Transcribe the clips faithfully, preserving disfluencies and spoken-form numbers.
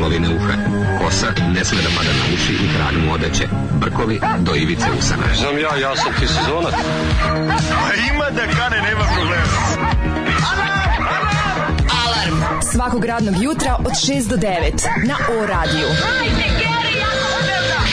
polovine uha. Kosa ne sme da pada na uši i trag mu odeće. Brkovi do ivice usana. Znam ja, ja sam ti sezonac. A ima da kane, nema problema. Alarm svakog radnog jutra od šest do devet na O radiju. Hajde, Geri, jako odavda!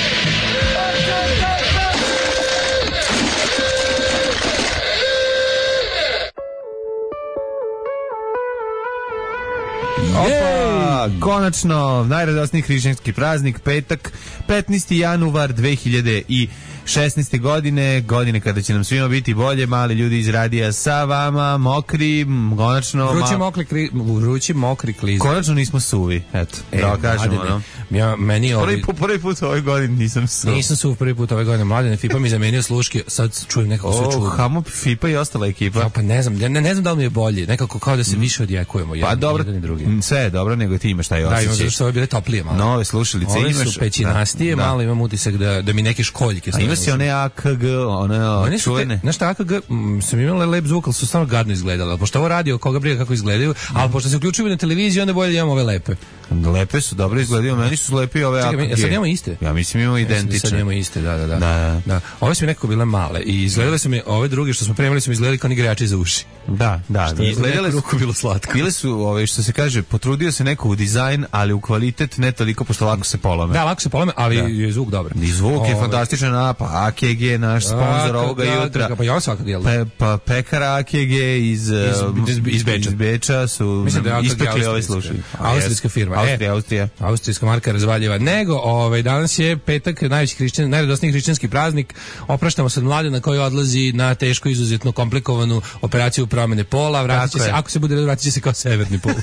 Opa, konačno, najradosniji hrišćanski praznik, petak, petnaesti januar dve hiljade šesnaeste. godine, godine kada će nam svima biti bolje, mali ljudi iz radija sa vama, mokri, konačno... Vrući, mokri, kli, vrući mokri kliz. Konačno nismo suvi, eto, e, da kažemo, no. Ja, meni ovi... Prvi, put, prvi put ove godine nisam suv. Nisam suv prvi put ove godine, Mladene, Fipa mi zamenio sluške, sad čujem nekako sve čudno. O, Hamo, Fipa i ostala ekipa. Ja, pa ne znam, ne, ne znam da li mi je bolje, nekako kao da se više odjekujemo, jedan, pa dobro, jedan i drugi. Sve je dobro, nego ti imaš taj osjećaj. Da, imam što ove bile toplije malo. Nove slušalice ove imaš. Ove su pećinastije, da, malo imam utisak da, da mi neke školjke... A ima si one A K G, one čuvene. Znaš šta, A K G, m, sam imala lep zvuk, ali su stvarno gadno izgledali. Ali pošto ovo radio, koga briga kako izgledaju, ali pošto se uključuju na televiziji, onda bolje da imamo ove lepe. Lepe su, dobro izgledaju, meni su lepi ove A K G. Čekaj, sad imamo iste? Ja mislim imamo identične. Sad imamo iste, da, da, da. da. da. Ove su mi nekako bile male i izgledale su mi, ove druge što smo premali su mi izgledali kao ni igrači za uši. Da, da. Što je izgledale ruku bilo slatko. Bile su, ove, što se kaže, potrudio se neko u dizajn, ali u kvalitet ne toliko, pošto lako se polome. Da, lako se polome, ali da. Je zvuk dobar. I zvuk ove... je fantastičan, a pa A K G, naš sponsor ovoga da, jutra. Da, pa ja svakog jel? Pe, pa pekar A K G iz, iz, iz, iz, Beča. iz Beča su da ispekli ove slušali. Austrijska firma. Austrija, Austrija. Austrijska marka razvaljeva. Nego, ovaj, danas je petak, najveći hrišćan, najradosniji hrišćanski praznik. Opraštamo se od Mladena koji odlazi na teško, izuzetno komplikovanu operaciju promene pola. Vratit će se, ako se bude redu, vratit će se kao severni pol.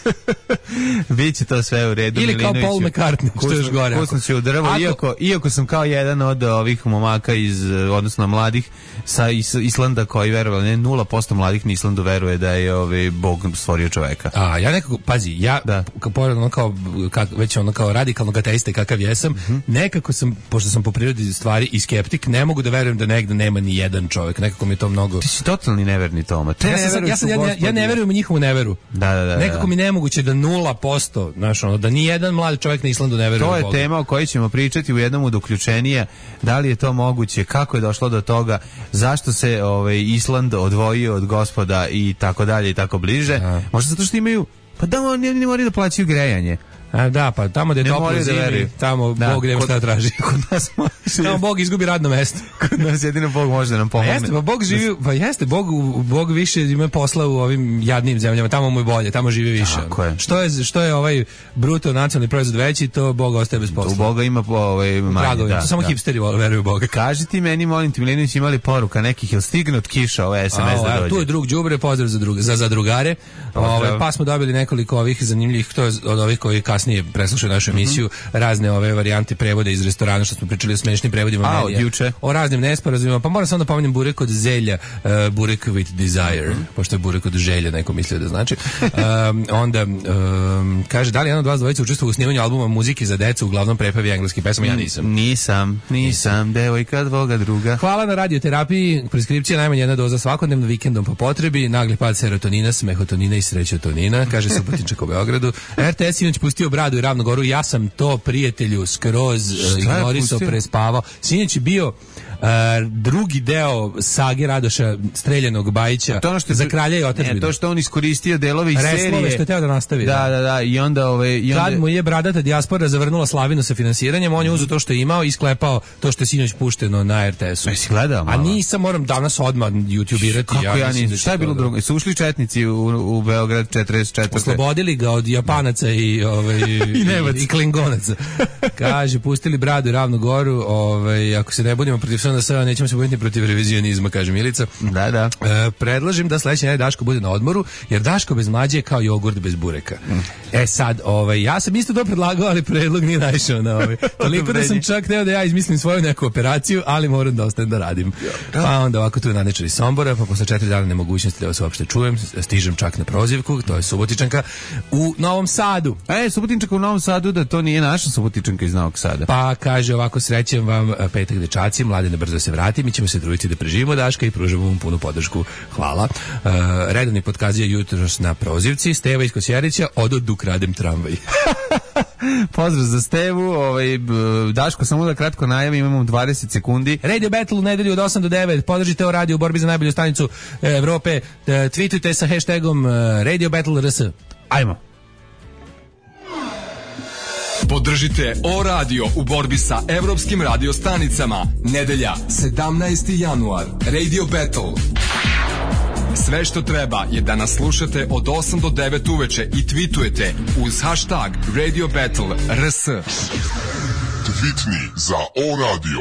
Biće to sve u redu. Ili kao Paul McCartney, što je još gore. Kusno će u drvo, ako... iako, iako sam kao jedan od ovih momaka iz, odnosno mladih sa Islanda koji verovali, ne, nula posto mladih na Islandu veruje da je ovaj Bog stvorio čoveka. A, ja nekako, pazi, ja, da. Pored ono kao, kak, već ono kao radikalnog ateista kakav jesam, mm-hmm. nekako sam, pošto sam po prirodi stvari i skeptik, ne mogu da verujem da negde nema ni jedan čovjek, nekako mi je to mnogo... Ti si totalni neverni, Toma. Te ja, sam, ja, sam, ja, ja, ja ne verujem u njihovu neveru. Da, da, da. Nekako mi nemoguće da nula posto, znaš, ono, da ni jedan mlad čovjek na Islandu ne veruje u Boga. To je tema o kojoj ćemo pričati u jednom od uključenija. Da li je to moguće, kako je došlo do toga, zašto se ovaj, Island odvojio od Gospoda i tako dalje i tako bliže. A. Možda zato što imaju, pa da oni ne moraju da plaćaju grejanje. A, da, pa tamo gde je toplo zimi, tamo da, Bog nema šta traži. Kod nas može. Tamo Bog izgubi radno mesto. Kod nas jedino Bog može da nam pomogne. Pa jeste, pa Bog živi, pa jeste, Bog, Bog više ima posla u ovim jadnim zemljama, tamo mu je bolje, tamo živi više. Tako je. Što je, što je ovaj bruto nacionalni proizvod veći, to Bog ostaje bez posla. U Boga ima ovaj manje, da. To samo da. hipsteri veruju u Boga. Kaži ti meni, molim ti, Milinović, imali poruka nekih, jel stigne od kiša ove S M S da dođe? Tu je drug đubre, pozdrav za, drug, za, za drugare. Ove, pa smo dobili nekoliko ovih zanimljivih, to je od ovih koji kasnije preslušaju našu emisiju, mm-hmm. razne ove varijante prevoda iz restorana, što smo pričali o smešnim prevodima. A, od juče. O raznim nesporazumima, pa moram samo da pomenem burek od zelja, uh, burek with desire, mm-hmm. pošto je burek od želja, neko mislio da znači. um, onda, um, kaže, da li jedan od vas dvojica učestvovao u snimanju albuma muzike za decu, uglavnom prepevi engleski pesama? Ja nisam. Nisam, nisam, devojka dvoga druga. Hvala na radioterapiji, preskripcija najmanje jedna doza svakodnevno, vikendom po potrebi, nagli pad serotonina, smehotonina i srećotonina, kaže Subotičak u Beogradu. R T S inače pustio Bradu i Ravnu Goru, ja sam to prijatelju skroz uh, ignorisao, prespavao. Sinoć je bio Uh, drugi deo sage Radoša Streljanog Bajića to što za kralja i otadžbinu. To što on iskoristio delove iz serije. Reslove što je teo da nastavi. Da, da, da. I onda ove i onda kad mu je bradata dijaspora zavrnula slavinu sa finansiranjem, on je uzeo to što je imao i sklepao to što je sinoć pušteno na R T S-u. Jesi gledao malo? A nisam, moram danas odmah YouTubeirati. Kako ja, ja nisam. Šta je bilo drugo? Su ušli četnici u, u Beograd četrdeset četvrte Oslobodili ga od Japanaca i ovaj i, i, i Klingonaca. Kaže, pustili Bradu i Ravnu Goru, ovaj ako se ne budemo protiv S N S, nećemo se boriti protiv revizionizma, kaže Milica. Da, da. E, predlažem da sledeće nedelje Daško bude na odmoru, jer Daško bez mlađe je kao jogurt bez bureka. Mm. E sad, ovaj, ja sam isto to predlagao, ali predlog nije naišao na ovaj. Toliko da sam čak teo da ja izmislim svoju neku operaciju, ali moram da ostanem da radim. Pa onda ovako tu je Nanečar iz Sombora, pa posle četiri dana nemogućnosti da vas uopšte čujem, stižem čak na prozivku, to je Subotičanka u Novom Sadu. E, Subotičanka u Novom Sadu, da to nije naša Subotičanka iz Novog Sada. Pa kaže ovako, srećem vam petak dečaci, Mladene brzo se vrati, mi ćemo se truditi da preživimo Daška i pružamo vam punu podršku. Hvala. Uh, redovni podkazija jutros na prozivci, Steva iz Kosjerića, odo dok radem tramvaj. Pozdrav za Stevu, ovaj, Daško, samo da kratko najavim, imamo dvadeset sekundi. Radio Battle u nedelju od osam do devet, podržite o radio u borbi za najbolju stanicu Evrope, tweetujte sa hashtagom Radio Battle R S. Ajmo. Podržite O Radio u borbi sa evropskim radiostanicama. Nedelja, sedamnaesti januar, Radio Battle. Sve što treba je da nas slušate od osam do devet uveče i tweetujete uz hashtag Radio Battle R S. Tweetni za O Radio.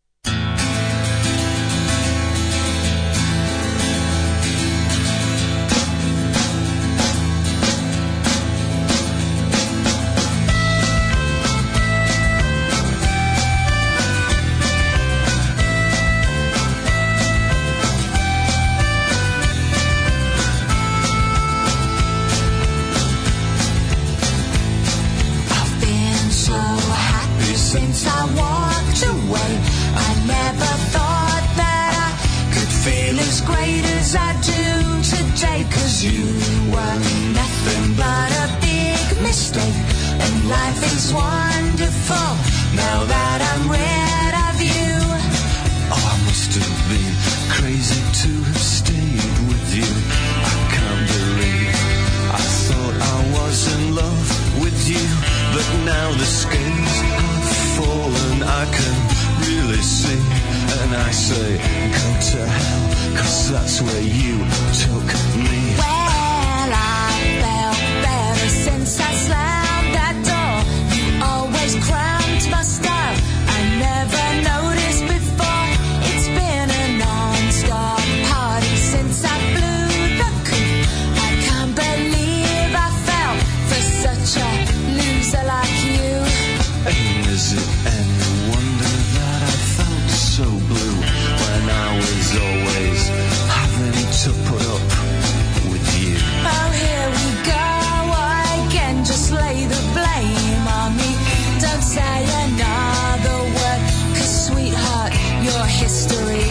Since I walked away, I never thought that I could feel as great as I do today. Cause you were nothing but a big mistake, and life is wonderful now that I'm rid of you. Oh, I must have been crazy to have stayed with you. I can't believe I thought I was in love with you, but now the scales have fallen, I can really see, and I say go to hell, cause that's where you took me. Well, I felt better since I slammed that door. You always cramped my style, I never noticed before. It's been a non-stop party since I flew the coop. I can't believe I fell for such a loser like you. And is it any wonder that I felt so blue when I was always having to put up with you? Oh, here we go again, just lay the blame on me. Don't say another word, cause sweetheart, you're history.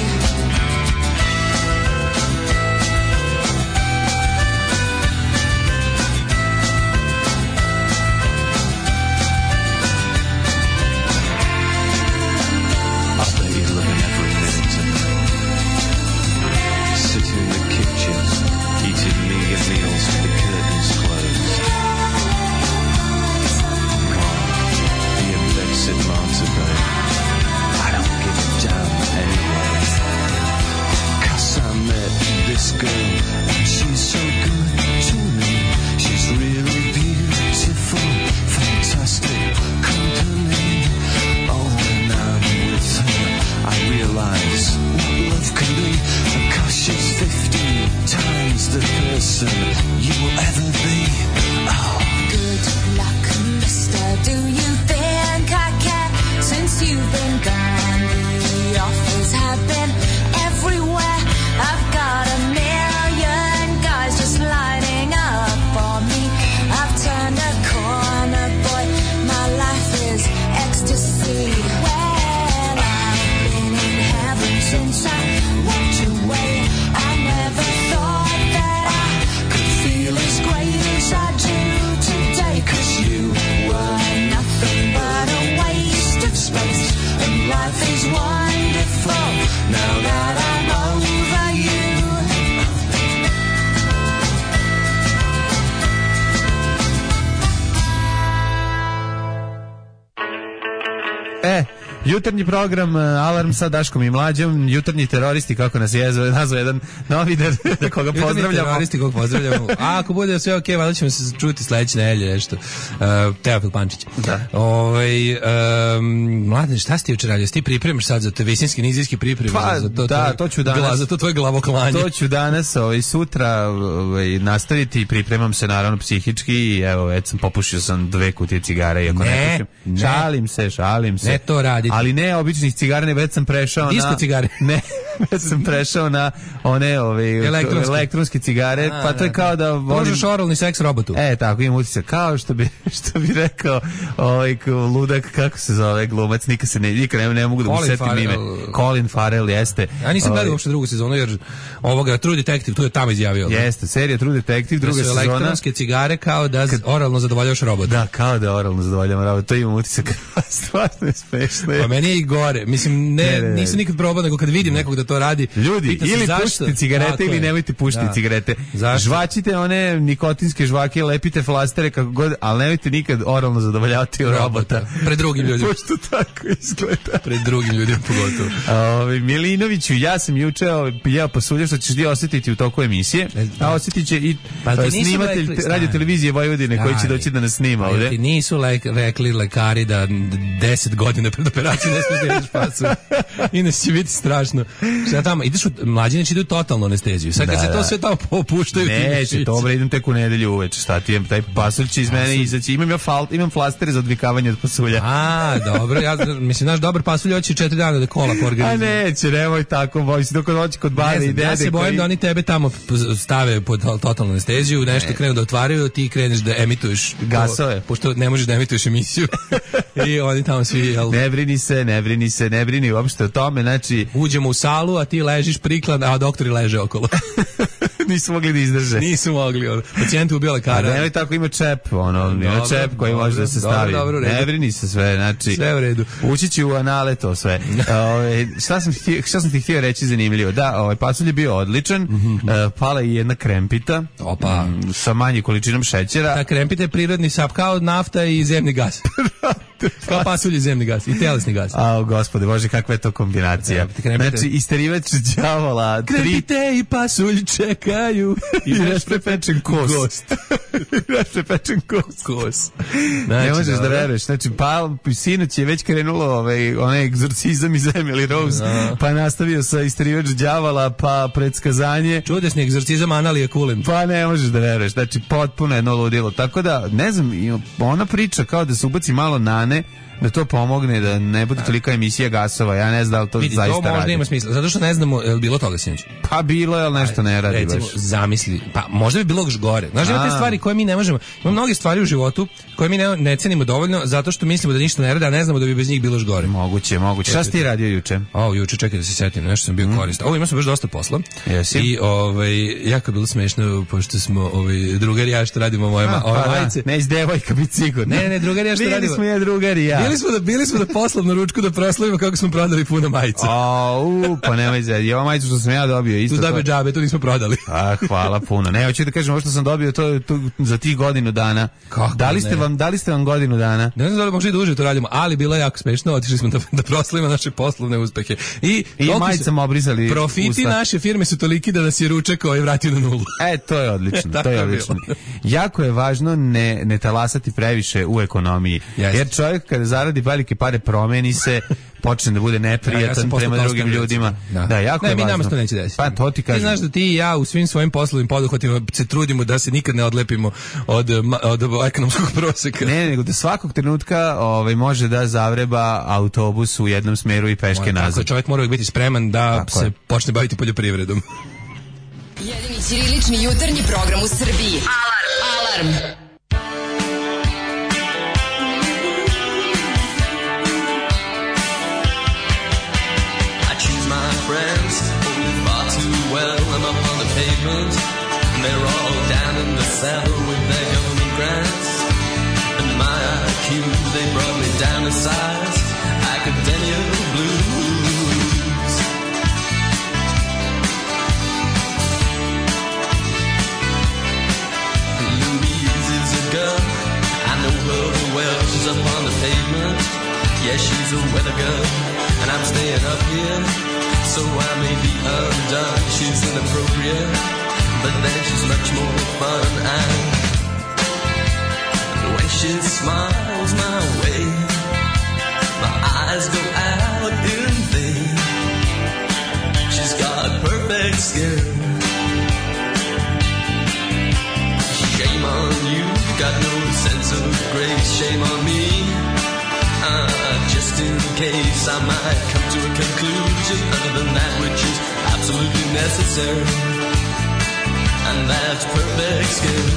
Meals with the curtains closed. Be a blessed martyr, babe. I don't give a damn anyway. Cause I met this girl and she's so good to me. She's really beautiful, fantastic company. Oh, when I'm with her, I realize what love can be. Cause she's fifty times the person you will ever be. Oh. Good luck, mister. Do you think I care? Since you've been gone, the offers have been everywhere. I've got a million guys just lining up for me. I've turned a corner, boy. My life is ecstasy. Well, I've been in heaven since I walked away. I never thought that I could feel as great as I do today. Cause you were nothing but a waste of space, and life is wonderful now that I'm over you. E, jutarnji program Alarm sa Daškom i Mlađom, jutarnji teroristi, kako nas je nazvao jedan novinar, da koga pozdravljamo. Jutarnji teroristi, koga pozdravljamo. A ako bude sve okej, okay, valjda ćemo se čuti sledeće nedelje nešto. Uh, Teofil Pančić. Da. Ovaj um, Mladen, šta si ti juče radio? Ti pripremaš sad za to visinski, nizijski pripreme? Pa, za to, da, tvoj, to ću danas. Gla, za to tvoje glavoklanje. To ću danas, ovaj, sutra ovaj, nastaviti i pripremam se naravno psihički i evo, već sam popušio sam dve kutije cigara, iako ne, ne pušim. Šalim se, šalim se. Ne to raditi. Ali ne običnih cigara, ne, već sam prešao Disko na... cigare. Ne. već sam prešao na one ove elektronske, elektronske cigare, a, pa to je kao da možeš oralni seks robotu. E, tako imam utisak, kao što bi što bi rekao ovaj ludak, kako se zove glumac, nikad se ne nikad ne, ne mogu da mu setim ime. Colin Farrell jeste. Ja nisam gledao uopšte drugu sezonu jer ovoga True Detective tu je tamo izjavio. Jeste, serija True Detective, druga sezona. Elektronske cigare kao da kad, oralno zadovoljavaš robota. Da, kao da oralno zadovoljavam robota. To imam utisak. Stvarno je smešno. Pa meni je i gore. Mislim, ne, ne, ne, ne. nisam nikad probao, nego kad vidim nekog da to radi. Ljudi, ili pušite cigarete ili nemojte pušiti da. cigarete. Zašto? Žvačite one nikotinske žvake, lepite flastere kako god, ali nemojte nikad oralno zadovoljavati robota. robota. Pred drugim ljudima. Pošto tako izgleda. Pred drugim ljudima pogotovo. Ove, Milinoviću, ja sam juče jeo pasulje, što ćeš ti osjetiti u toku emisije, a osjetit će i pa snimatelj rekli, radio televizije Vojvodine koji će doći da nas snima ovde. Ti nisu lek, rekli lekari da deset godina pred operacijom ne smiješ da jedeš pasulje. Inače će biti strašno. Šta tamo, ideš u mlađine će idu totalno anesteziju. Sad kad da, se to da. sve tamo popuštaju. Neće, dobro, idem tek u nedelju uveče. Šta ti je, taj pasulj će iz mene izaći. Imam ja fal, imam flastere za odvikavanje od pasulja. A, dobro, ja mislim naš dobar pasulj hoće četiri dana da kola po organizmu. A neće, nemoj tako, boj se dok hoće kod bare i dede. Ja se bojim koji... da oni tebe tamo stave pod totalnu anesteziju, nešto ne. krenu da otvaraju, ti kreneš da emituješ gasove, pošto ne možeš da emituješ emisiju. I oni tamo svi jel... Ne brini se, ne brini se, ne brini uopšte o tome, znači uđemo u salu, a ti ležiš priklan, a doktori leže okolo. Nisu mogli da izdrže. Nisu mogli, ono. Pacijent ubio lekara. Ne, tako ima čep, ono, ima čep koji dobro, može da se stavi. Dobro, dobro, ne brini se sve, znači. Sve u redu. Ući će u anale to sve. Ove, šta sam htio, šta sam ti htio reći zanimljivo? Da, ovaj pasulj je bio odličan. Mm-hmm. Pala je jedna krempita. Opa, m, sa manjim količinom šećera. Ta krempita je prirodni sap kao nafta i zemni gas. Kao pasulj i zemni gas i telesni gas. A, gospode, bože, kakva je to kombinacija. Znači, isterivač đavola. Krempite tri... i pasulj čekaju. I rašprepečen kos. Gost. rašprepečen kos. Kos. Znači, ne možeš da veruješ. Znači, pa, sinoć je već krenulo ovaj, onaj egzorcizam iz Emily Rose, no. pa nastavio sa isterivač đavola, pa predskazanje. Čudesni egzorcizam Analije Kulin. Pa ne možeš da veruješ. Znači, potpuno jedno ludilo. Tako da, ne znam, ona priča kao da se ubaci malo nane, da to pomogne, da ne bude tolika emisija gasova. Ja ne znam da li to Vidi, zaista radi. To možda ima smisla, zato što ne znamo je li bilo toga sinoć. Pa bilo je, ali nešto ne radi. Recimo, baš. Zamisli, pa možda bi bilo još gore. Znaš, ima te stvari koje mi ne možemo, ima mnoge stvari u životu koje mi ne, ne cenimo dovoljno zato što mislimo da ništa ne radi, a ne znamo da bi bez njih bilo još gore. Moguće, moguće. Šta si ti radio juče? O, juče, čekaj da se setim, nešto sam bio mm. koristan. Ovo imao sam baš dosta posla. Jesi? I ovaj, jako bilo smešno, pošto smo ovaj, drugari ja što radimo mojima. Pa, majice. Ne, iz devojka biti sigurno. Ne, ne, drugari ja što radimo. Bili smo ja drugari ja. Bili smo da, bili smo da poslovnu ručku da proslavimo kako smo prodali puno majica. Au, pa nemoj za. I ova majica što sam ja dobio isto. Tu dobio džabe, to nismo prodali. A, hvala puno. Ne, hoću da kažem ovo što sam dobio to, to za tih godinu dana. Kako da li ste ne? vam, da li ste vam godinu dana? Ne znam da li možda i duže to radimo, ali bilo je jako smešno. Otišli smo da, da proslavimo naše poslovne uspehe. I, I majicama obrizali profiti usta. Naše firme su toliki da nas je ručak ovaj vratio na nulu. E, to je odlično. to je odlično. Jako je važno ne, ne talasati previše u ekonomiji. Jeste. Jer čovjek kada zaradi velike pare promeni se, počne da bude neprijatan ja, ja prema drugim ljudima. Da, da jako ne, je mi važno. nama to neće desiti. Pa to ti kažem. Ti znaš da ti i ja u svim svojim poslovnim poduhvatima se trudimo da se nikad ne odlepimo od, od, od ekonomskog proseka. Ne, nego da svakog trenutka ovaj, može da zavreba autobus u jednom smeru i peške nazad. Tako, čovjek mora biti spreman da tako se je. počne baviti poljoprivredom. Jedini ćirilični jutarnji program u Srbiji. Alarm! Alarm! Friends, oh, far too well. I'm up on the pavement, and they're all down in the cellar with their government grants. And my I Q, they brought me down to size, academia blues. Louise is a girl, I know her well. She's up on the pavement, yeah, she's a weather girl, and I'm staying up here. So I may be undone, she's inappropriate, but then she's much more fun. And when she smiles my way, my eyes go out in vain. She's got perfect skin. Shame on you, got no sense of grace. Shame on me. Uh, just in case I might come to a conclusion other than that which is necessary, and that's perfect skin.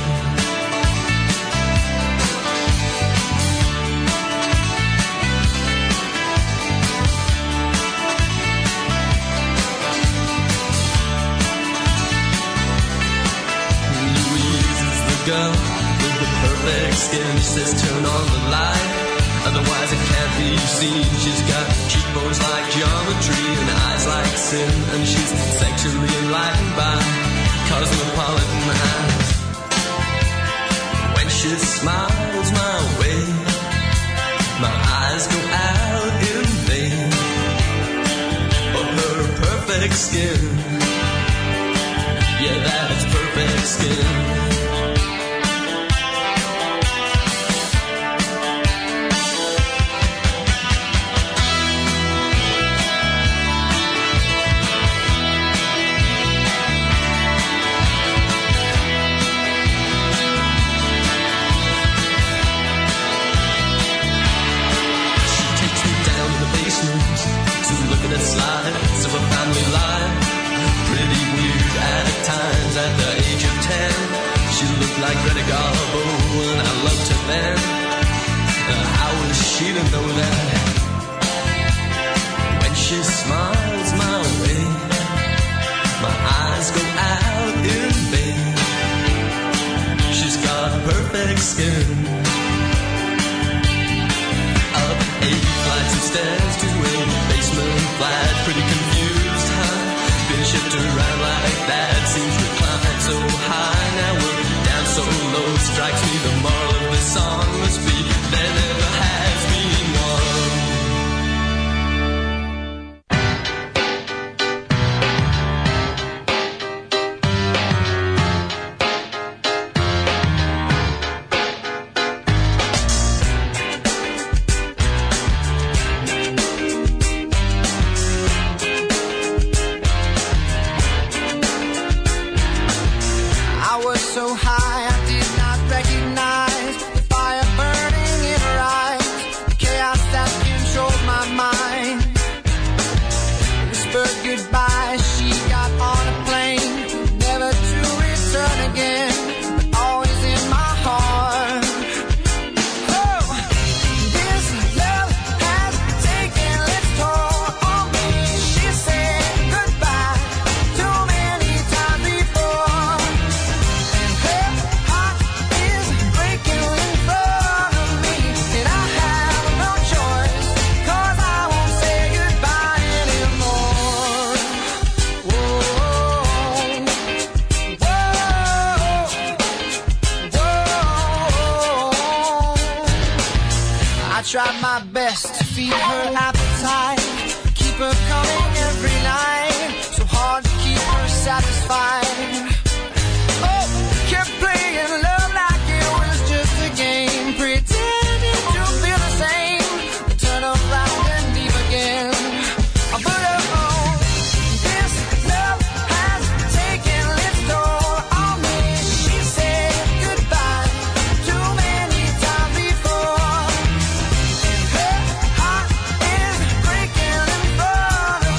Louise is the girl with the perfect skin. She says turn on the light, otherwise it can't be seen. She's got cheekbones like geometry and eyes like sin, and she's sexually enlightened by cosmopolitan eyes. When she smiles my way, my eyes go out in vain for her perfect skin. Yeah, that's perfect skin. The slides of a family life, pretty weird at times. At the age of ten, she looked like Greta Garbo, and I loved her then. Uh, how was she to know that? When she smiles my way, my eyes go out in vain. She's got perfect skin. Up eight flights of stairs to a basement flat, pretty confused, huh? Been shipped around like that, seems to climb so high. Now we're down so low, strikes me the moral of the song must be there never has been one. Tried my best to feed her appetite, keep her coming every night, so hard to keep her satisfied. Oh, kept playing love like it was just a game, pretending to feel the same, turn around and leave again. But oh, this love has taken its toll on me. She said goodbye too many times before. Her heart is breaking in front of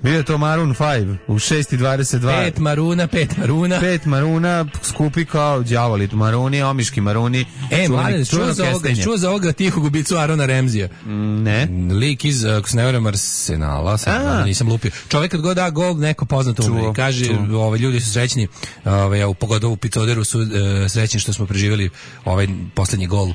Bio je to Maroon pet u šest i dvadeset dva. Pet maruna, pet maruna. Pet maruna, skupi kao đavoli. Maruni, omiški maruni. E, mlade, čuo za ovoga, čuo za ovoga tihog ubicu Arona Ramsija. Mm, ne. Lik iz, ako se ne varam, Arsenala, sad nisam lupio. Čovjek kad god da gol, neko poznato umre. Kaže, ovaj, ljudi su srećni, ovaj, ja, pogotovo u Picoderu su uh, srećni što smo preživjeli ovaj posljednji gol uh,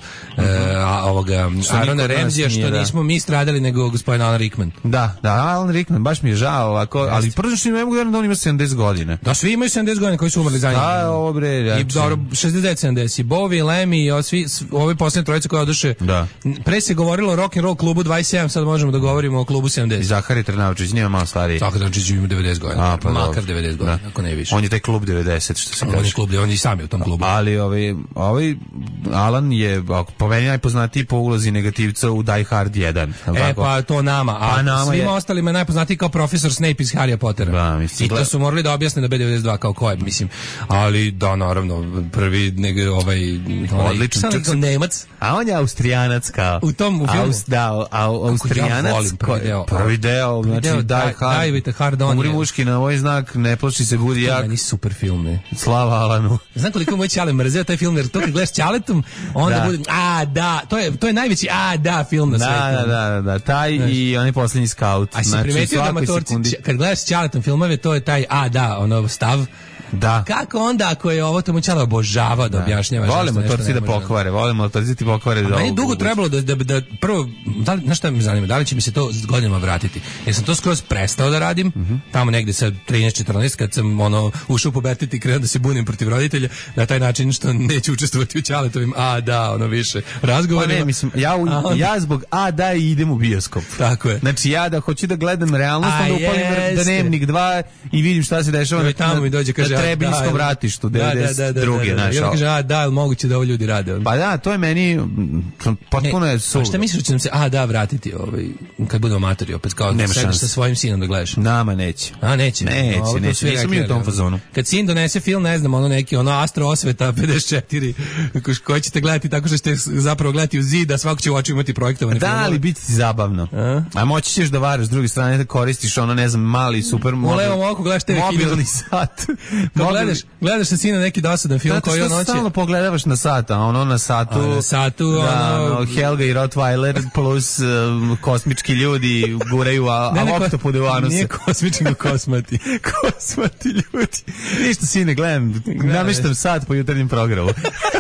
a, ovoga Arona Ramsija, što da. nismo mi stradali, nego gospodin Alan Rickman. Da, da, Alan Rickman, baš mi je žao ovako, ali prvo što ne mogu da on ima sedamdeset godina. Da, svi imaju sedamdeset godina koji su umrli za njim. Da, ovo bre, znači. I dobro, šezdeset devet sedamdeset. I Bowie, Lemmy i svi, ove posljednje trojice koje oduše. Da. Pre se govorilo o rock and roll klubu dvadeset sedam, sad možemo da govorimo o klubu sedamdeset. I Zahari Trnavčić, nije malo stariji. Zahari Trnavčić ima devedeset godina. A, pa makar devedeset godina, da. Ako ne više. On je taj klub devedeset, što se kaže. On je klub, on je i sam je u tom klubu. Ali ovaj, ovaj Alan je, po meni najpoznatiji po ulozi negativca u Die Hard jedan. E, tako? Pa to nama. A pa nama svima je... ostalima je najpoznatiji kao profesor Snape iz Harrya Pottera. Da, mislim, I to su morali da objasne na B devedeset dva kao ko je, mislim. Ali da, naravno, prvi nego ovaj... Odličan. Sam rekao Nemac. A on je Austrijanac kao. U tom u filmu. Aus, da, au, Austrijanac. Ja volim prvi deo. Prvi deo, znači deo, Die Hard. Die with a Hard On. Umri muški na ovaj znak, ne plaši se budi jak. To je super film, ne. Slava Alanu. Znam koliko moj ćale mrzeo taj film, jer to kad gledaš ćaletom, onda da. bude, a da, to je, to je najveći, a da, film na da, svetu. Da, da, da, taj znaš. I onaj posljednji Scout. A si znači, primetio da matorci, kad gledaš ćaletom filmove, to je taj, a da, ono, stav. Da. Kako onda ako je ovo tomu ćala obožavao da, da objašnjava? Volimo motorci da pokvare, volimo motorci ti pokvare. Da meni dugo trebalo da, da, da prvo, da li, znaš šta me zanima, da li će mi se to s godinama vratiti? Jer sam to skroz prestao da radim, mm -hmm. tamo negde sa trinaest četrnaest kad sam ono, ušao u pubertet i krenuo da se bunim protiv roditelja, na taj način što neću učestvovati u ćaletovim, a da, ono više razgovorima. Pa ne, mislim, ja, u, onda... ja zbog a da i idem u bioskop. Tako je. Znači ja da hoću da gledam realnost, onda upalim Dnevnik dva i vidim šta se dešava na, tamo mi dođe, kaže, na Trebinskom ratištu, devedeset druge. I onda kaže, a da, moguće da ovo ljudi rade. Pa da, to je meni potpuno je suludo. A šta misliš da će nam se, a da, vratiti ovaj, kad budemo amatori opet, kao da sediš sa svojim sinom da gledaš? Nama neće. A neće? Neće, no, neće, nisam mi u tom fazonu. Kad sin donese film, ne znam, ono neki, ono Astro Osveta pedeset četiri, koji ćete gledati tako što ćete zapravo gledati u zid, a svako će u oči imati projektovane da, filmove. Da, ali biti ti zabavno. A, a moći ćeš da varaš, s druge strane da koristiš ono, ne znam, mali, super mobil, u levom oku gledaš te mobilni sat. Gledaš, gledaš sa sina neki dosadan film zato koji on hoće. Stalno pogledavaš na sat, a ono na satu, a na satu da, ono, ono, Helga i Rottweiler plus um, kosmički ljudi guraju, a, ne, ne, a oktopude u anuse. Nije kosmički, nego kosmati. Kosmati ljudi. Ništa, sine, gledam, nameštam sat po jutarnjem programu.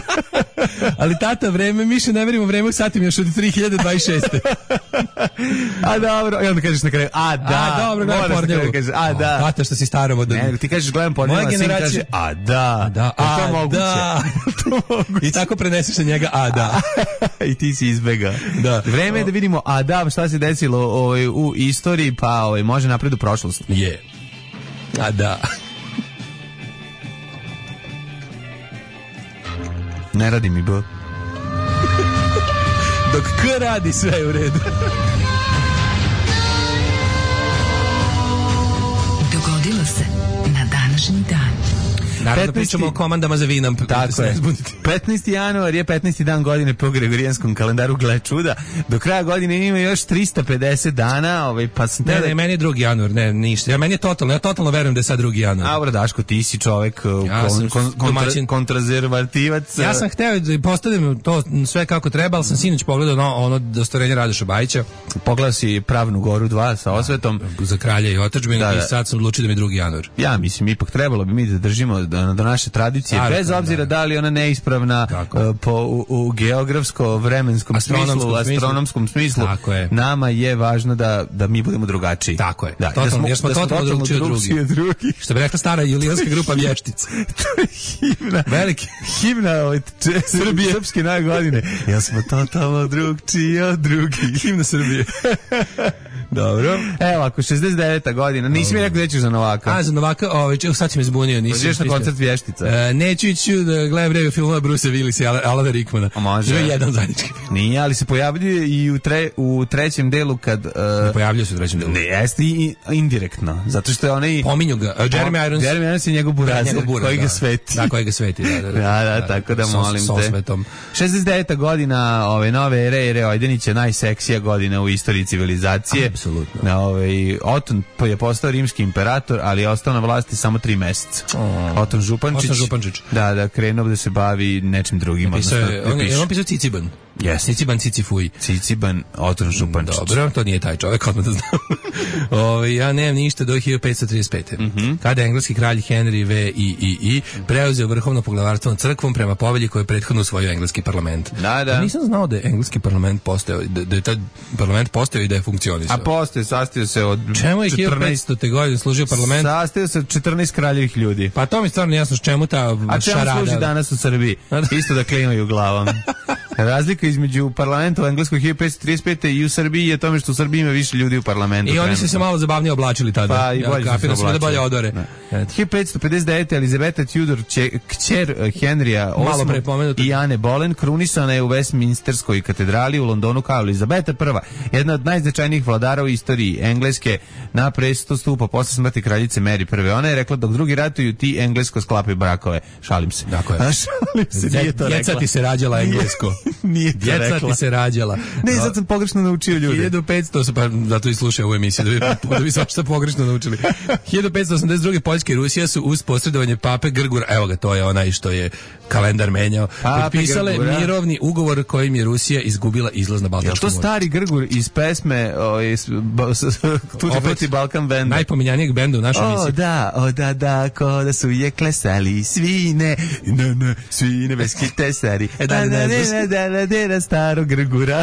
Ali tata, vreme, Miše, ne verimo vreme u satima još od tri hiljade dvadeset šeste. A dobro, i onda kažeš na kraju, a da. A dobro, gledam pornjevu. Kažeš, a da. O, tata, što si staro od... Ne, ti kažeš gledam pornjevu, a sin kaže, a da. A da, a, to moguće. Da. I tako preneseš na njega, a da. I ti si izbega. Da. Vreme je da vidimo, a da, šta se desilo ovaj, u istoriji, pa ovaj, može napred u prošlost. Je. Yeah. A da. Ne radi mi B. Dok K radi, sve je u redu. Dogodilo se na današnji dan. Naravno da pričamo o komandama za vinam. Tako je. petnaesti januar je petnaesti dan godine po gregorijanskom kalendaru, gle čuda. Do kraja godine ima još trista pedeset dana. Ovaj, pa sam ne, ne, meni je drugi januar, ne, ništa. Ja, meni je totalno, ja totalno verujem da je sad drugi januar. Dobro, Daško, ti si čovek ja kon, kon, kontra, kontrazervativac. Ja sam hteo da postavim to sve kako treba, ali sam sinoć pogledao no, ono dostorenje Radoša Bajića. Pogledao si Pravnu Goru dva sa osvetom. Za kralja i otadžbinu da, da. I sad sam odlučio da mi je drugi januar. Ja mislim, ipak trebalo bi mi da držimo do, do naše tradicije, Stari, bez obzira da li ona neispravna uh, po, u, u geografsko-vremenskom smislu, astronomskom smislu, nama je važno da, da mi budemo drugačiji. Tako je. Da, totalno, da smo, jer smo da totalno drugačiji od drugih. Drugi. Što bi rekla stara julijanska grupa Vještica. To je himna. Veliki. Himna od Srbije. Srpske nove godine. Ja smo totalno drugčiji od drugih. Himna Srbije. Dobro. Evo, ako šezdeset deveta godina, nisi mi rekao da ćeš za Novaka. A, za Novaka, ovaj, sad si me zbunio. Nisi Hoćeš na koncert Vještica? Uh, neću ići da gledam reviju filmova Bruce Willisa i Alana Rickmana. A može. To je jedan zajednički film. Nije, ali se pojavljuje i u, tre, u trećem delu kad... Uh, ne pojavljuje se u trećem delu. Ne, jeste i indirektno. Zato što je onaj... Pominju ga. Uh, Jeremy Irons. Jeremy Irons je njegov burazer, njegov buraz, koji da. ga sveti. Da, koji ga sveti. Da, da, da, da, da, tako da molim so, te. Sosvetom. šezdeset deveta godina ove nove ere, ere Ojdenića, najseksija godina u istoriji civilizacije. Apsolutno. Na ovaj Oton je postao rimski imperator, ali je ostao na vlasti samo tri meseca. Oh. Oton Župančić. Oton Župančić. Da, da, krenuo da se bavi nečim drugim. Napisao je, on je on pisao Ciciban. Yes. Ciciban Cicifuj. Ciciban Oton Župančić. Dobro, to nije taj čovjek, odmah da znam. Ove, ja nemam ništa do hiljadu petsto trideset pete. Mm-hmm. Kada je engleski kralj Henry V I I I preuzeo vrhovno poglavarstvo nad crkvom prema povelji koju je prethodno usvojio engleski parlament. Da, da. Pa nisam znao da je engleski parlament postojao, da, da je taj parlament postojao i da je funkcionisao. A postoje, sastio se od čemu je hiljadu petsto godine služio parlament? Sastio se od četrnaest kraljevih ljudi. Pa to mi stvarno jasno s čemu ta šarada. A čemu šarada. služi danas u Srbiji? Isto da klimaju glavom. Razlika između parlamenta u Engleskoj hiljadu petsto trideset pete i u Srbiji je tome što u Srbiji ima više ljudi u parlamentu. I oni su se malo zabavnije oblačili tada. Pa i bolje ja, su se oblačili. Da bolje odore. hiljadu petsto pedeset devete. Elizabeta Tudor, će, kćer Henrya osmog i Ane Boleyn, krunisana je u Westminsterskoj katedrali u Londonu kao Elizabeta prva, jedna od najznačajnijih vladara u istoriji Engleske na presto stupa posle smrti kraljice Mary prve. Ona je rekla dok drugi ratuju ti englesko sklapaju brakove. Šalim se. Dakle, šalim se, nije to rekla. Djeca ti se rađala englesko. Nije to Djeca rekla. ti se rađala. Ne, sad sam pogrešno naučio ljude. hiljadu petsto, pa zato i slušaju ovu emisiju, da bi, da bi svašta pogrešno naučili. hiljadu petsto osamdeset druge. Poljska i Rusija su uz posredovanje pape Grgura, evo ga, to je onaj što je kalendar menjao, potpisale mirovni ugovor kojim je Rusija izgubila izlaz na Baltičko more. Je to stari Grgur iz pesme o, iz, ba, s, Tuti Fruti Balkan benda? Najpominjanijeg benda u našoj emisiji. O da, o da, da, ko da su je klesali svine, ne, ne, svine beskite stari. Da, da, da, da, da, da, da, staro Grgura.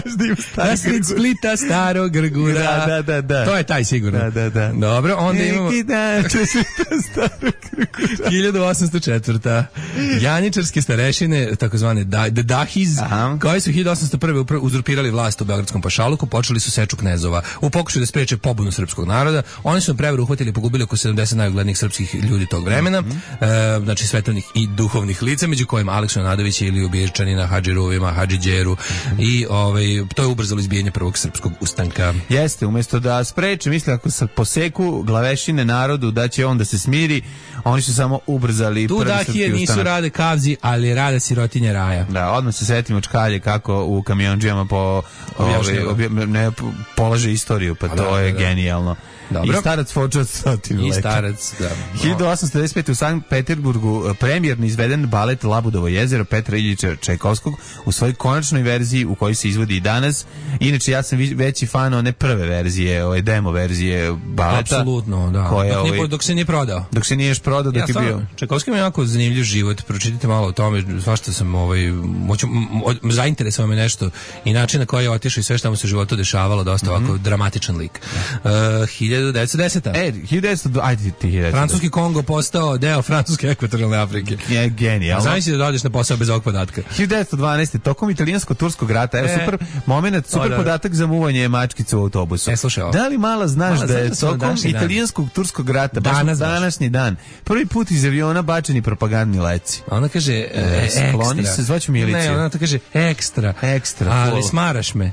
Na sred Splita staro Grgura. Da, da, da, da. To je taj sigurno. Da, da, da. Dobro, onda imamo... Neki dan, staro Grgura. hiljadu osamsto četvrta. Janjičarske starešine, takozvane da, The Dahis, koji su hiljadu osamsto prve uzurpirali vlast u Beogradskom pašaluku, počeli su seču knezova. U pokušaju da spreče pobunu srpskog naroda, oni su prevaru uhvatili i pogubili oko sedamdeset najuglednijih srpskih ljudi tog vremena, mm-hmm. e, znači svetovnih i duhovnih lica, među kojima Aleksa Nadović ili Ubiječanina, Hadži Ruvima, Hadži Đeru, mm-hmm. i ovaj, to je ubrzalo izbijanje prvog srpskog ustanka. Jeste, umjesto da spreče, misle ako se poseku glavešine narodu da će on da se smiri, oni su samo ubrzali tu prvi srpski dahije ustanak. Nisu rade kavzi, ali rade sirotinje raja. Da, odmah se setimo čkalje kako u kamionđijama po, ove, obje, ne, polaže istoriju, pa A to da, je da, da. genijalno. Dobro. I starac Fočac stotinu I leka. starac, da. hiljadu osamsto devedeset pete. u Sankt Peterburgu premijerno izveden balet Labudovo jezero Petra Iljića Čajkovskog u svojoj konačnoj verziji u kojoj se izvodi i danas. Inače, ja sam veći fan one prve verzije, ove demo verzije baleta. Apsolutno, da. Koje, dok, nije, ovaj, dok se nije prodao. Dok se nije još prodao, dok ja, je bio. Čajkovski ima jako zanimljiv život, pročitajte malo o tome, svašta sam ovaj, moću, m, zainteresovao me nešto i način na koji je otišao i sve što mu se u životu dešavalo, dosta mm-hmm. ovako dramatičan lik. Uh, hiljadu devetsto deseta. E, hiljadu devetsto, ajde ti hiljadu devetsto. Francuski Kongo postao deo francuske ekvatorijalne Afrike. Je genijalno. Znaš si da dođeš na posao bez ovog podatka. hiljadu devetsto dvanaeste. Tokom italijansko-turskog rata, evo e, super moment, super o, podatak za muvanje mačkice u autobusu. E, slušaj ovo. Da li mala znaš mala, da je tokom italijanskog turskog rata, baš danas, današnji dan, prvi put iz aviona bačeni propagandni leci. Ona kaže e, e, skloni se, zvaću miliciju. Ne, ona to kaže ekstra. Ekstra. Ali full. smaraš me.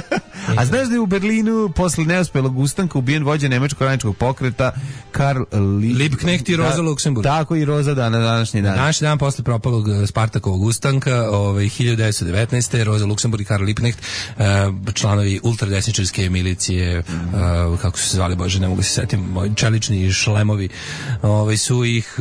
A znaš da je u Berlinu posle neuspelog ustanka ubijen vođa nemačkog radničkog pokreta Karl Liebknecht i Rosa Luxemburg. Tako i Rosa dan, na današnji dan. Današnji dan posle propalog Spartakovog ustanka, ovaj hiljadu devetsto devetnaeste. Rosa Luxemburg i Karl Liebknecht, uh, članovi ultradesničarske milicije, uh, kako su se zvali, bože, ne mogu se setim, čelični šlemovi, ovaj su ih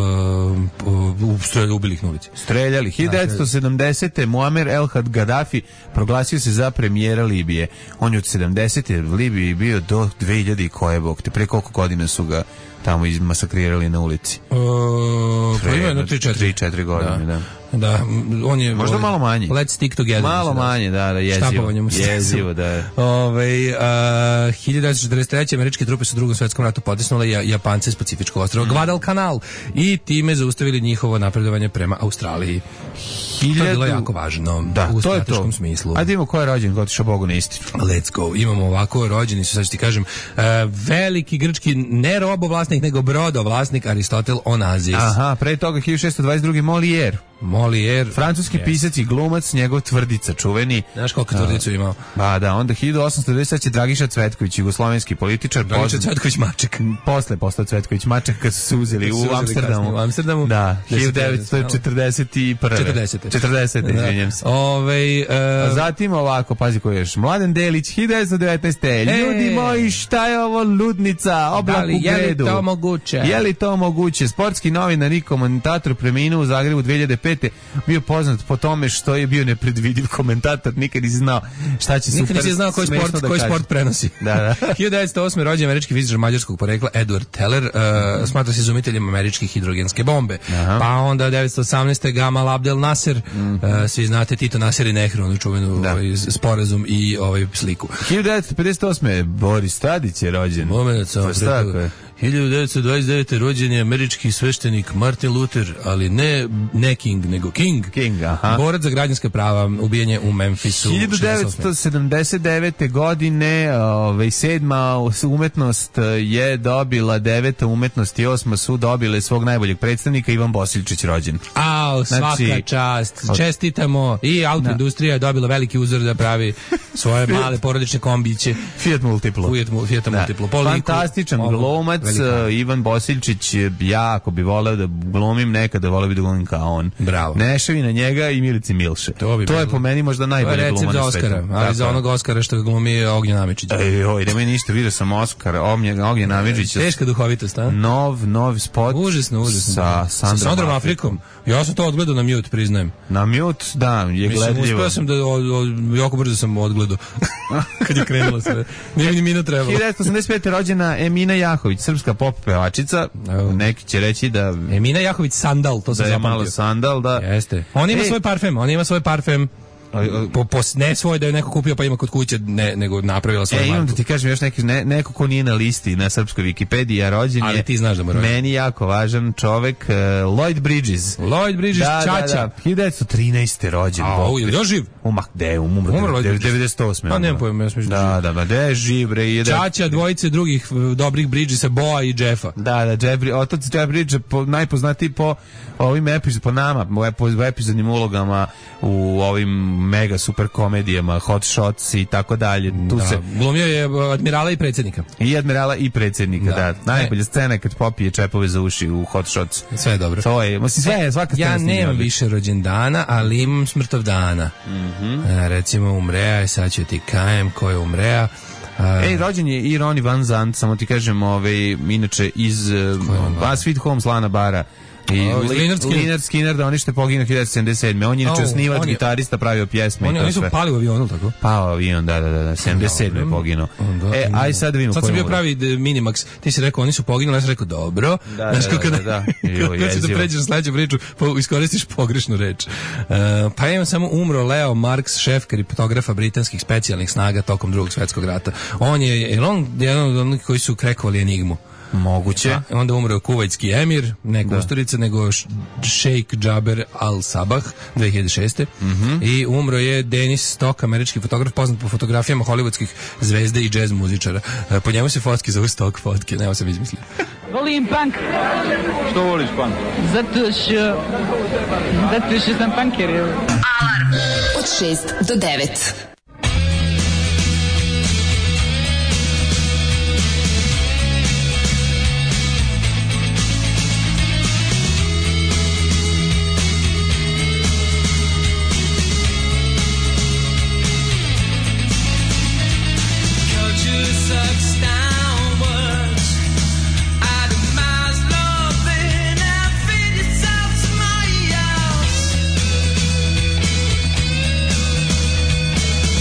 uh, uh, ubili ih na ulici. Streljali. hiljadu devetsto sedamdesete. Muamer El-Had Gaddafi proglasio se za premijera Libije. On je od sedamdesete u Libiji bio do dve hiljade i koje bog te. Pre koliko godina su ga tamo izmasakrirali na ulici? Uh, pa ima jedno tri četiri godine, da. da. Da, on je možda malo manje. Let's stick together. Malo manje, da, da, jezivo. Jezivo, da. Ovaj uh, hiljadu devetsto četrdeset treće. američke trupe su u Drugom svetskom ratu potisnule Japance s Pacifičkog ostrva mm. Guadalcanal i time zaustavili njihovo napredovanje prema Australiji. Hiljadu... To je bilo jako važno, da, u to je strateškom to. Smislu. Ajde imamo ko je rođen, ko otišao Bogu na istinu. Let's go. Imamo ovako, rođeni su, sad ću ti kažem, uh, veliki grčki, ne robovlasnik, nego brodovlasnik Aristotel Onazis. Aha, pre toga hiljadu šesto dvadeset druge. Molière. Molière. Francuski yes. pisac i glumac, njegov Tvrdica, čuveni. Znaš koliko Tvrdicu imao? Ba, da, onda hiljadu osamsto devedeset treće. Dragiša Cvetković, jugoslovenski političar. Dragiša Cvetković Maček. Posle postao Cvetković Maček kad su se uzeli u Amsterdamu. U Amsterdamu. Da, hiljadu devetsto četrdeset prve. četrdeset četrdesete. četrdesete, izvinjam se. Ove, uh, A zatim ovako, pazi ko je još. Mladen Delić, hiljadu devetsto devetnaeste. Ljudi moji, šta je ovo ludnica? Oblak da li, u gredu. je li to moguće? Je li to moguće? Sportski novinar i komentator preminuo u Zagrebu dve hiljade pete. Bio poznat po tome što je bio nepredvidiv komentator. Nikad nisi znao šta će super. Nikad nisi znao koji sport, koji sport prenosi. Da, da. hiljadu devetsto osme. rođen američki fizičar mađarskog porekla Edward Teller, uh, smatra se izumiteljem američke hidrogenske bombe. Aha. Pa onda devetsto osamnaeste. Gamal Abdel Nasser, mm. uh, svi znate Tito Nasser i Nehru, onu čuvenu ovaj, sporazum i ovaj sliku. hiljadu devetsto pedeset osme. Boris Tadić je rođen. Moment, samo preko. hiljadu devetsto dvadeset devete. rođen je američki sveštenik Martin Luther, ali ne ne King, nego King. King, aha. Borac za građanska prava, ubijen je u Memphisu. hiljadu devetsto sedamdeset devete. godine, ovaj, sedma umetnost je dobila, deveta umetnost i osma su dobile svog najboljeg predstavnika, Ivan Bosiljčić rođen. Ao, svaka znači, čast. Čestitamo. I autoindustrija je dobila veliki uzor da pravi svoje male porodične kombiće. Fiat Multiplo. Fiat, Fiat Multiplo. Da. Fantastičan glumac, Ivan Bosiljčić, ja ako bi voleo da glumim nekada, voleo bi da glumim kao on. Bravo. Neševi na njega i Milici Milše. To, bi to je po meni možda najbolji glumac na svetu. Oscara, ali za onog Oscara što ga glumi Ognjen Amidžić. Ej, oj, nema ništa, vidio sam Oscar, Ognjen Amidžić. Teška duhovitost, a? Nov, nov spot. Užasno, užasno. Sa Sandrom, sa Sandrom Afrikom. Ja sam to odgledao na mute, priznajem. Na mute, da, je Mislim, gledljivo. Uspeo sam da, o, o, jako brzo sam odgledao. Kad je krenulo sve. Nije mi ni mina trebalo. hiljadu devetsto osamdeset pete. rođena Emina Jahović, srpska pop pevačica. Neki će reći da... Emina Jahović Sandal, to sam da je zapamtio. malo Sandal, da. Jeste. On ima e, svoj parfem, on ima svoj parfem. Po, po, ne svoj da je neko kupio pa ima kod kuće, ne, nego napravila svoju e, marku. Imam da ti kažem još neki, ne, neko ko nije na listi na srpskoj Wikipediji, a rođen je, ali ti znaš da mu rođen. Meni jako važan čovek, uh, Lloyd Bridges. Lloyd Bridges, da, Čača. Da, da, hiljadu devetsto trinaeste. rođen. A, u, još živ? Umak, de, umro, umro devedeset osme. Pa nemam pojma, ja sam da, da, da, da, de, živ, bre. Jede... Čača, dvojice drugih dobrih Bridgesa, Boa i Jeffa. Da, da, Jeff, otac Jeff Bridges, po, najpoznatiji po ovim epizodima, po nama, po epizodnim ulogama u ovim mega super komedijama, Hot Shots i tako dalje. Tu da, se glumio je admirala i predsjednika. I admirala i predsjednika, da. da. Najbolja ne. scena je kad popije čepove za uši u Hot Shots. Sve je dobro. To je, sve je, svaka scena. Ja nemam više rođendana, ali imam smrtovdana. Mm-hmm. E, recimo umreja, i sad ću ti kajem ko je umreja. Ej, rođen je i Ronnie Van Zant, samo ti kažem, ovaj, inače iz Buzz Sweet Home, Slana bara. I oh, Lynyrd Skynyrd. Lynyrd Skynyrd, da, oni što je poginuo hiljadu devetsto sedamdeset sedme. On je inače oh, osnivač, on je, gitarista, pravio pjesme. Oni, i to oni su sve. pali u avionu, tako? Pao avion, da, da, da, da. sedamdeset sedme je poginuo. Da, e, aj sad da vidimo. Sad sam bio pravi Minimax. Ti si rekao, oni su poginuli, ja sam rekao, dobro. Da, da, da, da, da. Kad si da pređeš na sledeću priču, iskoristiš pogrešnu reč. Uh, pa imam samo umro Leo Marks, šef kriptografa britanskih specijalnih snaga tokom drugog svjetskog rata. On je, je on jedan od onih koji su krekovali enigmu. Moguće. A, onda umro kuvajtski emir, ne Kusturica, nego šejk Džaber al-Sabah dve hiljade šeste. Mm-hmm. I umro je Dennis Stock, američki fotograf, poznat po fotografijama hollywoodskih zvezde i džez muzičara. Po njemu se fotke zove Stock fotke, nema sam izmislio. Volim punk. Što voliš punk? Zato što... Zato što sam punker. Alarm od šest do devet. Thank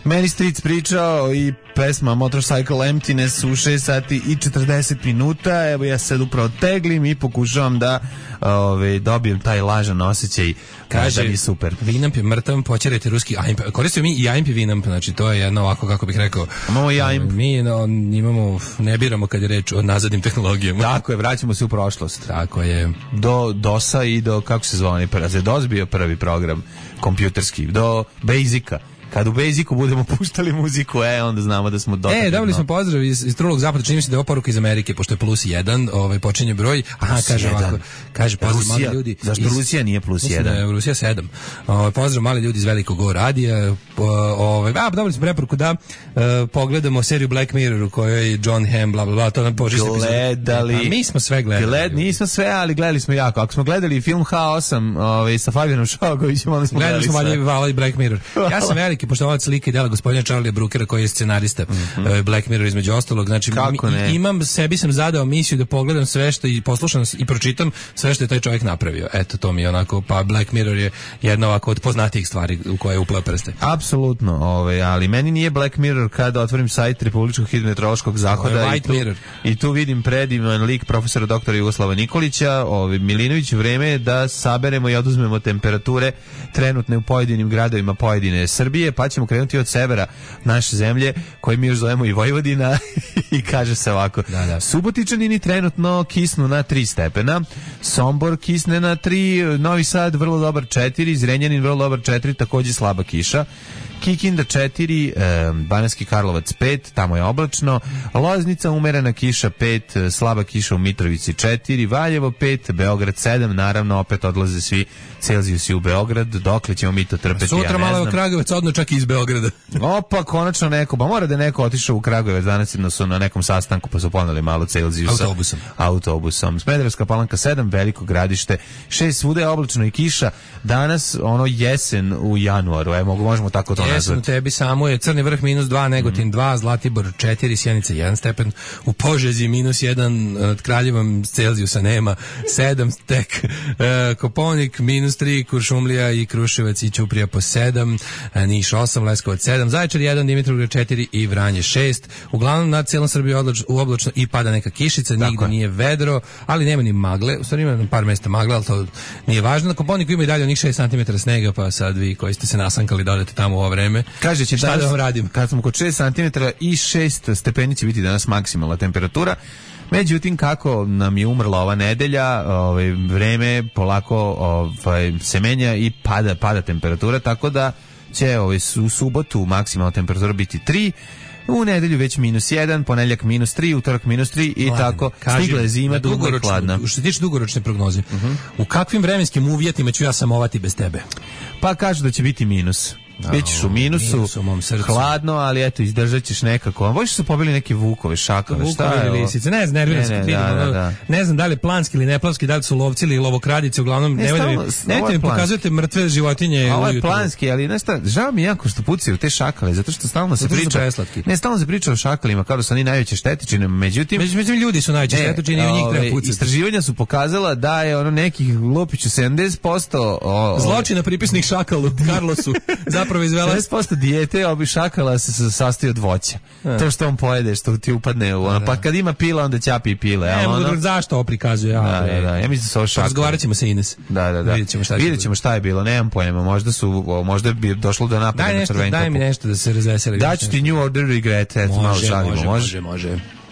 Meni Stric pričao i pesma Motorcycle Emptiness u šest sati i četrdeset minuta. Evo ja sad upravo teglim i pokušavam da ove, dobijem taj lažan osjećaj. Kaže mi super. Vinamp je mrtav, počerajte ruski A I M P. Koristio mi i A I M P Vinamp, znači to je jedno ovako, kako bih rekao. Imamo i A I M P. Mi no, imamo, ne biramo kad je reč o nazadnim tehnologijama. Tako je, vraćamo se u prošlost. Tako je. Do DOS-a i do, kako se zvoni, DOS bio prvi program kompjuterski, do Basica. Kad u Basicu budemo puštali muziku, e, onda znamo da smo dotakli. E, dobili smo pozdrav iz, iz Trulog zapada, čini mi se da je ovo poruka iz Amerike, pošto je plus jedan, ovaj, počinje broj. Aha, plus kaže jedan. Ovako, kaže pozdrav Rusija, mali ljudi. Zašto iz, Rusija nije plus mislim jedan? Da je Rusija sedam. Ovaj, pozdrav mali ljudi iz Velikog O radija. Ovaj, a, dobili smo preporuku da uh, pogledamo seriju Black Mirror u kojoj je John Hamm, bla, bla, bla, to nam požiš gledali. A mi smo sve gledali. Gled, nismo sve, ali gledali smo jako. Ako smo gledali film H osam ovaj, sa Fabijanom Šogovićem, onda smo gledali, gledali smo valje Black Mirror. Ja sam veliki poštovac slike i dela gospodina Charlie Brookera koji je scenarista mm-hmm. Black Mirror između ostalog. Znači mi, imam, sebi sam zadao misiju da pogledam sve što i poslušam i pročitam sve što je taj čovjek napravio. Eto, to mi je onako, pa Black Mirror je jedna ovako od poznatijih stvari u koje je upleo prste. Apsolutno, ovaj, ali meni nije Black Mirror kada otvorim sajt Republičkog hidrometeorološkog zahoda i tu, i tu vidim predivan lik profesora doktora Jugoslava Nikolića, ovaj, Milinović, vreme je da saberemo i oduzmemo temperature trenutne u pojedinim gradovima pojedine Srbije, pa ćemo krenuti od severa naše zemlje, koje mi još zovemo i Vojvodina i kaže se ovako. Da, da. Subotičanini trenutno kisnu na tri stepena, Sombor kisne na tri, Novi Sad vrlo dobar četiri, Zrenjanin vrlo dobar četiri, takođe slaba kiša, Kikinda četiri, e, Banatski Karlovac pet, tamo je oblačno, Loznica umerena kiša pet, slaba kiša u Mitrovici četiri, Valjevo pet, Beograd sedam, naravno opet odlaze svi Celzijusi u Beograd, dokle ćemo mi to trpeti, sutra ja ne malo znam. Kragujevac odno čak i iz Beograda. Opa, konačno neko, pa mora da je neko otišao u Kragujevac, danas su na nekom sastanku pa su poneli malo Celzijusa. Autobusom. Autobusom. Smederevska Palanka sedam, Veliko Gradište šest, svuda je oblačno i kiša, danas ono jesen u januaru, e, mogu, možemo tako to nazvati. Jesen u tebi samo je Crni vrh minus dva, Negotin dva, mm. Zlatibor četiri, Sjenica jedan stepen, u Požegi minus jedan, nad Kraljevom Celzijusa nema, sedam tek, e, Koponik minus tri, Kuršumlija i Kruševac i Ćuprija po sedam, Niš osam, Leskovac sedam, Zaječar jedan, Dimitrovgrad četiri i Vranje šest. Uglavnom nad cijelom Srbijom odloč, u oblačno i pada neka kišica, nigde je. Nije vedro, ali nema ni magle, u stvari ima na par mesta magle, ali to nije važno. Na Koponiku ima i dalje onih šest centimetara snega, pa sad vi koji ste se nasankali da odete tamo u ovo vreme. Kaže će šta danas, da vam radim? Kad smo kod šest centimetara i šest stepeni će biti danas maksimalna temperatura. Međutim, kako nam je umrla ova nedelja, ovaj, vreme polako ovaj, se menja i pada, pada temperatura, tako da će ovaj, u subotu maksimalna temperatura biti tri, u nedelju već minus jedan, ponedjeljak minus tri, utorak minus tri i Hladno. Tako stigla je zima, dugo i hladna. Što se tiče dugoročne prognoze, uh-huh. u kakvim vremenskim uvjetima ću ja samovati bez tebe? Pa kažu da će biti minus. Bićeš u minusu, minus u mom srcu. Hladno, ali eto, izdržat ćeš nekako. Voliš su pobili neke vukove, šakale, vukove šta je ili lisice, ne znam, nerviram se, ne, da, da, da. ne znam da li je planski ili neplanski, da li su lovci ili lovokradice, uglavnom, ne, nemojte mi pokazujete mrtve životinje. Ovo je planski, ali ne šta, žao mi jako što pucaju te šakale, zato što stalno se priča, ne, stalno se priča o šakalima, kao da su oni najveće štetičine, međutim, međutim ljudi su najveće štetičine i u njih treba pucati. Istraživanja su pokazala da je ono nekih lupiću sedamdeset posto zločina pripisnih šakalu Carlosu zapravo izvela dijete obi šakala se sastoji od voća. A. To što on pojede, što ti upadne u ono, pa kad ima pila, onda ćapi i pile. Ne, ono, ono, zašto ovo prikazuje? Ja, da, da, da, ja mislim da su ovo šakale. Razgovarat ćemo se Ines. Da, da, da. Vidjet ćemo šta je, Vidjet ćemo šta je bilo, nemam pojma, možda su, možda bi došlo do napada na crveni Daj mi nešto da se razveseli. Daću ti New Order Regret, eto, malo šalimo, može, može, može.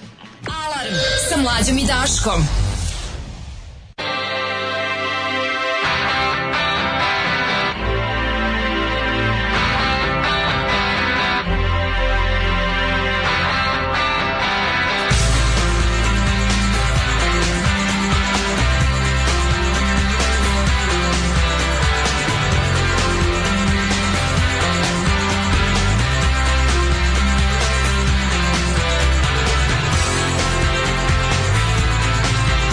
Alarm sa Mlađom i Daškom. Thank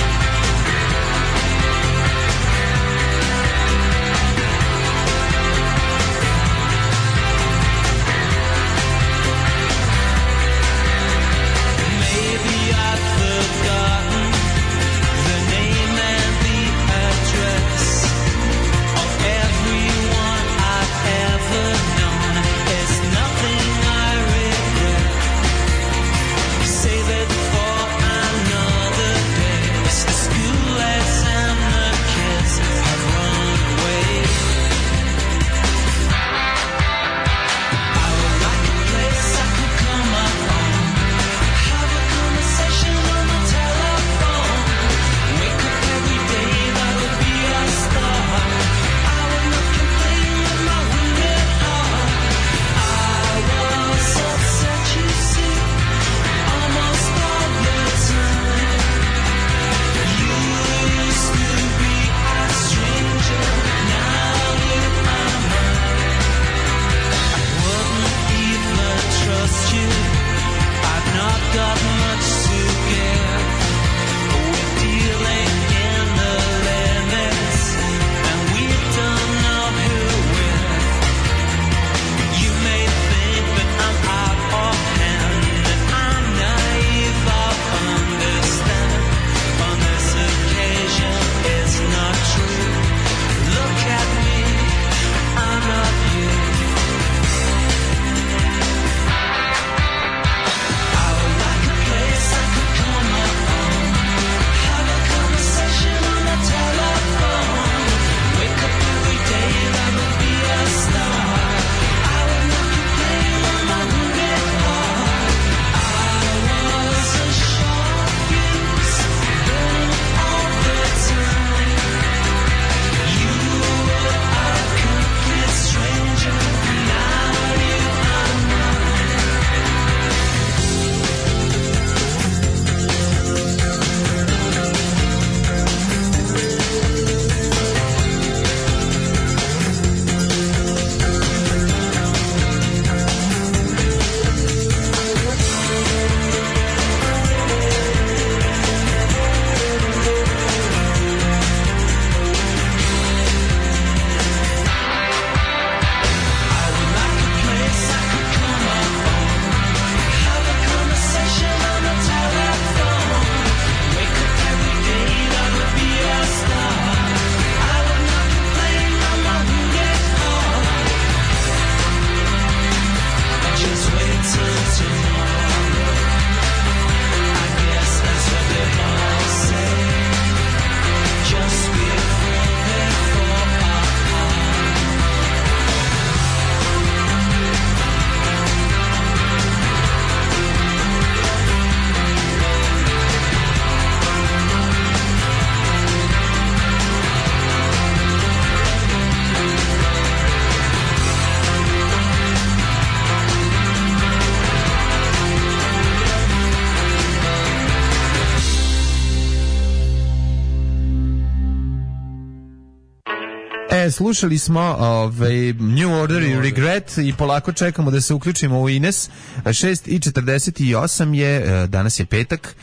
E, slušali smo ovaj, New Order i Regret i polako čekamo da se uključimo u Ines. šest i četrdeset osam je, danas je petak.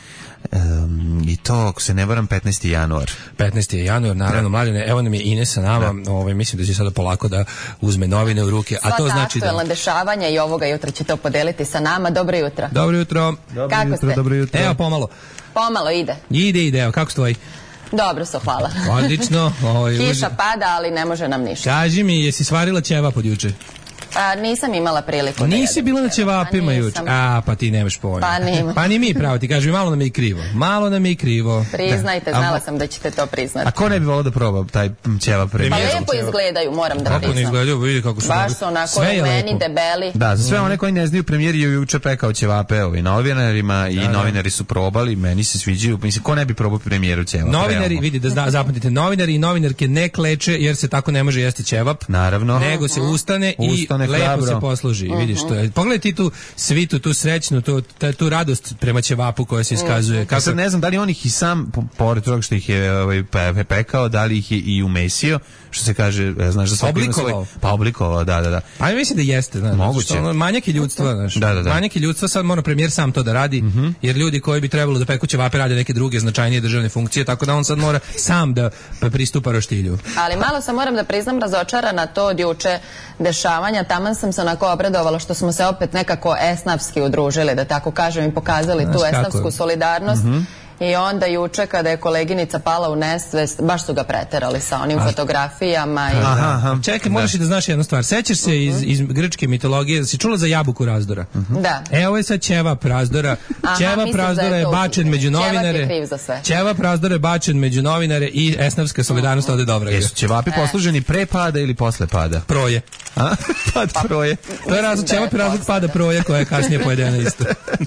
Um, i to, ako se ne varam, petnaesti januar. petnaesti januar, naravno, mladine, evo nam je Ines sa nama, ovaj, mislim da će sada polako da uzme novine u ruke, a Sva to ta znači da... aktuelna dešavanja i ovoga jutra će to podeliti sa nama. Dobro jutro. Dobro jutro. Dobro Kako jutro, ste? Dobro jutro. Evo, pomalo. Pomalo ide. Ide, ide, evo, kako stoji? Dobro su, hvala. Odlično. Ovaj, Kiša pada, ali ne može nam ništa. Kaži mi, jesi svarila ćevap od juče? A, nisam imala priliku. Nisi bila na ćevapima juče. A, pa ti nemaš pojma. Pa nima. Pa ni mi, pravo ti kažem, malo nam je i krivo. Malo nam je i krivo. Priznajte, Da. znala A, sam da ćete to priznati. A ko ne bi volao da proba taj ćevap Pa premijer? lepo izgledaju, moram da Kako priznam. ne izgledaju, vidi kako su Baš dobri. su onako Sve je rumeni, lepo. debeli. Da, za sve one koji ne znaju, premijer je juče pekao ćevape ovi novinarima i Da, da. novinari su probali, meni se sviđaju. Mislim, ko ne bi probao premijeru ćevap? Novinari, realno? vidi da zna, zapamtite, novinari i novinarke ne kleče jer se tako ne može jesti ćevap. Naravno. Nego se ustane, Ustane i lepo hrabro. se posluži. Vidiš što je. Pogledaj ti tu svitu, tu srećnu, tu, ta- tu radost prema ćevapu koja se iskazuje. Kako sad ne znam da li on ih i sam, po- pored toga što ih je ovaj, pe- pekao, da li ih je i umesio, što se kaže, e, znaš da svaki ima svoj- Oblikovao. Pa oblikovao, da, da, da. Pa ja mislim da jeste, znaš. Moguće. Što ono, manjak je ljudstva, znaš. Da, da, da. Manjak je ljudstva, sad mora premijer sam to da radi, jer ljudi koji bi trebalo da peku ćevape rade neke druge značajnije državne funkcije, tako da on sad mora sam da pa pristupa roštilju. Ali malo sam, moram da priznam, razočarana to od juče dešavanja. Taman sam se onako obradovala što smo se opet nekako esnavski udružili, da tako kažem, i pokazali Znaš tu kako? esnavsku solidarnost. Mhm. I onda juče kada je koleginica pala u nesvest, baš su ga preterali sa onim fotografijama. I... Aha, aha. Čekaj, moraš i da znaš jednu stvar. Sećaš se iz, iz grčke mitologije, si čula za jabuku razdora? Da. Evo je sad ćevap razdora. Aha, Ćevap mislim da je razdora je to bačen među ćevap je novinare. kriv za sve. Ćevap razdora je bačen među novinare i esnavska solidarnost ovde dobra. Jesu ćevapi posluženi pre pada ili posle pada? Proje. A? Pad proje. To je razlog, ćevap je razlog pada proje koja je kasnije pojedena isto.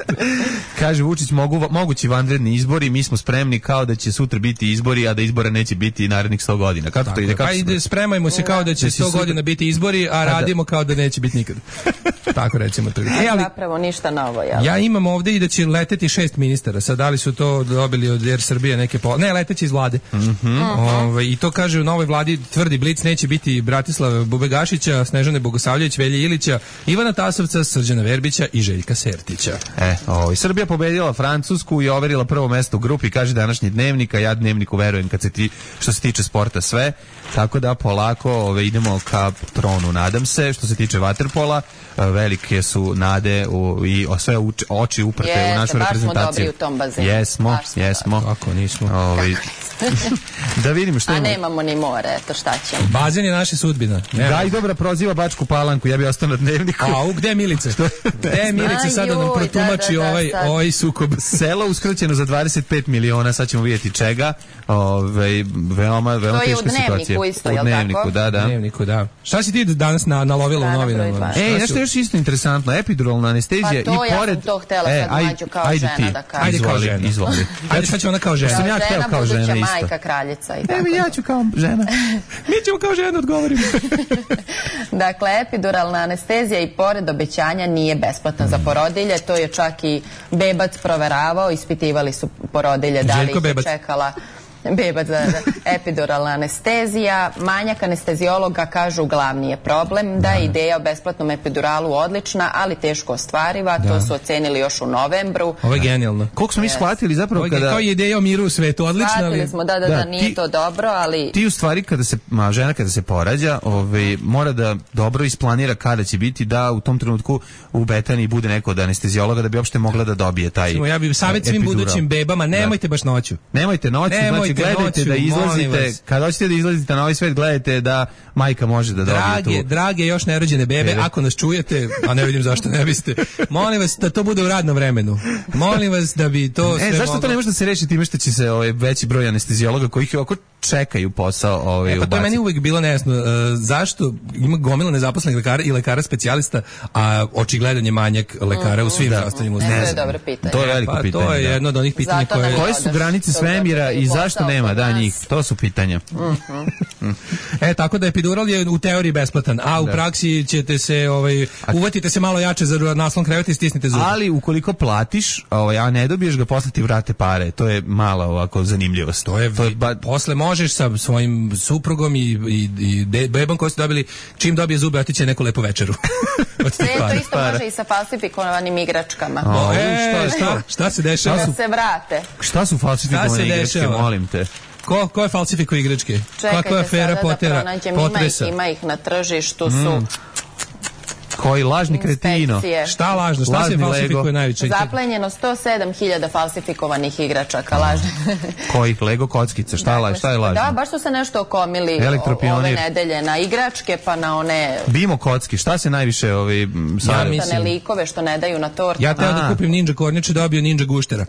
Kaže Vučić, mogu, mogući vanredni izbori, mi smo spremni kao da će sutra biti izbori, a da izbora neće biti narednih sto godina. Kako to ide? Kako Pa se- ide, spremajmo se kao da će Da si sto sutra- godina biti izbori, a radimo kao da neće biti nikad. Tako recimo to. E, ali Zapravo ništa novo, jel? ja imam ovde i da će leteti šest ministara. Sad, da li su to dobili od Air Srbije neke po... Ne, leteći iz vlade. Ovaj, I to kaže u novoj vladi tvrdi Blic, neće biti Bratislava Bubegašića, Snežane Bogosavljević, Velje Ilića, Ivana Tasovca, Srđana Verbića i Željka Sertića. E, ovaj, Srbija pobedila Francusku i overila prvo mesto u grupi, kaže današnji dnevnik, a ja dnevniku verujem kad se ti, što se tiče sporta sve, tako da polako ove, idemo ka tronu, nadam se. Što se tiče vaterpola, e, velike su nade u, i o, sve uč, oči uprte Jeste, u našu baš smo reprezentaciju. dobri u tom bazenu. Jesmo, Baš smo jesmo. Kako nismo? Ovaj, da vidimo što A ima. nemamo ni more, eto šta ćemo. Bazen je naša sudbina. Ne, Daj dobra proziva Bačku Palanku, ja bi ostao na dnevniku. A u gde je Milice? Gde je Milice sad da nam Aj, joj, protumači da, da, da, ovaj, sad. ovaj sukob? Selo uskraćeno za dvadeset pet miliona, sad ćemo vidjeti čega. Ove, veoma, veoma To je u teška Dnevniku situacija. isto, u jel dnevniku, tako? da, da. Dnevniku, da. Šta si ti danas na, nalovila u Strana broj novinama? dva. E, Šta nešto su- još isto interesantno, epiduralna anestezija Pa to, i ja pored... sam to htela sad aj- Mlađu kao ajde žena ti. da kažem. Ajde kao Izvoli, žena. izvoli. Ajde, sad će ona kao žena. Sam ja hteo kao žena buduća isto. majka, kraljica i Evo tako. ja ću kao žena. Mi ćemo kao žena odgovorimo. Dakle, epiduralna anestezija i pored obećanja nije besplatna za porodilje. To je čak i Bebac proveravao, ispitivali su porodilje da li Željko ih je Bebac. čekala Bebac, da, da. Epiduralna anestezija. Manjak anestezijologa, kažu, glavni je problem, da je ideja o besplatnom epiduralu odlična, ali teško ostvariva. To su ocenili još u novembru. Ovo je genijalno. Koliko smo mi shvatili zapravo Ovo je kada... kao ideja o miru u svetu, odlično, Shvatili ali... smo da, da, da, Da, nije ti- to dobro, ali... Ti u stvari kada se ma, žena kada se porađa, ovaj mora da dobro isplanira kada će biti, da u tom trenutku u Betaniji bude neko od anestezijologa da bi uopšte mogla da dobije taj. Recimo, ja bih savjet svim epidural. budućim bebama, nemojte baš noću. Nemojte noću, Nemojte znači gledajte noću, da molim izlazite, vas. kada hoćete da izlazite na ovaj svet, gledajte da majka može da dobije Drage, tu. drage još nerođene bebe, Bebe. ako nas čujete, a ne vidim zašto ne biste, molim vas da to bude u radnom vremenu. Molim vas da bi to sve E, zašto moglo... to ne može da se reši time što će se ovaj veći broj anestezijologa kojih oko čekaju posao ovaj E, pa to je meni ubaciti? uvijek bilo nejasno. E, zašto ima gomila nezaposlenih lekara i lekara specijalista, a očigledan je manjak lekara u svim zdravstvenim Ne, ustanovama? to je dobro pitanje. To je veliko Pa pitanje. to je da. jedno od onih pitanja Zato nam koje... je Koje su odaš granice to svemira dobro i posao zašto zašto nema, da, njih, to su pitanja. Mhm. E, tako da epidural je u teoriji besplatan, a u praksi ćete se, ovaj, uvatite se malo jače za naslon kreveta i stisnite zube. Ali ukoliko platiš, ovaj, a ne dobiješ ga, posle ti vrate pare. To je mala ovako zanimljivost. To je, to je ba... posle možeš sa svojim suprugom i, i, i de, bebom koji ste dobili, čim dobije zube, otiće neku lepu večeru. Sve to isto može i sa falsifikovanim igračkama. O, e, šta, šta se dešava? Da se vrate. Šta su falsifikovane igračke, molim te? Ko, ko je falsifikuje igračke? Čekajte je afera sada potera, da pronađem, ima ih, ima ih na tržištu, su... Mm. Koji lažni kretino. Inspekcije. Šta lažno? Šta Lažni se falsifikuje Lego. najviše? Zaplenjeno sto sedam hiljada falsifikovanih igračaka, lažni. Kojih? Lego kockice? Šta, dakle, šta je lažno? Da, baš su se nešto okomili ove nedelje na igračke, pa na one... Bimo kocki, šta se najviše ovi... Ja mislim... likove što ne daju na tortu. Ja teo da kupim ninja kornjače, dobio ninja guštera.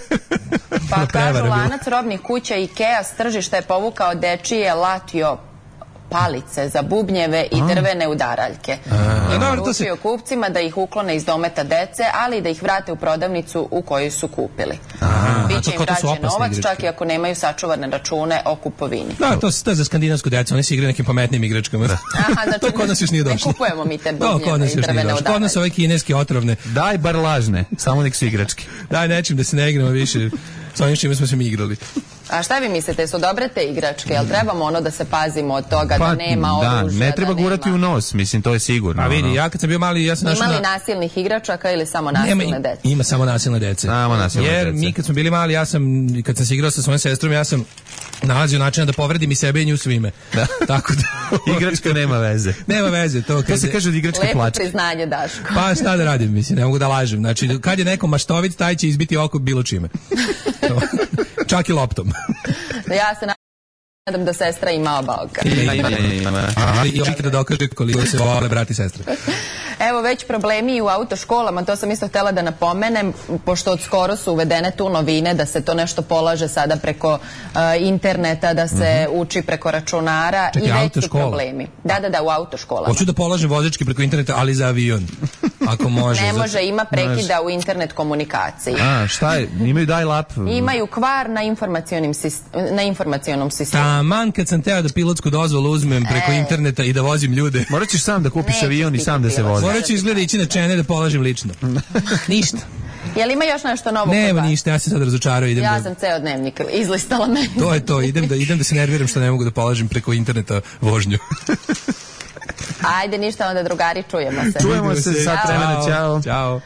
Pa kažu, lanac robnih kuća Ikea s tržišta je povukao dečije latio palice za bubnjeve i drvene udaraljke. I poručio kupcima da ih uklone iz dometa dece, ali da ih vrate u prodavnicu u kojoj su kupili. Biće im vraćen novac, čak i ako nemaju sačuvane račune o kupovini. Da, to, to je za skandinavsku decu, oni se igraju nekim pametnim igračkama. Aha, znači, to kod nas još nije došlo. Ne kupujemo mi te bubnjeve i drvene udaraljke. Kod nas ove kineske otrovne. Daj bar lažne, samo nek su igračke. Daj nečim da se ne igramo više. S ovim čime smo se mi igrali. A šta vi mislite, su dobre te igračke? Jel trebamo ono da se pazimo od toga, pa, da nema oružja? Da, ne treba da gurati nema... u nos, mislim, to je sigurno. A vidi, ja kad sam bio mali, ja sam našao... Ima li na... nasilnih igračaka ili samo nasilne nema, dece? Ima samo nasilne dece. Samo nasilne Jer dece. mi kad smo bili mali, ja sam, kad sam se igrao sa svojom sestrom, ja sam nalazio načina da povredim i sebe i nju svime. Da. Tako da... Igračka nema veze. Nema veze. To, to se kaže od igračka plačka. Lepo priznanje, Daško. Pa šta da radim, mislim, ne mogu da lažem. Znači, kad je neko maštovit, taj će izbiti oko bilo čime. Čak i loptom. Ja se nadam da sestra ima oba oka. Ima, ima, ima. Ali i očekaj da dokaže koliko se vole brat i sestra. Evo već problemi u autoškolama, to sam isto htjela da napomenem, pošto od skoro su uvedene tu novine da se to nešto polaže sada preko uh, interneta, da se mm-hmm. uči preko računara. Čekaj, i već autoškola? su problemi. Da, da, da, u autoškolama. Hoću da polažem vozački preko interneta, ali za avion. Ako može. Ne zato... može, ima prekida u internet komunikaciji. A, šta je? Imaju dial-up? Imaju kvar na, sist... na informacionom sistemu. Taman kad sam teo da pilotsku dozvolu uzmem preko e. interneta i da vozim ljude. Morat ćeš sam da kupiš ne, avion i sam da se vozi. Morat ću izgleda ići na čene da polažem lično. Ništa. Jel ima još nešto novo? Nema ništa, ja se sad razočarao. Idem ja da... sam ceo dnevnik izlistala meni. To je to, idem da, idem da se nerviram što ne mogu da polažem preko interneta vožnju. Ajde, ništa, onda drugari, čujemo se. Čujemo se, sad vremena, ćao. Ćao.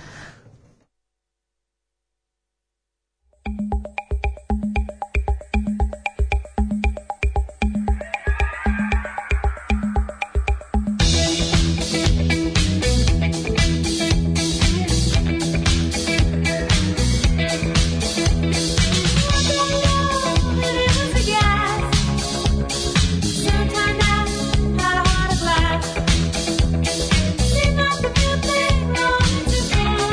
Thank you.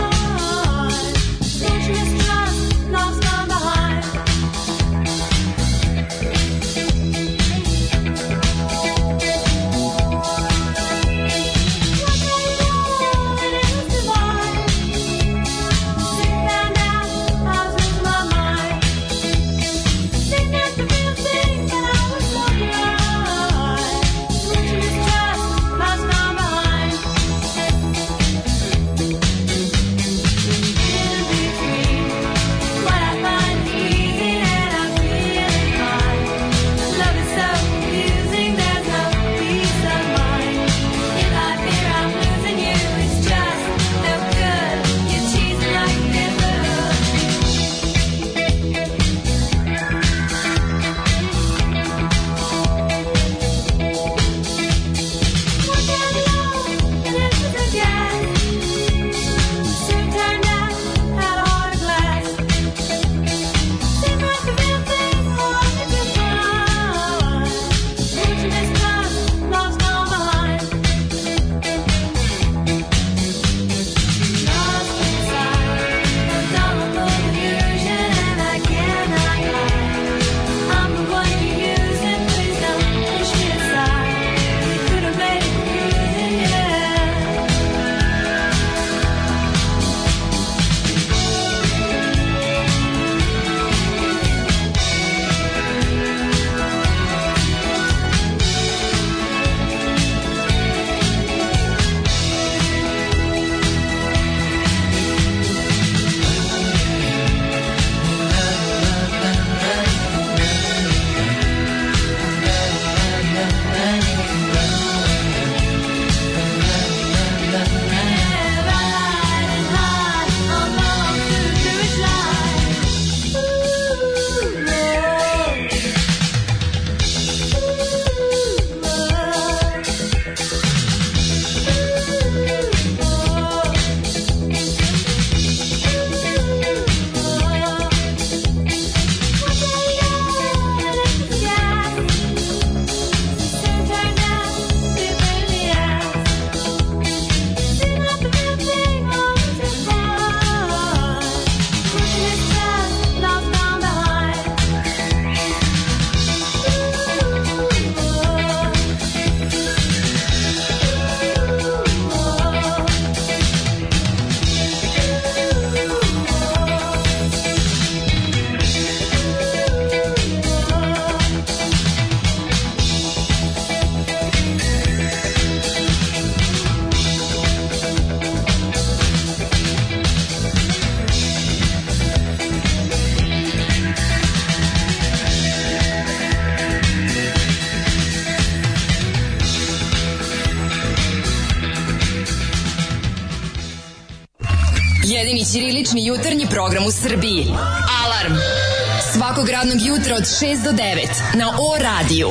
Jedini ćirilični jutarnji program u Srbiji. Alarm! Svakog radnog jutra od šest do devet na O radiju.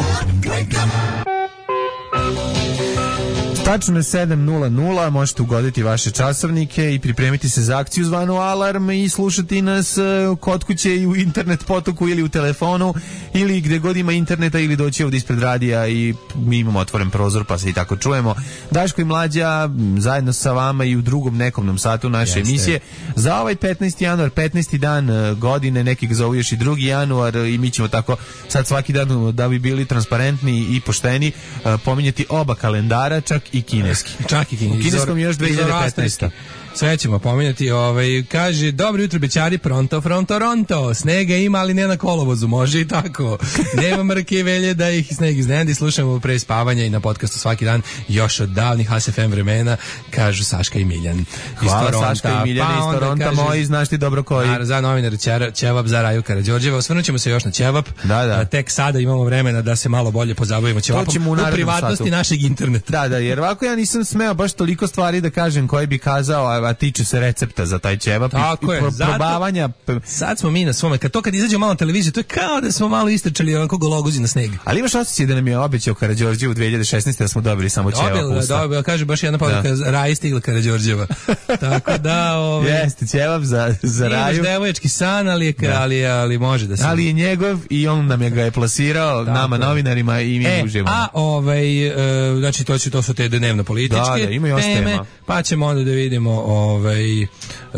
Tačno je sedam nula nula, možete ugoditi vaše časovnike i pripremiti se za akciju zvanu Alarm i slušati nas kod kuće i u internet potoku ili u telefonu ili gde god ima interneta ili doći ovdje ispred radija i mi imamo otvoren prozor pa se i tako čujemo. Daško i Mlađa zajedno sa vama i u drugom nekomnom satu naše Jeste. emisije za ovaj petnaesti januar, petnaesti dan godine, neki ga zovu još i drugi januar i mi ćemo tako sad svaki dan da bi bili transparentni i pošteni pominjati oba kalendara, čak i kineski. Čak i kineski. U kineskom još dve hiljade petnaeste. Sve ćemo pominjati. Ovaj, kaže, dobro jutro, bećari, pronto, from Toronto. Snega ima, ali ne na kolovozu, može i tako. Nema mrke i velje da ih sneg iznenadi. Slušamo pre spavanja i na podcastu svaki dan još od davnih H S F M vremena, kažu Saška i Miljan. Hvala Saška i Miljan pa iz Toronta, moji, znaš ti dobro koji. A, za novinar Ćevap, za Raju Karađorđeva. Osvrnut ćemo se još na Ćevap. Da, da. A, tek sada imamo vremena da se malo bolje pozabavimo Ćevapom u, u privatnosti satu. Našeg interneta. Da, da, jer ovako ja nisam smeo baš toliko stvari da kažem koje bi kazao, a tiče se recepta za taj ćevap i, i pro, probavanja. Sad smo mi na svome, kad to kad izađe malo na televiziju, to je kao da smo malo istrčali onako gologuzi na sneg. Ali imaš osjećaj da nam je obećao Karađorđev u dve hiljade šesnaeste da smo dobili samo ćevap usta. Dobio, kaže baš jedna poruka, Raji stigla Karađorđeva. Tako da, ovaj jeste ćevap za za Raju. Imaš devoječki san, ali je, ali, ali može da se. Ali je njegov i on nam je ga je plasirao tako, nama novinarima i mi e, uživamo. A ovaj uh, znači to će to su te dnevno političke da, da, ima još teme, tema. Pa ćemo onda da vidimo ovaj uh,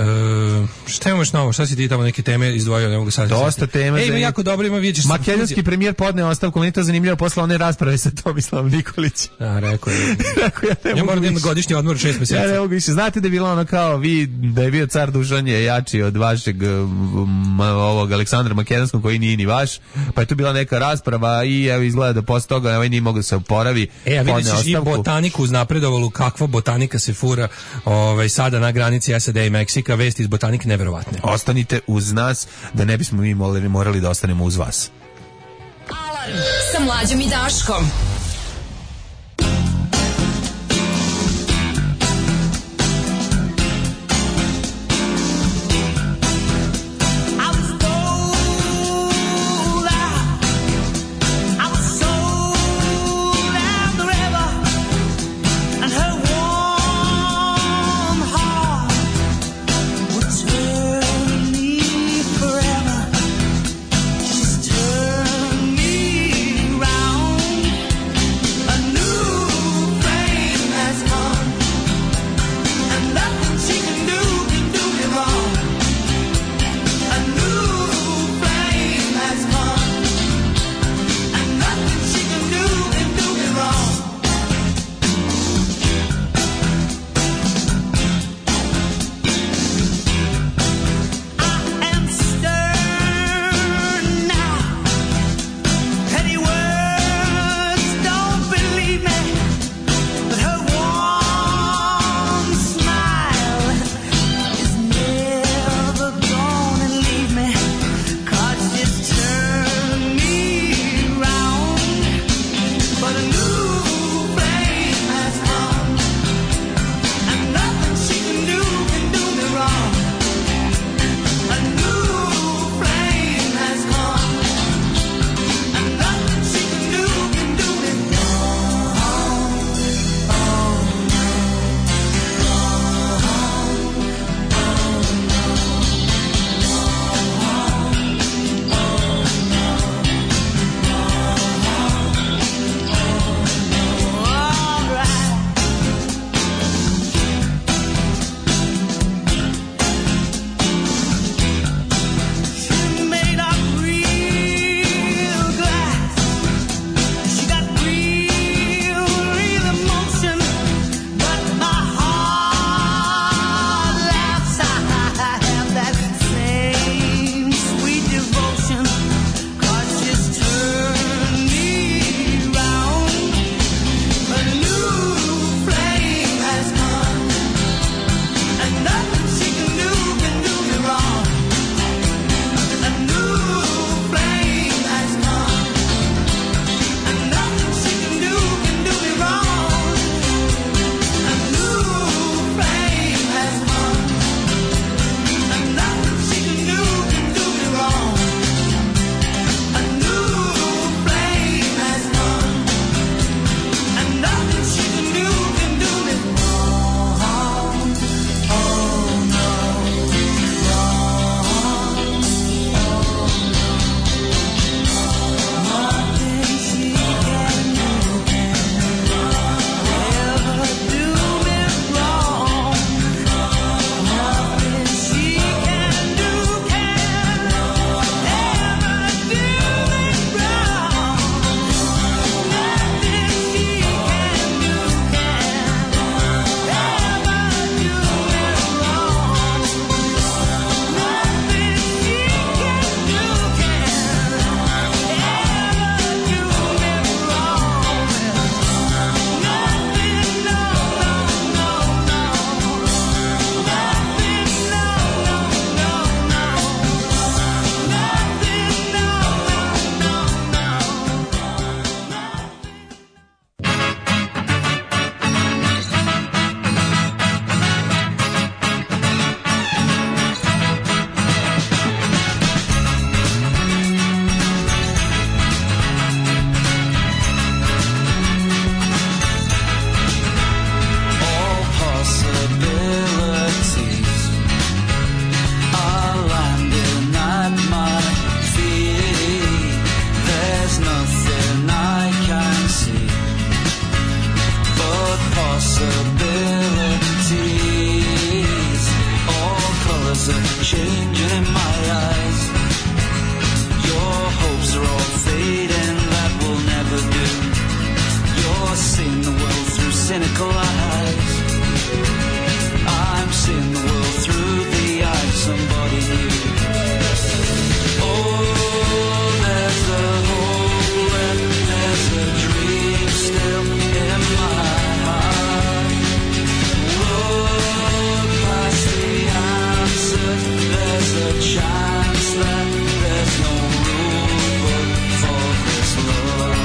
šta imaš novo, šta si ti tamo neke teme izdvojio, ne mogu sad. Dosta tema. E, ima jako dobro, ima vidješ. Makedonski premijer podneo ostavku, meni to zanimljivo posle one rasprave sa Tomislavom Nikolićem. A, rekao je. Rekao ja ne ja moram da imam godišnji odmor šest mjeseci. Ja ne mogu više. Znate da je bilo ono kao vi, da je bio car Dušan je jači od vašeg um, ovog Aleksandra Makedonskog koji nije ni vaš, pa je tu bila neka rasprava i evo izgleda da posle toga ovaj nije mogao da se oporavi. E, a vidiš i botaniku uznapredovalu, kakva botanika se fura ovaj, sada na granici S A D i Meksika, vesti iz botanike neverovatne. Ostanite uz nas da ne bismo mi morali, morali da ostanemo uz vas. Alarm sa Mlađom i Daškom. Forever. changing in my eyes. Your hopes are all fading, that will never do. You're seeing the world through cynical eyes. I'm seeing the world through the eyes of somebody new. Oh, there's a hole and there's a dream still in my heart. Look past the answers, there's a chance that there's no rule book for this love.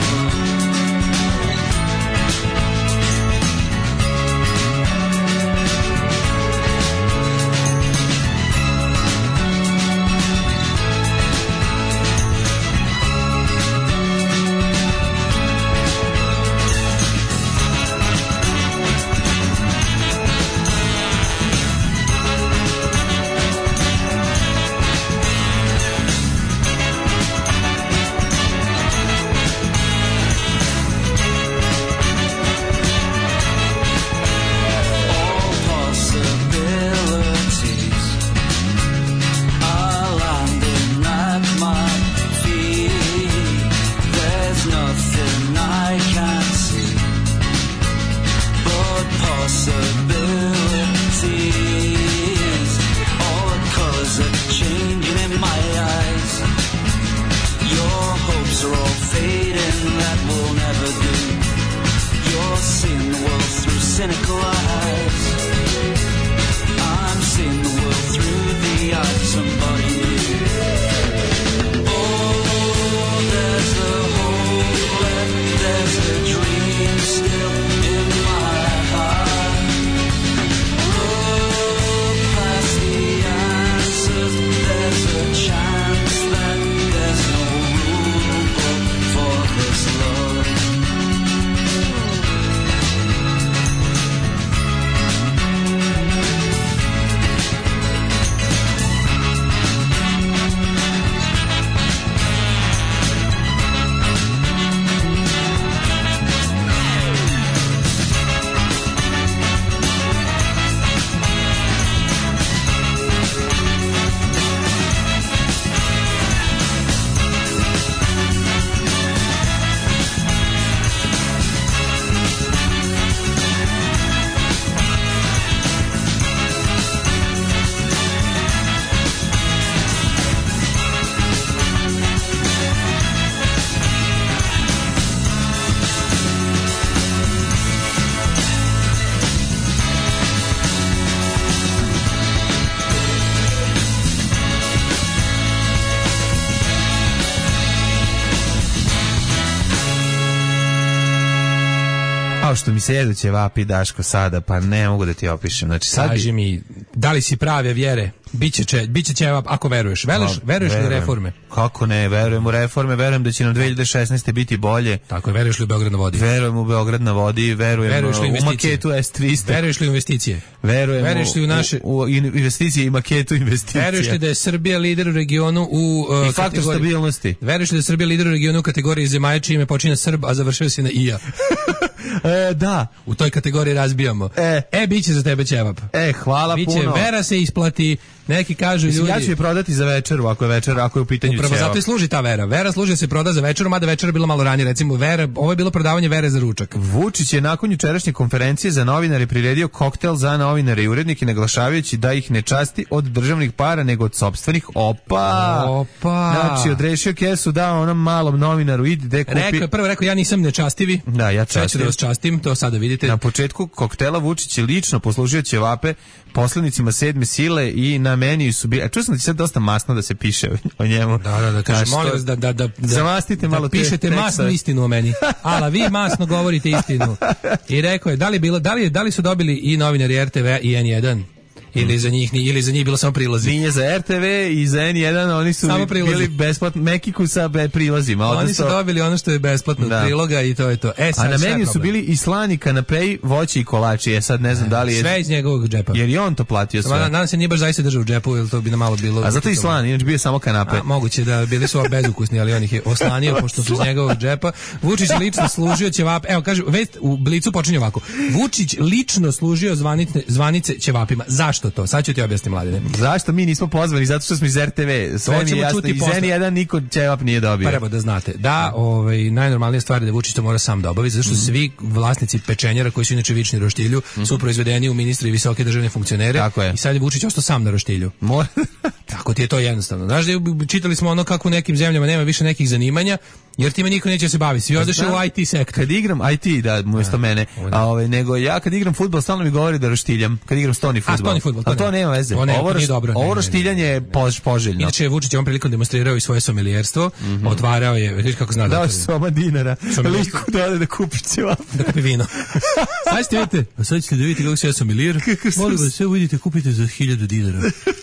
Cynical eyes. I'm seeing the world through the eyes of somebody new. Oh, there's a hole and there's a dream still in my heart. Look past the answers, there's a chance that there's no rule book for this love. Što mi se jedu ćevapi, Daško, sada, pa ne mogu da ti opišem. Znači, sad kaži mi, da li si prave vjere? Biće će, biće ćevap ako veruješ. Veruješ, veruješ li u reforme? Kako ne, verujem u reforme, verujem da će nam dve hiljade šesnaeste biti bolje. Tako je, veruješ li u Beograd na vodi? Verujem u Beograd na vodi, verujem u maketu S tristo. Veruješ li u investicije? Verujem veruješ li u, naše... u, u investicije i maketu investicija. Veruješ li da je Srbija lider u regionu u uh, i faktor kategoriji... stabilnosti? Veruješ li da je Srbija lider u regionu u kategoriji zemalja čije ime počinje Srb, a završava se na ija? E, da. U toj kategoriji razbijamo. E, e biće za tebe ćevap. E, hvala biće, puno. Vera se isplati, neki kažu Mislim, ljudi. Ja ću je prodati za večeru, ako je večer, ako je u pitanju ćevap. Upravo zato i služi ta Vera. Vera služi da se proda za večeru, mada večera je bilo malo ranije. Recimo, Vera, ovo je bilo prodavanje Vere za ručak. Vučić je nakon jučerašnje konferencije za novinare priredio koktel za novinare i urednike, naglašavajući da ih ne časti od državnih para, nego od sopstvenih. Opa! Opa! Znači, odrešio kesu, dao onom malom novinaru, idi de kupi. Rekao je, prvo rekao, ja nisam nečastivi. Da, ja častim. Sve ću da vas častim, to sada vidite. Na početku koktela Vučić je lično poslužio ćevape poslanicima sedme sile i na meniju su bili. A čuo sam da će sad dosta masno da se piše o njemu. Da, da, da, kaže, molim vas da, da, da, zamastite malo da pišete te masnu istinu o meni. Ala vi masno govorite istinu. I rekao je, da li, bilo, da li, da li su dobili i novinari R T V i N jedan? Ili za njih ili za njih bilo samo prilazi. Nije za R T V i za N jedan, oni su bili besplatno Mekiku sa prilazima. Oni odnosno... su dobili ono što je besplatno od priloga i to je to. E, sad, a na meniju su bili i slani kanapeji, voće i kolači. E sad ne znam e, da li je... Sve iz njegovog džepa. Jer i on to platio sve. Nadam se nije baš zaista držao u džepu, jer to bi na malo bilo... A zato i slan, inače bio samo kanape. A, moguće da bili su bezukusni, ali on ih je oslanio, pošto su iz njegovog džepa. Vučić lično služio ćevap... Evo, kaže, vest u Blicu počinje ovako. Vučić lično služio zvanice, zvanice ćevapima. Zašto? zašto to. Sad ću ti objasniti, Mladine. Zašto mi nismo pozvani? Zato što smo iz R T V. Sve mi je jasno. Iz N jedan niko ćevap nije dobio. Pa evo da znate. Da, ovaj, najnormalnija stvar je da Vučić to mora sam da obavi, zato što mm. svi vlasnici pečenjara koji su inače vični roštilju mm. su proizvedeni u ministri i visoke državne funkcionere. Tako je. I sad je Vučić ostao sam na roštilju. Mora. Tako ti je to jednostavno. Znaš da je, čitali smo ono kako u nekim zemljama nema više nekih zanimanja, jer time niko neće se baviti. Svi odeše u I T sektor. Kad igram I T, da, umjesto mene, a ovaj nego ja kad igram fudbal stalno mi govori da roštiljam. Kad igram stoni fudbal. A, stoni fudbal, to, a to nema veze. To ne, ovo to nije dobro. Ovo roštiljanje je pož, poželjno. Inače Vučić je ovom prilikom demonstrirao i svoje somelijerstvo, mm -hmm. otvarao je, vidiš kako zna da. Dao soma dinara. Liku da ode da kupi ćevap. Da kupi vino. Sad ćete vidite, a sad ćete da vidite kako se ja somelijer. Molim vas, sve vidite, kupite za hiljadu dinara.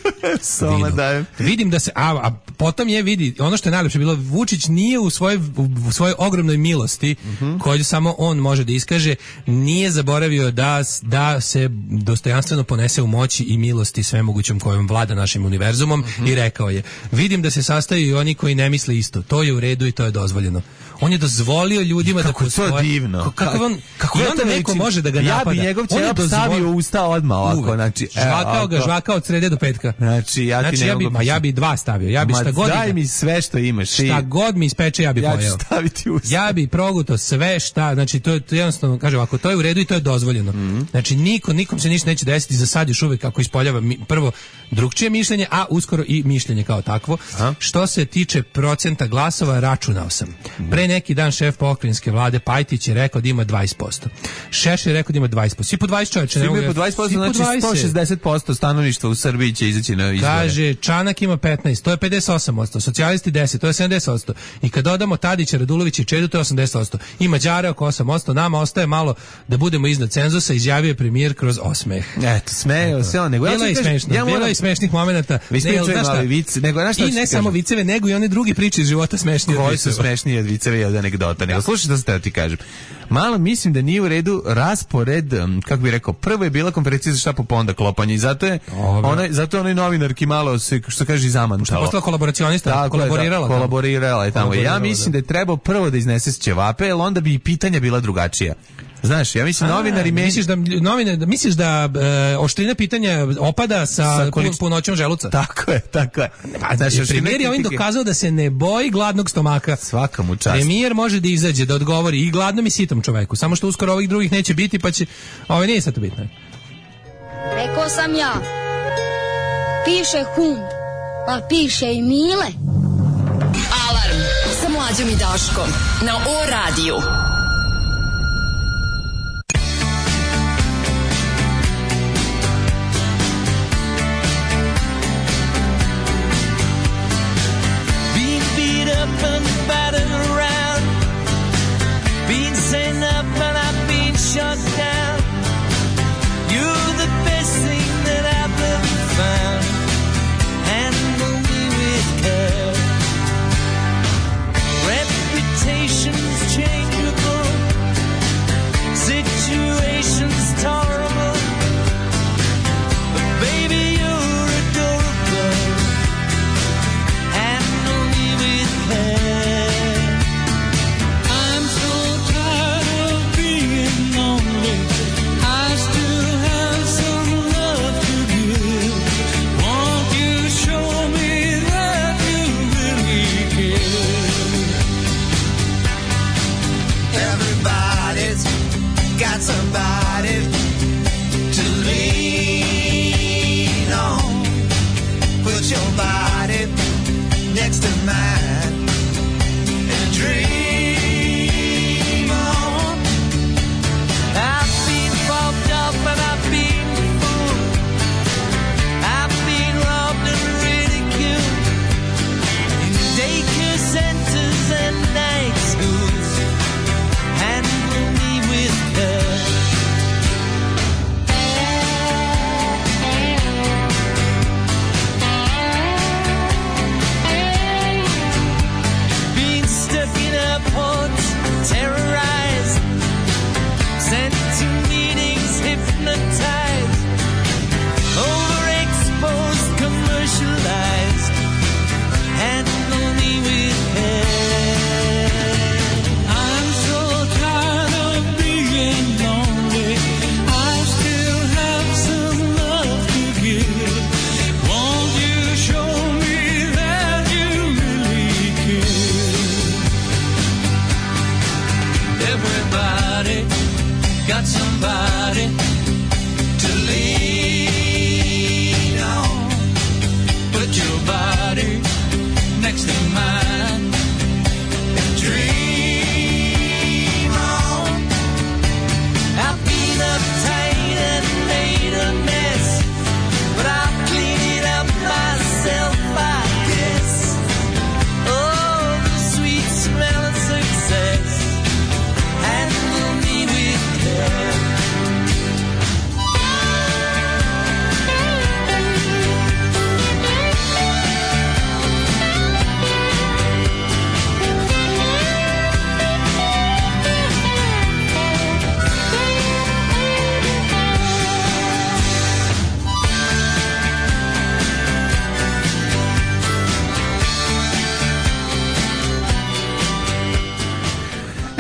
Soma dajem. Vidim da se, a, a potom je, vidi, ono što je najlepše bilo, Vučić nije u svojoj u svojoj ogromnoj milosti, mm-hmm. koju samo on može da iskaže, nije zaboravio da, da se dostojanstveno ponese u moći i milosti svemogućom kojom vlada našim univerzumom mm-hmm. i rekao je, vidim da se sastaju i oni koji ne misle isto, to je u redu i to je dozvoljeno. On je dozvolio ljudima kako da postoje. Kako to divno. Kako on, kako i onda neko može da ga napada. Ja bi njegov ćevap stavio u usta odmah ovako. Znači, žvakao ga, žvakao od srede do petka. Znači, ja ti znači, ja bi, ma ja bi dva stavio. Ja bi šta god daj mi sve što imaš. Šta god mi ispeče, ja bi ja pojeo. Ja ću staviti u usta. Ja bi proguto sve šta, znači to je to jednostavno, kažem, ako to je u redu i to je dozvoljeno. Mm-hmm. Znači, niko, nikom se ništa neće desiti, za sad još uvek kako ispoljava mi, prvo drugčije mišljenje, a uskoro i mišljenje kao takvo. Aha. Što se tiče procenta glasova, računao sam. Mm-hmm. Pre neki dan šef pokrajinske vlade Pajtić je rekao da ima dvadeset posto. Šešelj je rekao da ima dvadeset posto. Svi po dvadeset čovječe. Svi po dvadeset posto, znači sto šezdeset posto stanovništva u Srbiji će izaći na izbore. Kaže, Čanak ima petnaest, to je pedeset osam posto. Socijalisti deset, to je sedamdeset posto. I kad dodamo Tadića, Radulovića i Čedu, to je osamdeset posto. I Mađare oko osam posto. Nama ostaje malo da budemo iznad cenzusa, izjavio je premijer kroz osmeh. Eto, smejao se on. Nego bilo je smešno. Ja bilo je smešnih momenata. Vi ste čuli vice, nego znaš šta? I ne samo viceve, nego i one druge priče iz života smešnije od viceva. Koji su smešniji od viceva i od anegdota. Nego slušaj što ste ti kažem. Malo mislim da nije u redu raspored, kako bih rekao, prvo je bila konferencija za štapu, pa onda klopanje i zato je onaj, zato je onaj novinarki malo se, što kaže, zamantalo. Što je postala kolaboracionista, tako kolaborirala. Je, da, kolaborirala je tamo. Ja mislim da je trebao prvo da iznese ćevape, jer onda bi i pitanja bila drugačija. Znaš, ja mislim, novinari meni... Misliš da, novine, da, misliš da e, oštrina pitanja opada sa, sa količ... punoćom želuca? Tako je, tako je. Pa, znači, premijer je ovim dokazao da se ne boji gladnog stomaka. Svaka mu čast. Premijer može da izađe, da odgovori i gladnom i sitom čoveku. Samo što uskoro ovih drugih neće biti, pa će... Ovo nije sad to bitno. Rekao sam ja. Piše hum, pa piše i Mile. Alarm sa Mlađom i Daškom na O radiju. Shut down. You're the best thing that I've ever found. Handle me with care. Reputations change with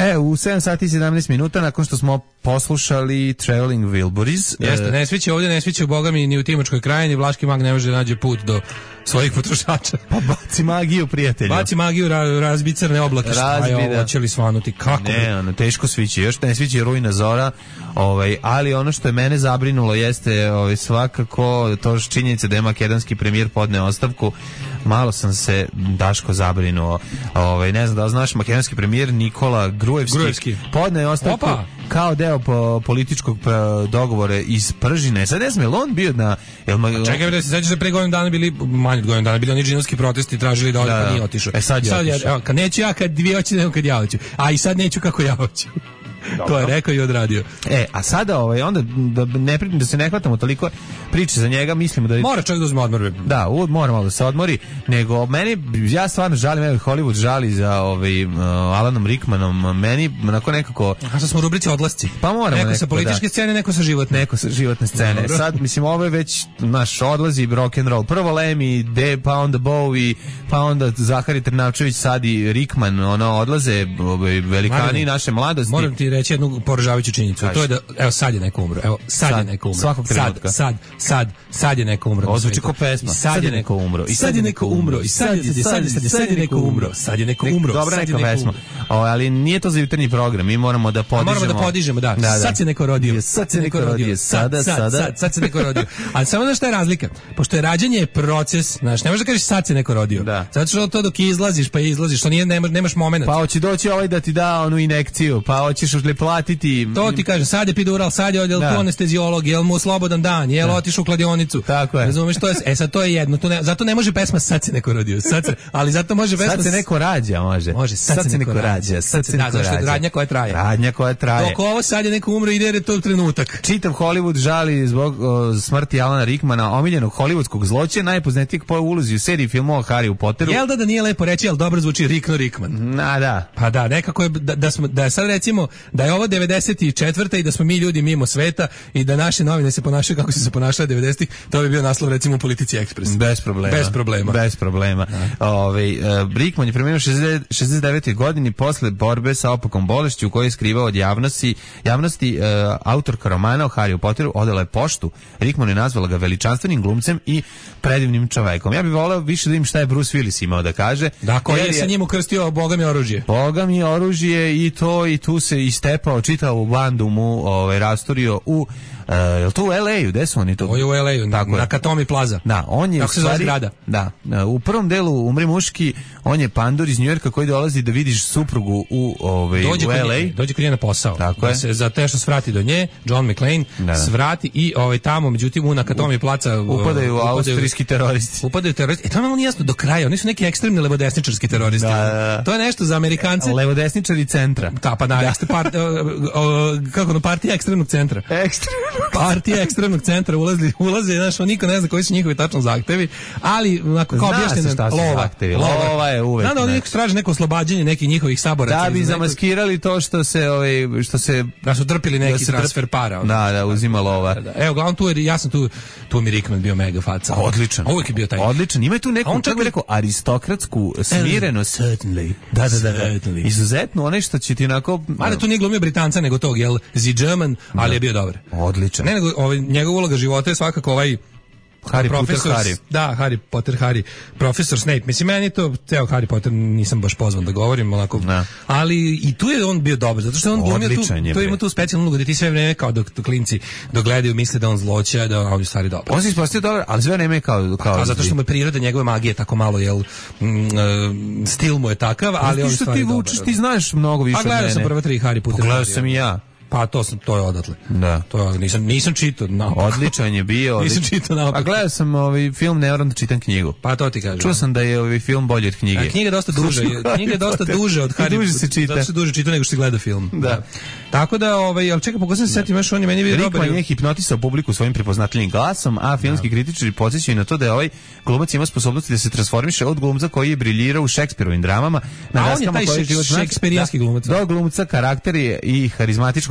E, u sedam sati i sedamnaest minuta nakon što smo poslušali Traveling Wilburys. Jeste, ne sviće ovdje, ne sviće u Bogami ni u Timočkoj krajini, Vlaški mag ne može da nađe put do svojih potrošača. Pa baci magiju, prijatelju. Baci magiju, ra, razbi crne oblake, Razbi, šta je da. ovo, će li svanuti, kako? Ne, ono, teško sviće, još ne sviće Rujna zora, ovaj, ali ono što je mene zabrinulo jeste ovaj, svakako to činjenica da je makedonski premijer podneo ostavku. Malo sam se, Daško, zabrinuo. Ovaj, ne znam da li znaš, makedonski premijer Nikola Gruevski, Gruevski. podneo je ostavku Opa. kao deo po, političkog pra, dogovora iz Pržine. Sad ne znam, je li on bio na... Jel, ma, Čekaj, da se sećaš da pre godinu dana bili, manje od godinu dana, bili oni džinovski protesti, tražili da ode, Da, pa da. nije otišao. E, sad je ja, otišao. evo, kad neću ja, kad vi hoćete, nego kad ja hoću. A i sad neću kako ja hoću. To je rekao i odradio. E, a sada ovaj, onda da, ne, pri- da se ne hvatamo toliko priče za njega, mislimo da je... Mora čovjek da uzme odmor. Da, uvod mora malo da se odmori, nego meni, ja stvarno žalim, evo Hollywood žali za ovaj, uh, Alanom Rickmanom, meni onako nekako... A što smo u rubrici odlasci? Pa moramo neko nekako, sa političke da. scene, neko sa životne. Neko sa životne scene. Dobro. Sad, mislim, ovo je već naš odlazi rock and roll. Prvo Lemmy, De, pa onda Bowie, pa onda Zahari Trnavčević, sad i Rickman, ono, odlaze ovaj, velikani Marine, naše mladosti. Moram ti reći jednu poražavajuću činjenicu. Kaži. To je da, evo, sad je neko umro. Evo, sad, Sad, je neko umro. svakog trenutka. Sad, sad, sad, sad je neko umro. Ovo na zvuči svetu. kao pesma. I sad je neko umro. I sad je neko umro. I sad je, sad je, sad je, sad je, sad je neko umro. Sad je neko umro. Dobra sad je neka neko pesma. umro. O, ali nije to za jutarnji program. Mi moramo da A podižemo. moramo da podižemo, da. Sad se neko rodio. Sad se neko rodio. Sada, sad, sada. Sad, sad se neko rodio. Ali samo znaš šta je razlika? Pošto je rađanje proces, znaš, ne možeš da kažeš sad se neko rodio. Da. Zato što to dok izlaziš, pa izlaziš, to nije, nemaš, nemaš momenat. Pa hoće doći ovaj da ti da onu injekciju, pa hoćeš li platiti... To ti kažem, sad je epidural, sad je odjel Da. tu anesteziolog, jel mu slobodan dan, jel otišao u kladionicu. Tako je. Razumeš, to je, e sad to je jedno, to ne, zato ne može pesma sad se neko rodio, sad se, ali zato može pesma... Sad se neko rađa, može. Može, sad se neko rađa, sad se da, neko zašto je rađa. radnja koja traje. Radnja koja traje. Dok ovo sad je neko umro ide jer je to trenutak. Čitav Hollywood žali zbog o, smrti Alana Rickmana, omiljenog hollywoodskog zločina, najpoznatijeg po ulozi u seriji filmova Harry Potteru. Jel da da nije lepo reći, ali dobro zvuči Rickno Rickman. Na, da. Pa da, nekako je, da, da, smo, da je sad recimo, da je ovo devedeset četvrta i da smo mi ljudi mimo sveta i da naše novine se ponašaju kako su se ponašale devedesetih, to bi bio naslov recimo u Politici Ekspres. Bez problema. Bez problema. Bez problema. Ovaj uh, Rickman je preminuo u šezdeset devete godini posle borbe sa opakom bolešću u kojoj je skrivao od javnosti, javnosti uh, autorka romana o Harry Potteru odala je poštu. Rickman je nazvala ga veličanstvenim glumcem i predivnim čovekom. Ja bih voleo više da im šta je Bruce Willis imao da kaže. Da, koji Jer je sa njim ukrstio Boga mi oružje. Boga mi oružje i to i tu se istepao čitavu bandu mu ovaj, rasturio u Uh, je li to u L A-u? Gde su oni to? Ovo je u L A-u, Tako na je. Katomi Plaza. Da, on je Kako u se zove stvari, zgrada? Da, u prvom delu Umri muški, on je pandur iz Njujorka koji dolazi da vidiš suprugu u, ovaj, Dođe u kod L A. nje, dođe kod nje na posao. Tako da je. se za te što svrati do nje, John McClane Da, da. svrati i ovaj tamo, međutim u Nakatomi placa Upadaju austrijski teroristi. Upadaju teroristi. E to nam nije jasno do kraja, oni su neki ekstremni levodesničarski teroristi. Da, da, da. To je nešto za Amerikance. Levodesničari centra. Da, pa da, ekst- part, o, o, kako no, partija ekstremnog centra. Ekstremnog Partija ekstremnog centra ulazi, ulaze, znaš, on niko ne zna koji su njihovi tačno zahtevi, ali onako kao Zna se objašnjeno, šta su lova, zahtevi. Lova je uvek, Da, da, oni ne. neko traže neko oslobađanje nekih njihovih saboraca. Da bi iz nekog- zamaskirali to što se ovaj što se da su trpili neki da se trp- transfer para. ono. Da, da, uzima lova. Da, evo, glavno tu je, ja sam tu, tu mi Rickman bio mega faca. Odličan. Uvijek je bio taj. Odličan. Ima tu neku, A on čak kako bi i- rekao, aristokratsku smirenost. Certainly. Da, da, da, da. Certainly. Izuzetno, onaj što će ti onako... Mada tu nije glumio Britanca, nego tog, jel, Z German, ali je bio dobar. Odličan. Ne, nego ovaj, njegova uloga života je svakako ovaj Harry Potter, Harry. Da, Harry Potter, Harry. Profesor Snape. Mislim, meni to, ceo Harry Potter nisam baš pozvan da govorim, onako, Da. ali i tu je on bio dobar, zato što je on glumio tu, Odličan je, to bre. ima tu specijalnu ulogu, da ti sve vreme kao dok, dok klinci dogledaju, misle da on zloća, da on je u stvari dobar. On se ispostavio dobar, ali sve vreme je kao... kao A zato što mu je priroda njegove magije tako malo, jel, mm, e, stil mu je takav, ali on je u što stvari ti dobar. vučeš, ti znaš mnogo više A od mene. gledao sam prva tri Harry Potter. Gledao sam i ja. Pa to sam, to je odatle. Da. To je, nisam, nisam čitao, naopako. Odličan je bio. Nisam odličan. čitao naopako. A gledao sam ovaj film, ne moram da čitam knjigu. Pa to ti kažem. Čuo sam da je ovaj film bolji od knjige. A knjiga je dosta duže, knjiga je dosta duže od Harry. Duže se čita. Zato se duže čita nego što se gleda film. Da. Tako da, ovaj, al čekaj, pokušam se setim još, on je meni bio dobar. Rickman je hipnotisao publiku svojim prepoznatljivim glasom, a filmski kritičari podsjećaju na to da je ovaj glumac ima sposobnosti da se transformiše od glumca koji je briljirao u Šekspirovim dramama na A on je daskama taj koje šek- život zna- šekspirijanski da, glumac. do glumca karakteri i harizmatičkog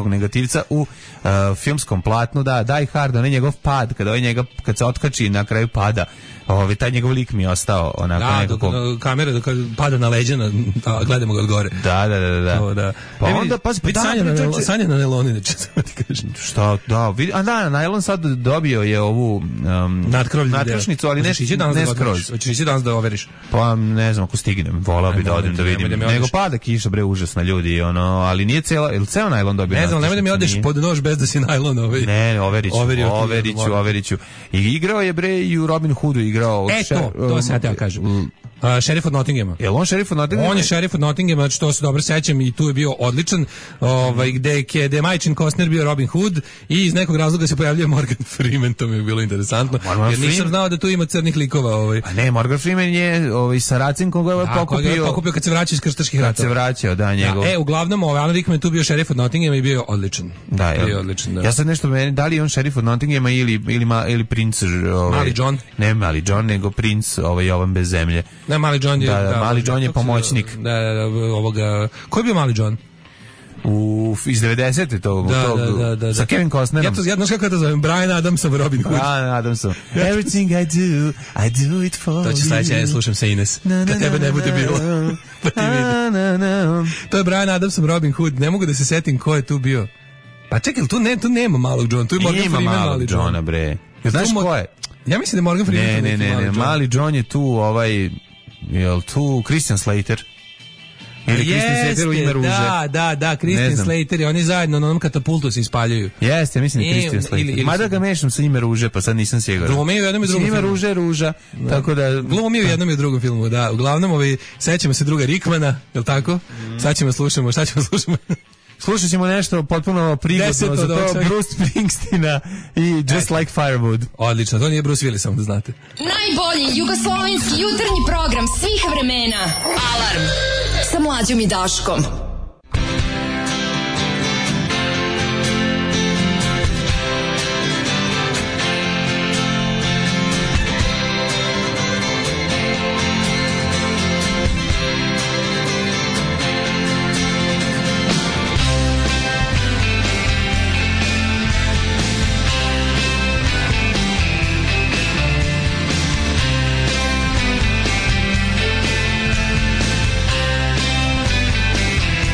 negativca u uh, filmskom platnu, da, Die Hard, on je njegov pad, kada ovaj njega, kad se otkači na kraju pada, ovaj, taj njegov lik mi je ostao onako da, nekako... dok kamera dok pada na leđa, na, a gledamo ga od gore. Da, da, da, da. To, da. Pa e, onda, pazi, pa da, Sanja na, pričače... Sanja na neloni, neće samo ti kažem. Šta, da, vidi, a da, najlon sad dobio je ovu um, nadkrošnicu, ali ne, ne skroz. Hoćeš ići danas da overiš? Pa ne znam ako stignem, volao bi da odem da vidim. Da Nego pada kiša, bre, užasna ljudi, ono, ali nije cela, ili ceo najlon dobio? Ne znam, nemoj da mi odeš pod nož bez da si najlon ovaj. Ne, overiću, overiću, overiću. I igrao je, bre, i u Robin Hoodu igrao. E, to, to se ja teo kažem. Uh, šerif od Nottinghama. Jel on šerif od Nottinghama? On je šerif od Nottinghama, znači to se dobro sećam i tu je bio odličan. Ovaj gde je gde Majčin Costner bio Robin Hood i iz nekog razloga se pojavljuje Morgan Freeman, to mi je bilo interesantno. Morgan jer nisam Freeman? Znao da tu ima crnih likova, ovaj. A ne, Morgan Freeman je ovaj Saracen koga je pokupio. Da, pokupio kad se vraća iz krstaških ratova. Kad se vraćao, da, njegov. Da, e, uglavnom ovaj Alan Rickman tu bio šerif od Nottinghama i bio odličan. Da, bio ja, odličan, da. Ja sad nešto meni, da li je on šerif od Nottinghama ili ili ma, ili princ ovaj Mali John? Ne, Mali John, nego princ ovaj Jovan bez zemlje. Ne, Mali John je da, da, da Mali John je pomoćnik. Da, da, da, ovoga. Ko je bio Mali John? U iz devedesete to da, tog, da, da, da, sa Kevin Costnerom. Ja to ja znaš kako to zovem, Brian Adamsom Robin Hood. Brian Adamsom. Everything I do, I do it for. To će sledeće, ja slušam se Ines. Kad tebe ne bude bilo. Pa ti vidi. To je Brian Adamsom Robin Hood. Ne mogu da se setim ko je tu bio. Pa čekaj, tu ne, tu nema malog John, tu je Morgan Freeman Mali John. Johna, bre. Znaš ko je? Ja mislim da je Morgan Freeman. Ne, ne, ne, ne, Mali John je tu ovaj, jel tu Christian Slater? Ili Christian Slater u ime ruže. Da, da, da, Christian Slater i oni zajedno na onom katapultu se ispaljuju. Jeste, mislim da Christian Slater. Mada ga mešam sa ime ruže, pa sad nisam siguran. Glumi u jednom i drugom filmu. Ime ruže je ruža, da. Tako da... Glumi u jednom i drugom filmu, da. Uglavnom, ovaj, sećamo se druga Rickmana, je li tako? Mm. Sad ćemo slušamo, šta ćemo slušamo? Slušat ćemo nešto potpuno prigodno za to, Bruce Springsteena i Just Like Firewood. Odlično, to nije Bruce Willis, samo da znate. Najbolji jugoslovenski jutarnji program svih vremena. Alarm sa Mlađom i Daškom. Thank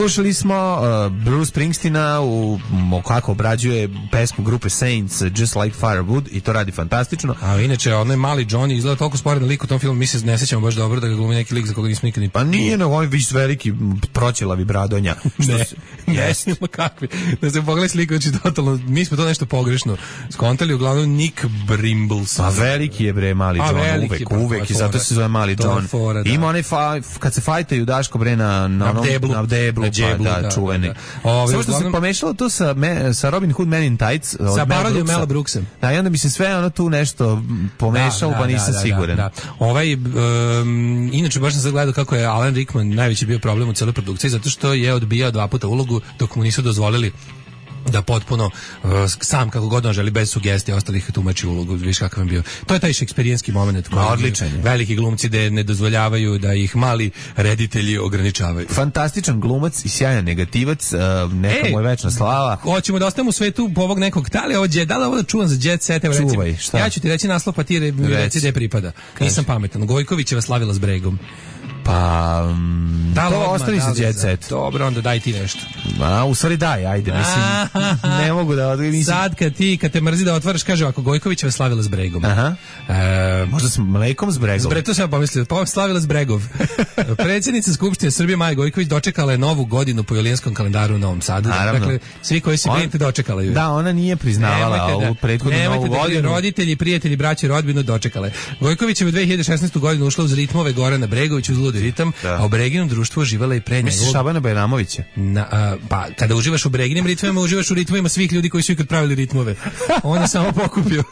Slušali smo uh, Bruce Springsteena u m, kako obrađuje pesmu grupe Saints Just Like Firewood i to radi fantastično. A inače, onaj mali Johnny izgleda toliko sporedan lik u tom filmu, mi se ne sećamo baš dobro da ga glumi neki lik za koga nismo nikad ni... Pa nije, no, on je viš veliki proćelavi bradonja. Ne, yes. ne, kakvi. Da se pogledaj sliku, znači totalno, mi smo to nešto pogrešno skontali, uglavnom Nick Brimbles. Pa veliki je bre mali John, uvek, pa, uvek i zato se zove mali John. Fora, da. Ima onaj fa, kad se fajtaju Daško bre na na onom na deblu, pa da, čuveni. Da, da. Ove, samo što uglavnom... se pomešalo to sa me, sa Robin Hood Men in Tights, sa parodijom Mela Brooksa. Da, i onda mi se sve ono tu nešto pomešalo, da, da, pa nisam da, siguran. Da, da. Ovaj um, inače baš sam sad gledao kako je Alan Rickman najveći bio problem u celoj produkciji zato što je odbijao dva puta ulogu dok mu nisu dozvolili da potpuno uh, sam kako god on želi bez sugestija ostalih tumači ulogu, viš kakav je bio. To je taj šekspirijanski moment koji odličan je. Veliki glumci da ne dozvoljavaju da ih mali reditelji ograničavaju. Fantastičan glumac i sjajan negativac, uh, neka mu je večna slava. Hoćemo da ostanemo u svetu po ovog nekog, da li ovo, da li ovo da čuvam za Jet Set? Evo, Čuvaj, recimo, šta? Ja ću ti reći naslov pa ti re, reci gde pripada. Kaži. Nisam pametan. Gojkovićeva slavila s Bregom. Pa um, da to ostavi se Jet Set. Dobro, onda daj ti nešto. A, u stvari daj, ajde, mislim, ne mogu da odgovorim. Sad kad ti, kad te mrzi da otvaraš, kaže ovako, Gojkovićeva slavila s Bregom. Aha. E, možda sam mlekom s Bregom. Bre, to sam ja pomislio, pa slavila s Bregov. Predsjednica Skupštine Srbije Maja Gojković dočekala je novu godinu po julijanskom kalendaru u Novom Sadu. Naravno. Dakle, svi koji se brinite dočekala ju. Da, ona nije priznavala nemojte ovu prethodnu da, novu godinu. Da roditelji, prijatelji, braći, rodbinu dočekale. Gojković je u dve hiljade šesnaeste. godinu ušla uz ritmove Gorana Bregovića uz ludi ritam, da. A u Breginom društvu uživala i pre njega. Misliš Šabana Bajramovića? Na, a, pa, kada uživaš u Breginim ritmovima, uživaš u ritmovima svih ljudi koji su ikad pravili ritmove. On je samo pokupio.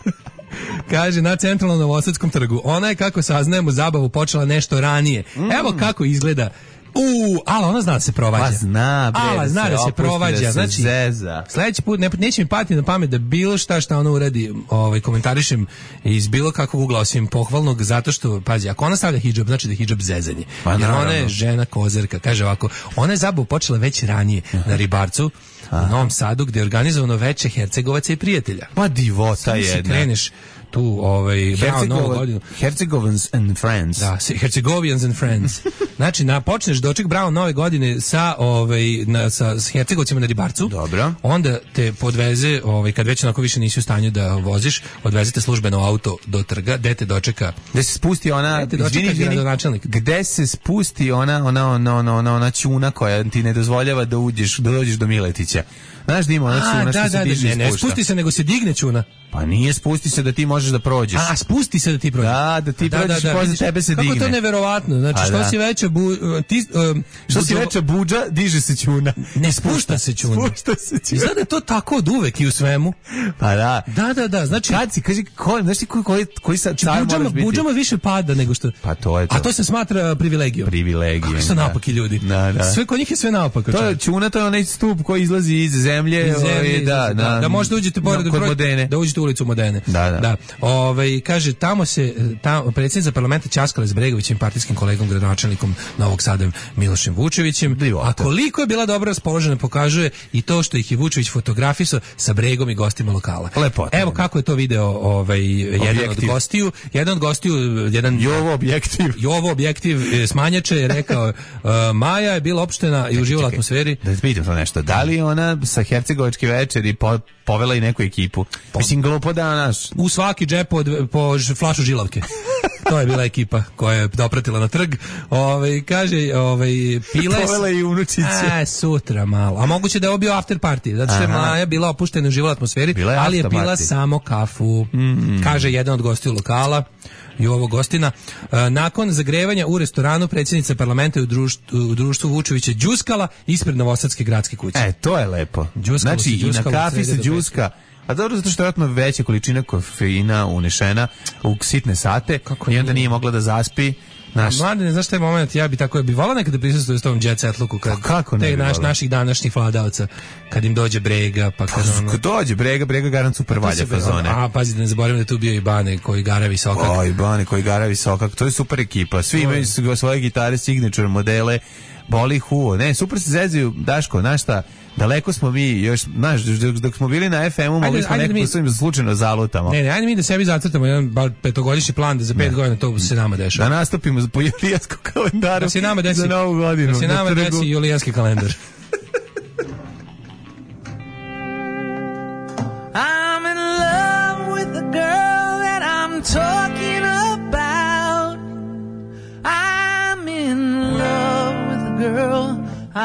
Kaže, na centralnom Novosadskom trgu. Ona je, kako saznajemo, zabavu počela nešto ranije. Mm. Evo kako izgleda. U, ala ona zna da se provađa. Pa zna, bre, ala zna da se, da se provađa. Da se znači, zeza. Sledeći put ne, neće mi pati na pamet da bilo šta šta ona uradi, ovaj, komentarišem iz bilo kakvog ugla osim pohvalnog, zato što, pazi, ako ona stavlja hidžab, znači da je hidžab zezanje. Pa, jer ona je žena kozerka. Kaže ovako, ona je zabavu počela već ranije na Ribarcu, u Novom Sadu, gde je organizovano veče Hercegovaca i prijatelja. Pa divota jedna. Kreneš tu, ovaj, bravo, novu godinu. Hercegovans and Friends. Da, Hercegovians and Friends. Znači, na, počneš doček bravo nove godine sa, ovaj, na, sa s Hercegovcima na Ribarcu. Dobro. Onda te podveze, ovaj, kad već onako više nisi u stanju da voziš, odvezete službeno auto do trga, gde te dočeka. Gde se spusti ona, izvini, gradonačelnik. Gde se spusti ona, ona, ona, ona, ona, ona čuna koja ti ne dozvoljava da uđeš, da dođeš do Miletića. Znaš da ima ona čuna što da, se da, diže ne, i ne, spušta. spusti se, nego se digne čuna. Pa nije, spusti se da ti možeš da prođeš. A, spusti se da ti prođeš. Da, da ti da, prođeš, da, da, posle tebe se kako digne. Kako to neverovatno? Znači, što da. si veća bu, ti, um, što buđo, si veća buđa, diže se čuna. Ne, spušta se čuna. Spušta se čuna. Izgleda je to tako od uvek i u svemu. Pa da. Da, da, da. Znači, kad si, kaži, ko, znaš ti koji, koji, koji sad car buđama, moraš biti? Buđama više pada nego što... Pa to je to. A to se smatra privilegijom. Privilegijom, kako su naopaki ljudi. Da, da. Sve kod njih je sve naopako. To je čuna, to je onaj stup koji izlazi iz zemlje. Iz zemlje, ovaj, da, da, na, da možete uđete pored kod Modene. Da uđete u ulicu Modene. Da, da. da. Ovaj, kaže, tamo se tamo, predsjednica parlamenta ćaskala s Bregovićem, partijskim kolegom, gradonačelnikom Novog Sada Milošem Vučevićem. Divota. A koliko je bila dobro raspoložena pokazuje i to što ih je Vučević fotografisao sa Bregom i gostima lokala. Lepota. Evo kako je to video ovaj, jedan od gostiju. Jedan od gostiju, jedan... Jovo objektiv. Jovo objektiv smanjače je rekao, uh, Maja je bila opštena i uživala u atmosferi. Da te pitam to nešto. Da li ona sa hercegovačke večeri po, povela i neku ekipu? Po, Mislim, glupo da naš. U svaki džep po, po flašu žilavke. To je bila ekipa koja je dopratila na trg. Ovaj kaže, ovaj pile povela i unučiće. A sutra malo. A moguće da je bio after party, zato što je Maja bila opuštena u živoj atmosferi, je ali je pila party. Samo kafu. Mm. Kaže jedan od gostiju lokala. I ovo gostina. E, nakon zagrevanja u restoranu predsjednica parlamenta u društvu, u društvu Vučevića đuskala ispred Novosadske gradske kuće. E, to je lepo. Đuskalo znači i na kafi se đuska. A dobro, zato što je vjerojatno veća količina kofeina unešena u sitne sate. Kako i onda nije mogla da zaspi. Naš... Mladine, znaš taj moment, ja bi tako je bi volao nekada prisustuje s tom jet set looku kad kako ne te naš, naših današnjih vladavaca kad im dođe Brega pa kad ono... dođe Brega, Brega garant super valja fazone. A pazi da ne zaboravim da tu bio i Bane koji gara visokak. Oj, Bane koji gara visokak, to je super ekipa. Svi imaju svoje gitare, signature modele, boli huo. Ne, super se zezaju, Daško, znaš šta? Daleko smo mi još, znaš, dok smo bili na Ef Emu, mogli smo nekako mi... da slučajno zalutamo. Ne, ne, ajde mi da sebi zacrtamo jedan bar petogodišnji plan da za pet ne. godina to se nama dešava. Da nastupimo po julijanskom kalendaru da se nama desi, za novu godinu. Da se nama desi julijanski kalendar.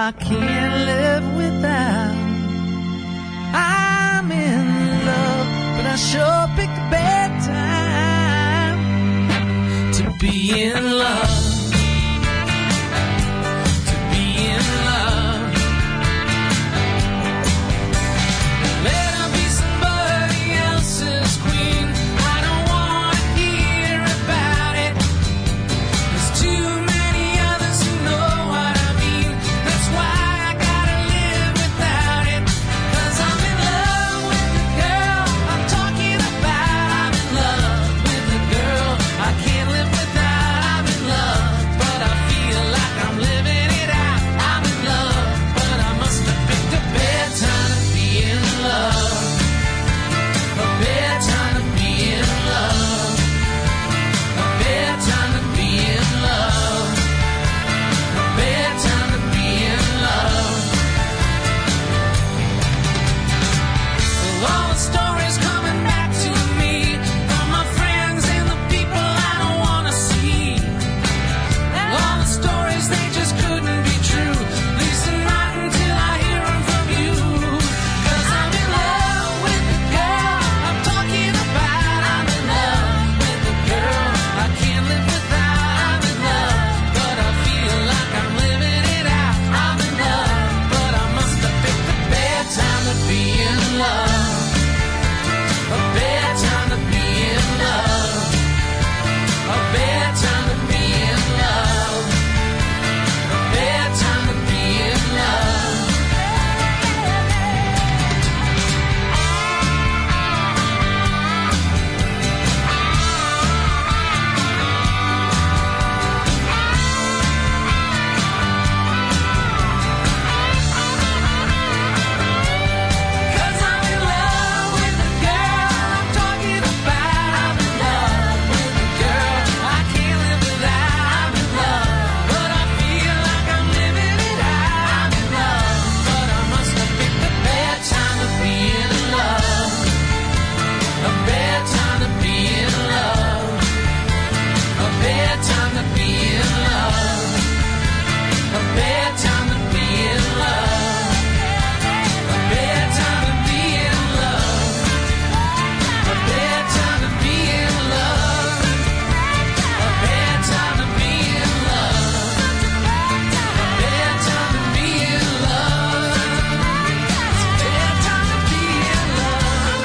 I can't live without. I'm in love, but I sure picked a bad time to be in love. To be in love. Let her be somebody else's queen. I don't want to hear about it. There's too many others who know what I mean. That's why I gotta live without it. 'Cause I'm in love with the girl I'm talking about. I'm in love with the girl I can't live without. I'm in love, but I feel like I'm living it out. I'm in love, but I must have picked a bad time to be in love. A bad time to be in love. A bad time to be in love. A bad time to be in love. Well, all the stories coming back to me from my friends and the people I don't wanna see. All the stories, they just couldn't be true. At least not until I hear them from you. 'Cause I'm in love with the girl I'm talking about. I'm in love with the girl I can't live without. I'm in love, but I feel like I'm living it out. I'm in love, but I must have picked a bad time to be in love. A bad time to be in love. A bad time to be in love. A bad time to be in love. Cause I'm in love with the girl I'm talking about. I'm in love with the girl I can't live without. I'm in love, but I feel like I'm living it out. I'm in love, but I must have picked a bad time to be in love. A bad time to be in love. A bad time to be in love. A bad time to be in love. A bad time to be in love. A bad time to be in love. A bad time to be in love. A bad time to be in love. It's a bad time to be in love.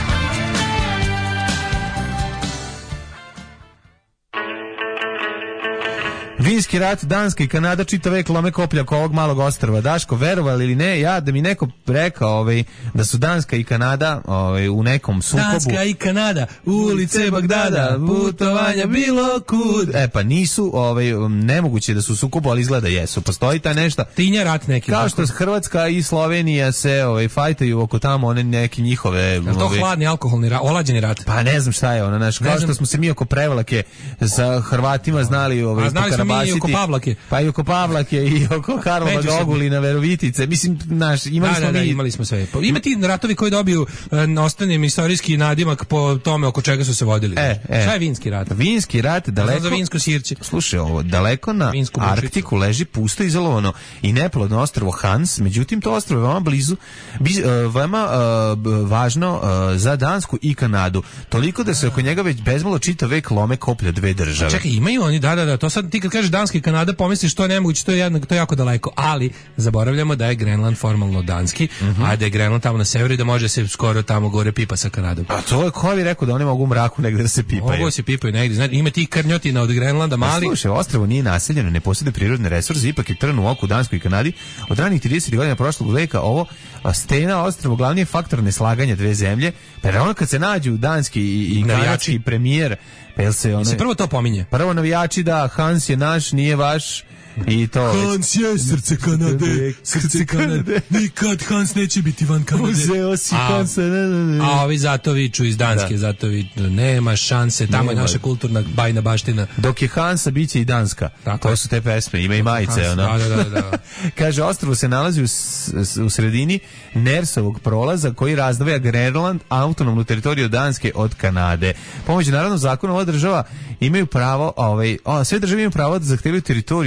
Vinski rat, Danska i Kanada čitav vek lome koplja oko ovog malog ostrva. Daško, verovali ili ne, ja da mi neko rekao ovaj, da su Danska i Kanada ovaj, u nekom sukobu. Danska i Kanada, ulice Bagdada, putovanja bilo kud. E pa nisu, ovaj, nemoguće da su u sukobu, ali izgleda jesu. Postoji ta nešto. Tinja rat neki. Kao što Hrvatska i Slovenija se ovaj, fajtaju oko tamo one neke njihove... Je li to ovaj, hladni alkoholni rat, olađeni rat? Pa ne znam šta je ono, znaš, kao što smo se mi oko Prevlake sa Hrvatima znali ovaj, A znali smo mi i oko Pavlake. Pa i oko Pavlake i oko Karlova Međusobno. Ogulina, Verovitice. Mislim, naš, imali Da, smo da, da, mi... imali smo sve. Pa ima ti ratovi koji dobiju e, ostanem istorijski nadimak po tome oko čega su se vodili. E, e. Šta je vinski rat? Vinski rat daleko... Za vinsko sirće. Slušaj ovo, daleko na Vinsku bučicu. Arktiku leži pusto izolovano i neplodno ostrvo Hans, međutim to ostrvo je veoma blizu, bi, uh, veoma uh, b- važno uh, za Dansku i Kanadu. Toliko da se oko njega već bezmalo čitav vek lome koplja dve države. Čekaj, imaju oni, da, da, da, to sad ti kad kažeš Danska i Kanada pomisliš to je nemoguće, to je, jedno, to je jako daleko, ali zaboravljamo da je Grenland formalno danski, Mhm. a da je Grenland tamo na severu i da može se skoro tamo gore pipa sa Kanadom. A to je ko bi rekao da oni mogu u mraku negde da se pipaju. Mogu se pipaju negdje, znači ima ti krnjotina od Grenlanda mali. Pa slušaj, ostrvo nije naseljeno, ne posjeduje prirodne resurse, ipak je trn u oku Danskoj i Kanadi. Od ranih tridesetih godina prošlog veka ovo a, stena ostrvo glavni je faktor neslaganja dve zemlje. Pa ono kad se nađu danski i, i kanadski premijer, pa jel se one... Se prvo to pominje. Prvo navijači da Hans je naš, nije vaš. I to Hans je srce Kanade, srce Kanade, nikad Hans neće biti van Kanade. Uzeo si Hansa, ne, ne, ne. A ovi zato viču iz Danske, Da. zato viču, nema šanse, tamo Nema. je naša kulturna bajna baština. Dok je Hansa, bit će i Danska. Tako To je. su te pesme, ima i majice. Hans, Ono. da, da, da, da. Kaže, ostrvo se nalazi u, s- s- u sredini Nersovog prolaza koji razdvaja Grenland, autonomnu teritoriju Danske od Kanade. Pomoću naravno zakona ova država imaju pravo, ovaj, o, sve države imaju pravo da zahtevaju teritoriju u kojoj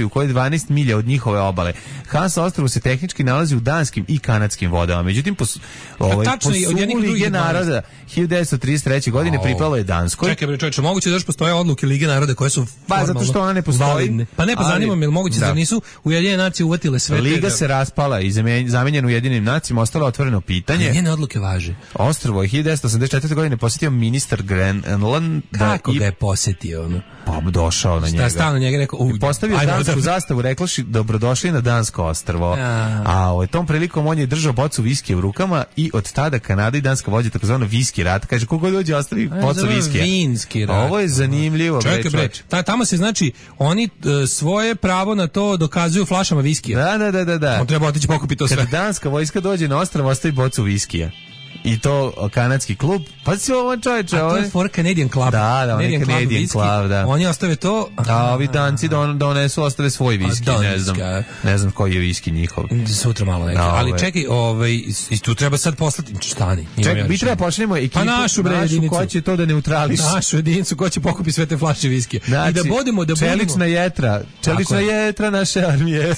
dvanaest milja od njihove obale. Hansa ostrvo se tehnički nalazi u danskim i kanadskim vodama. Međutim, po, ovaj, tačno, po od jednih sumu do drugih Lige naroda hiljadu devetsto trideset treće. godine Au. pripalo je Danskoj. Čekaj bre čoveče, moguće da još postoje odluke Lige naroda koje su Pa zato što ona ne postoji. validne. Pa ne, pa Ali- zanima me, jel moguće da. da nisu Ujedinjene nacije uvatile sve te- Liga se raspala i zamenjen- zamenjena Ujedinjenim nacijama, ostalo je otvoreno pitanje. Njene odluke važe. Ostrvo je hiljadu devetsto osamdeset četvrte. godine posjetio ministar Grenland Kako i ga je posetio ono? pa došao na njega. Sta stao na njega i rekao, u, I postavio ajmo dansku da- zastavu, rekloši dobrodošli na Dansko ostrvo. Ja. A ovaj, tom prilikom on je držao bocu viskija u rukama i od tada Kanada i Danska vode takozvano viski rat. Kaže, kogo dođe ostavi Aj, bocu zove viskija. vinski rat. Ovo je zanimljivo. Čekaj bre, čoveče. ta, tamo se znači, oni e, svoje pravo na to dokazuju flašama viskija. Da, da, da, da, da. On treba otići pokupiti to sve. Kada danska vojska dođe na ostrvo, ostavi bocu viskija. I to kanadski klub. Pa si ovo čovječe. A to ovo je for Canadian Club. Da, da, on je Canadian whisky. Club, da. Oni ostave to. A ovi danci don, donesu, ostave svoj viski, A, ne znam, Danska. ne znam koji je viski njihov. Sutra malo neki. Da, Ali ovaj. čekaj, ovaj, i tu treba sad poslati, stani. imam Čekaj, ja mi rešenje. treba počnemo ekipu, Pa našu, bre, jedinicu. ko će to da neutrališe. Našu jedinicu, ko će pokupi sve te flaše viskija. Znači, I da budemo, da budemo... čelična jetra, čelična Tako je. jetra naše armije.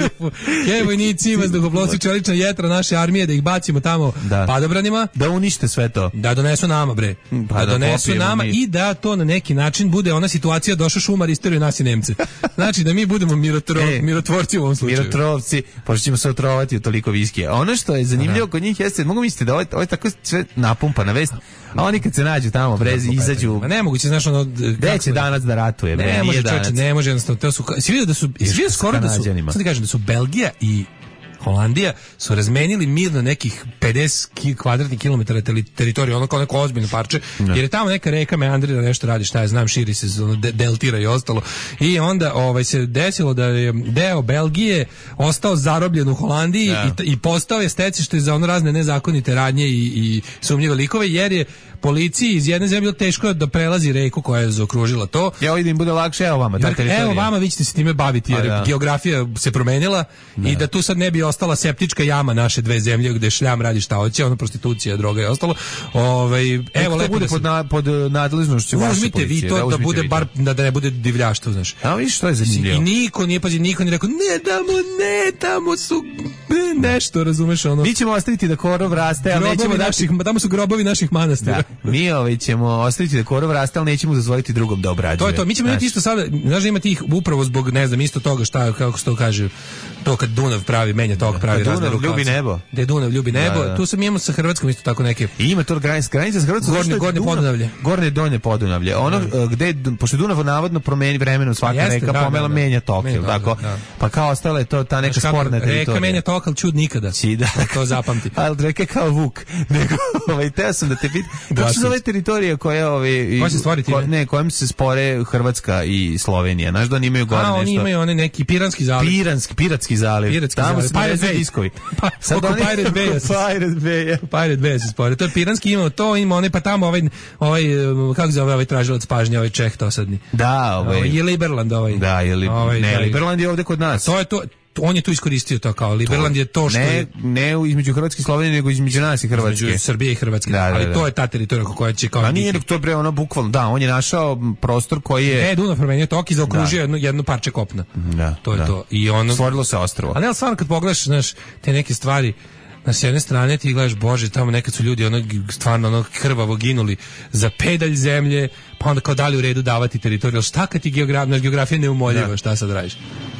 Je, vojnici, vazduhoplovci, čelična jetra naše armije, da ih bacimo tamo Da. padobranima. Da unište sve to. Da donesu nama, bre. Pa da da donesu popijemo nama mi. i da to na neki način bude ona situacija došao šumar istoriju nas i Nemce. Znači da mi budemo mirotro, E, mirotvorci u ovom slučaju. Mirotrovci, pošto ćemo se otrovati od toliko viskija. Ono što je zanimljivo kod njih jeste, mogu misliti da ovo, ovo je tako sve napumpana vest, a oni kad se nađu tamo, bre, izađu... Ma nemoguće, znaš ono... Gde će danas da ratuje, bre, Ne nije može, danas. čoveče, ne može, jednostavno, to su... Si vidio da su, si vidio s skoro da su, Kanađanima. sad ti kažem, da su Belgija i Holandija su razmenili mirno nekih pedeset ki- kvadratnih kilometara teli- teritorije, ono kao neko ozbiljno parče, jer je tamo neka reka meandrira, nešto radi, šta ja znam, širi se, ono, de- deltira i ostalo. I onda ovaj se desilo da je deo Belgije ostao zarobljen u Holandiji Da. i, t- i postao je stecište za ono razne nezakonite radnje i, i sumnjive likove, jer je policiji iz jedne zemlje bilo teško da prelazi reku koja je zaokružila to. Ja vidim, bude lakše, evo vama, ta Jer, teritorija. evo vama, vi ćete se time baviti, jer Pa da. geografija se promenila i da tu sad ne bi ostala septička jama naše dve zemlje gde šljam radi šta hoće, ono prostitucija, droga i ostalo. Ovaj, evo Evo, to lepo bude da se- pod, na, pod nadležnošću vaše Uzmite policije. vi to da, uzmite bude vi to. bar da, da ne bude divljaštvo, znaš. A vidiš što je zanimljivo. I niko nije, pazi, niko nije rekao, ne tamo, ne, tamo su e, nešto, razumeš, ono. Mi ćemo ostaviti da korov raste, ali Grobovi nećemo dati... naših, tamo su grobovi naših manastira. Da, mi ovaj ćemo ostaviti da korov raste, ali nećemo dozvoliti drugom da obrađuje. To je to. Mi ćemo Znaš, imati isto sada, znaš da ima tih upravo zbog, ne znam, isto toga šta, kako se to kaže, to kad Dunav pravi, menja tok, pravi Kad razne Dunav rukavce. ljubi nebo. Da je Dunav ljubi nebo. Da, da. Tu sam imamo sa Hrvatskom isto tako neke... I ima to granica, granica s Hrvatskom. Gornje- zašto je gornje Dunav- Podunavlje. Gornje i donje Podunavlje. Ono e, gde, je Dun- pošto Dunav navodno promeni vremenom svaka Jeste, reka, da, pomela da, da. menja tok, Menja, jel da, tako? da, da. Pa kao ostala je to ta neka Znaš kako, sporna teritorija. Reka menja tok, ali čud nikada. Si, da. Da to zapamti. Ali reke kao Vuk. Nego, ovaj, teo sam da te pitam. Kako se zove teritorija koja, ovaj, Koja se stvori time? ne, kojem se spore Hrvatska i Slovenija. Znaš da oni imaju gore A, nešto. oni imaju one neki piranski zaliv. Piranski, piratski zaliv. Piratski Tamo zaliv. se Pirate dovezu Bay. diskovi. Pa, oko oni- Pirate Baya se- Pirate Baya. Pirate Bay se spore. To je piranski, imao to, ima one, pa tamo ovaj, ovaj, um, kako se zove ovaj tražilac pažnje, ovaj Čeh to sadni. Da, ovaj. Ovaj, je Liberland ovaj. Da, je li, Ovaj, ne, da, Liberland je ovde kod nas. To je to, on je tu iskoristio to kao Liberland je to što ne, je ne u- između Hrvatske i Slovenije, nego između nas i Hrvatske. između Srbije i Hrvatske. Da, da, ali da. to je ta teritorija oko koja će kao A nije, biti- nego to je bre ono bukvalno, da, on je našao m, prostor koji je... E, Dunav promenio tok i zaokružio Da. jednu, jednu parče kopna. Da, To je da. to. I ono... Stvorilo se ostrvo. Ali, ali stvarno kad pogledaš, znaš, te neke stvari, na s jedne strane ti gledaš, bože, tamo nekad su ljudi ono, stvarno ono krvavo ginuli za pedalj zemlje, pa onda kao da li u redu davati teritoriju. Ali šta kad ti geograf, naš geografija je neumoljiva, Da. šta sad radiš?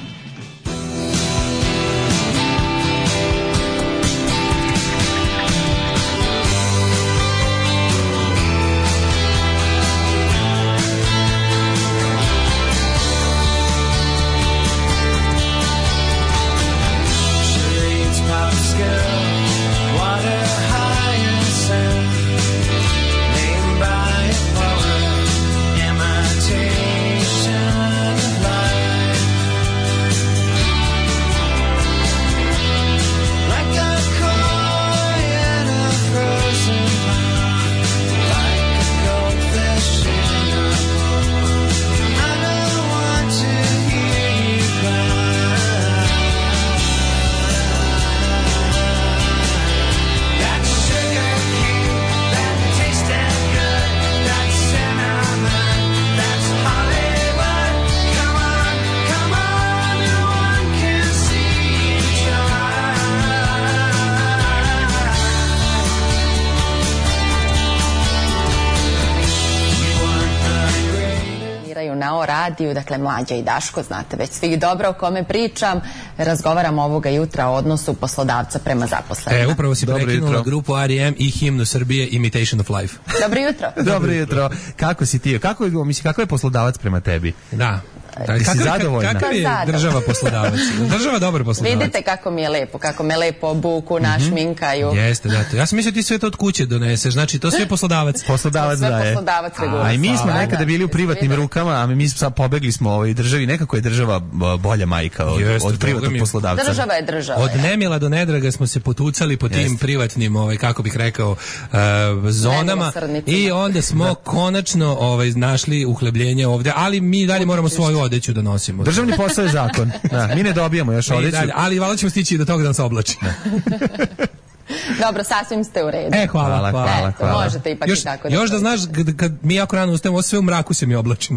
Charades, Pascal, water hyacinth, named by a poet, imitation of life. radiju, dakle Mlađa i Daško, znate već svi dobro o kome pričam. Razgovaramo ovoga jutra o odnosu poslodavca prema zaposlenima. E, upravo si prekinula grupu R E M i himnu Srbije Imitation of Life. Dobro jutro. Dobro jutro. Kako si ti? Kako, mislim, kako je poslodavac prema tebi? Da. Ti si zadovoljna? Kakav je država poslodavac? Država dobar poslodavac. Vidite kako mi je lepo, kako me lepo obuku, našminkaju. Jeste, da. To. Ja sam mislio ti sve to od kuće doneseš, znači to sve poslodavac. Poslodavac sve daje. Poslodavac regulisan. A i mi smo Da, nekada da. bili u privatnim rukama, a mi sad pobegli smo ovoj državi. Nekako je država bolja majka od, Jeste, od privatnog mi- poslodavca. Država je država. Od nemila do nedraga smo se potucali po tim Jeste. privatnim, ovaj, kako bih rekao, uh, zonama Nemilosrdnicima. i onda smo konačno ovaj, našli uhlebljenje ovde, ali mi dalje moramo svoju odeću da nosimo. Državni posao je zakon. Da, mi ne dobijamo još Mi odeću. dalje, ali valjda ćemo stići i do toga da nas oblači. Dobro, sasvim ste u redu. E, hvala, Hvala, hvala. hvala, Eto, hvala. možete ipak Još, i tako da... još da znaš, kad, kad mi jako rano ustajemo, ovo sve u mraku se mi oblačimo.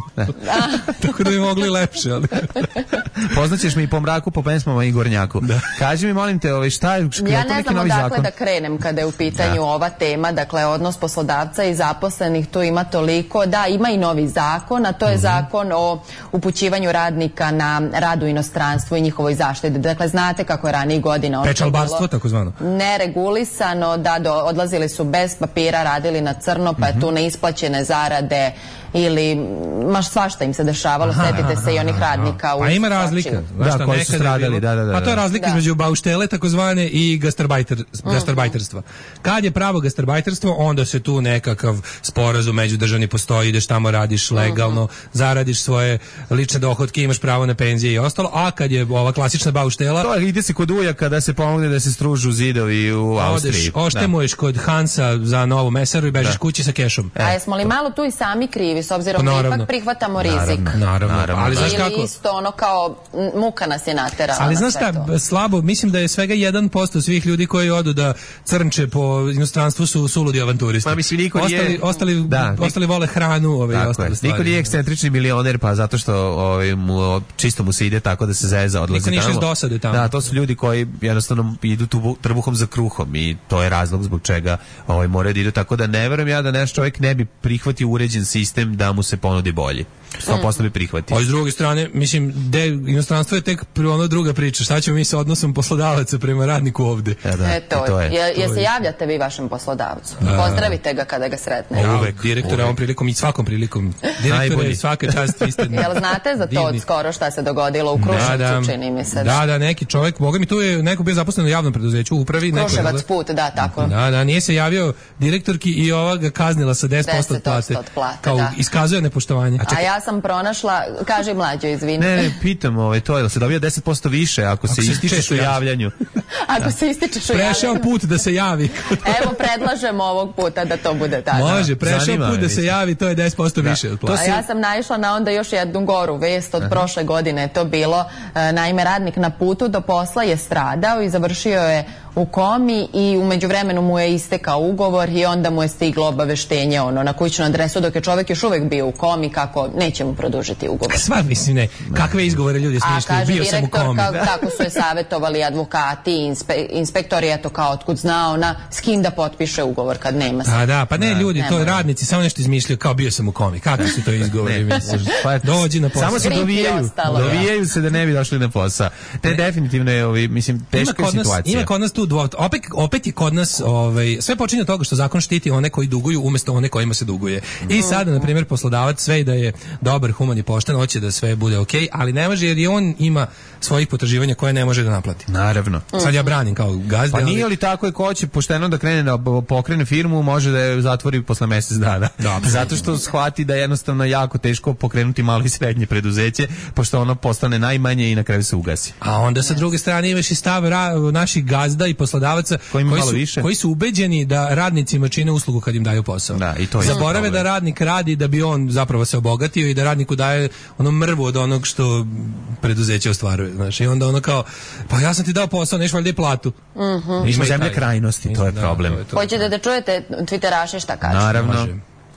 Tako da bi mogli lepše. Ali. Poznaćeš me i po mraku, po pesmama i gornjaku. Kaži mi, molim te, ovaj, šta je, je Ja to ne neki znam novi odakle zakon? da krenem kada je u pitanju Da. ova tema, dakle odnos poslodavca i zaposlenih, tu ima toliko, da ima i novi zakon, a to je zakon o upućivanju radnika na rad u inostranstvu i njihovoj zaštiti. Dakle, znate kako je ranijih godina ono Pečalbarstvo, bilo takozvano. neregulisano, da do, odlazili su bez papira, radili na crno, pa je tu neisplaćene zarade ili maš svašta im se dešavalo, setite se i onih radnika u Pa ima Sočiju. razlika. Da, Znaš šta, koji su nekada je stradali, bilo- da, da, da, Pa to je da. razlika Da. između bauštele takozvane i gastarbajter, gastarbajterstva. Kad je pravo gastarbajterstvo, onda se tu nekakav sporazum međudržavni postoji, ideš tamo, radiš legalno, zaradiš svoje lične dohotke, imaš pravo na penzije i ostalo, a kad je ova klasična bauštela, To je, ide se kod ujaka da se pomogne da se stružu zidovi u Austriji. odeš, oštemuješ kod Hansa za novu mesaru i bežiš Da. kući sa kešom. A jesmo li malo tu i sami krivi, s obzirom Pa da naravno. ipak prihvatamo rizik? Naravno, Naravno. ali znaš Ili kako... isto ono kao m, muka nas je naterala Ali na znaš sve šta, to. slabo, mislim da je svega jedan posto svih ljudi koji odu da crnče po inostranstvu su suludi avanturisti. Ma, mislim, niko nije- ostali, ostali, Da, nik- ostali vole hranu, ove i Tako ostale je. stvari. Niko nije ekscentrični milioner, pa zato što ovaj, mu, čisto mu se ide tako da se zeza, odlazi Niko nije išao iz dosade tamo. Da, to su ljudi koji jednostavno idu tu trbuhom za kruhom i to je razlog zbog čega ovaj, moraju da idu. Tako da ne verujem ja da naš čovjek ne bi prihvatio uređen sistem da mu se ponudi bolji. sto posto bi prihvatio. A s druge strane, mislim, de, inostranstvo je tek prvo ono druga priča. Šta ćemo mi sa odnosom poslodavaca prema radniku ovde? E, da, Eto, i to je. je, je To se je. javljate vi vašem poslodavcu? Pozdravite ga kada ga sretnete. Ja, Uvek, direktore uvek. ovom prilikom i svakom prilikom. Direktore, Najbolji. svaka čast, vi ste Jel znate za to divni. od skoro šta se dogodilo u Kruševcu, čini mi se? Da, da, neki čovjek, boga mi tu je neko bio zaposlen u javnom preduzeću, u upravi. neko je- Kruševac put, da, tako. Da, da, nije se javio direktorki i ova ga kaznila sa deset posto od deset posto plate. od plate, Kao da. iskazuje nepoštovanje. A ja sam pronašla, kaži Mlađo, izvini, Ne, ne, pitam, ovaj, to je, da se dobija deset posto više ako, Ako se se ističeš često u javiš. javljanju. ako se ističeš u Prešao javljanju. put da se javi. Evo, predlažem ovog puta da to bude tako. Može, prešao Zanima put me, da se mislim. javi, to je deset posto više od A plate. ja sam naišla na onda još jednu goru vest od prošle godine je to bilo. E, Naime, radnik na putu do posla je stradao i završio je u komi i u međuvremenu mu je istekao ugovor i onda mu je stiglo obaveštenje ono, na kućnu adresu dok je čovjek još uvek bio u komi kako neće mu produžiti ugovor. Sva mislim ne, kakve izgovore ljudi A smišljaju, kaže bio sam u direktor komi. kao, kako su je savjetovali advokati, inspe, inspektori, eto kao otkud zna ona s kim da potpiše ugovor kad nema se. A da, pa ne, ljudi, ne to može. radnici samo nešto izmišljaju, kao bio sam u komi. Kakvi su to izgovori, misliš? Pa, Dođi na posao. Samo se Grip i dovijaju, ostalo, da. dovijaju se da ne bi došli na posao. Te definitivno je, ovi, mislim, Ima teška je kod nas, situacija. ima kod nas tu dvo, opet, opet je kod nas ovaj, sve počinje od toga što zakon štiti one koji duguju umjesto one kojima se duguje. I sada, na primjer, poslodavac sve i da je dobar, human i pošten, hoće da sve bude okej, ali ne može jer i on ima svojih potraživanja koje ne može da naplati. Naravno. Sad ja branim kao gazde, Pa ali- nije li tako je ko će pošteno da krene da pokrene firmu, može da je zatvori posle mjesec dana. Zato što shvati da je jednostavno jako teško pokrenuti malo i srednje preduzeće, pošto ono postane najmanje i na kraju se ugasi. A onda sa druge strane imaš i stav ra, naših gazda i poslodavaca Koji ima koji malo su, više. koji su ubeđeni da radnicima čine uslugu kad im daju posao. Da, i to je Zaborave problem. da radnik radi da bi on zapravo se obogatio i da radniku daje ono mrvu od onog što preduzeće ostvaruje. Znaš, i onda ono kao, pa ja sam ti dao posao, neš valjda i platu. Mhm. Mi smo Ima i zemlja taj. krajnosti, to je Da, problem. to je to. Hoćete da čujete Twitteraše šta kažu? Naravno. Može.